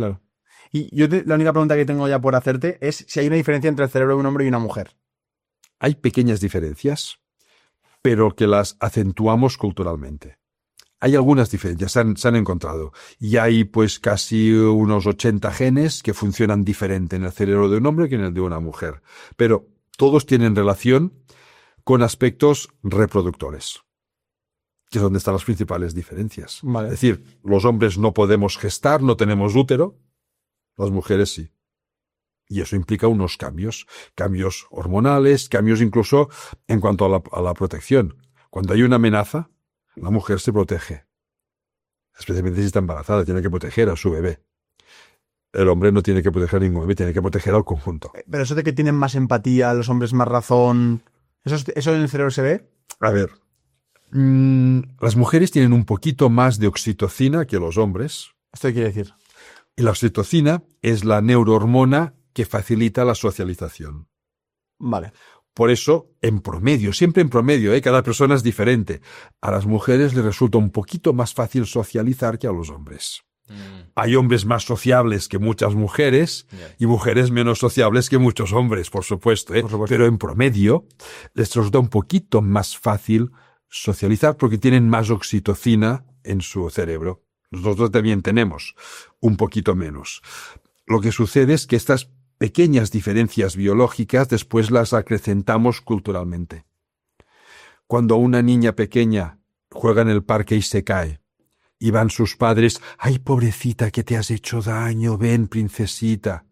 Y la única pregunta que tengo ya por hacerte es si hay una diferencia entre el cerebro de un hombre y una mujer. Hay pequeñas diferencias, pero que las acentuamos culturalmente. Hay algunas diferencias, se han encontrado. Y hay pues casi unos 80 genes que funcionan diferente en el cerebro de un hombre que en el de una mujer. Pero todos tienen relación con aspectos reproductores, que es donde están las principales diferencias. Vale. Es decir, los hombres no podemos gestar, no tenemos útero, las mujeres sí. Y eso implica unos cambios hormonales, cambios incluso en cuanto a la protección. Cuando hay una amenaza, la mujer se protege. Especialmente si está embarazada, tiene que proteger a su bebé. El hombre no tiene que proteger a ningún bebé, tiene que proteger al conjunto. Pero eso de que tienen más empatía, los hombres más razón, ¿eso en el cerebro se ve? A ver, las mujeres tienen un poquito más de oxitocina que los hombres. ¿Esto qué quiere decir? Y la oxitocina es la neurohormona que facilita la socialización. Vale. Por eso, en promedio, siempre en promedio, cada persona es diferente. A las mujeres les resulta un poquito más fácil socializar que a los hombres. Hay hombres más sociables que muchas mujeres y mujeres menos sociables que muchos hombres, por supuesto. Pero en promedio les resulta un poquito más fácil socializar porque tienen más oxitocina en su cerebro. Nosotros también tenemos un poquito menos. Lo que sucede es que estas pequeñas diferencias biológicas después las acrecentamos culturalmente. Cuando una niña pequeña juega en el parque y se cae, y van sus padres, ¡ay, pobrecita, que te has hecho daño! Ven, princesita.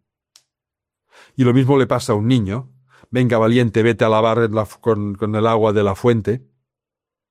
Y lo mismo le pasa a un niño. Venga, valiente, vete a lavar con el agua de la fuente.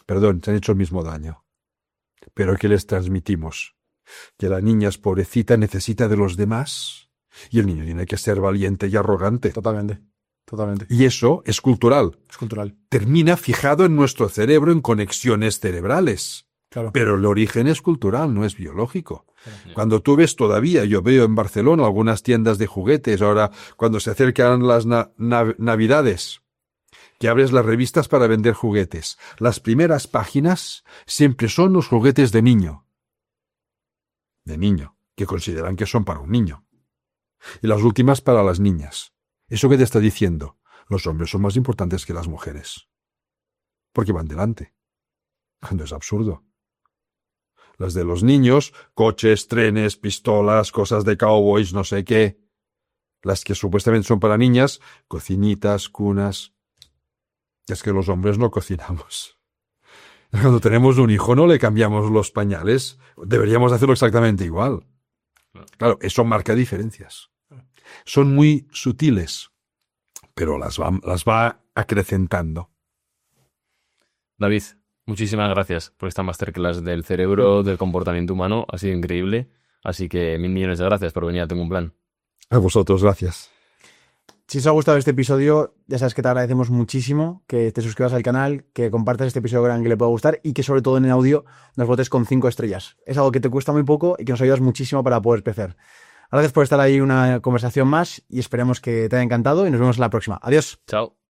Perdón, se han hecho el mismo daño. Pero ¿qué les transmitimos? Que la niña es pobrecita, necesita de los demás, y el niño tiene que ser valiente y arrogante. Totalmente. Totalmente. Y eso es cultural. Es cultural. Termina fijado en nuestro cerebro en conexiones cerebrales. Claro. Pero el origen es cultural, no es biológico. Cuando tú ves todavía, yo veo en Barcelona algunas tiendas de juguetes, ahora cuando se acercan las Navidades, que abres las revistas para vender juguetes, las primeras páginas siempre son los juguetes de niño, que consideran que son para un niño, y las últimas para las niñas. ¿Eso qué te está diciendo? Los hombres son más importantes que las mujeres, porque van delante, cuando es absurdo. Las de los niños, coches, trenes, pistolas, cosas de cowboys, no sé qué. Las que supuestamente son para niñas, cocinitas, cunas. Es que los hombres no cocinamos. Cuando tenemos un hijo no le cambiamos los pañales. Deberíamos hacerlo exactamente igual. Claro, eso marca diferencias. Son muy sutiles, pero las va acrecentando. David, muchísimas gracias por esta masterclass del cerebro, del comportamiento humano. Ha sido increíble. Así que 1000 millones de gracias por venir a Tengo un Plan. A vosotros, gracias. Si os ha gustado este episodio, ya sabes que te agradecemos muchísimo que te suscribas al canal, que compartas este episodio con alguien que le pueda gustar y que sobre todo en el audio nos votes con 5 estrellas. Es algo que te cuesta muy poco y que nos ayudas muchísimo para poder crecer. Gracias por estar ahí, una conversación más, y esperemos que te haya encantado y nos vemos en la próxima. Adiós. Chao.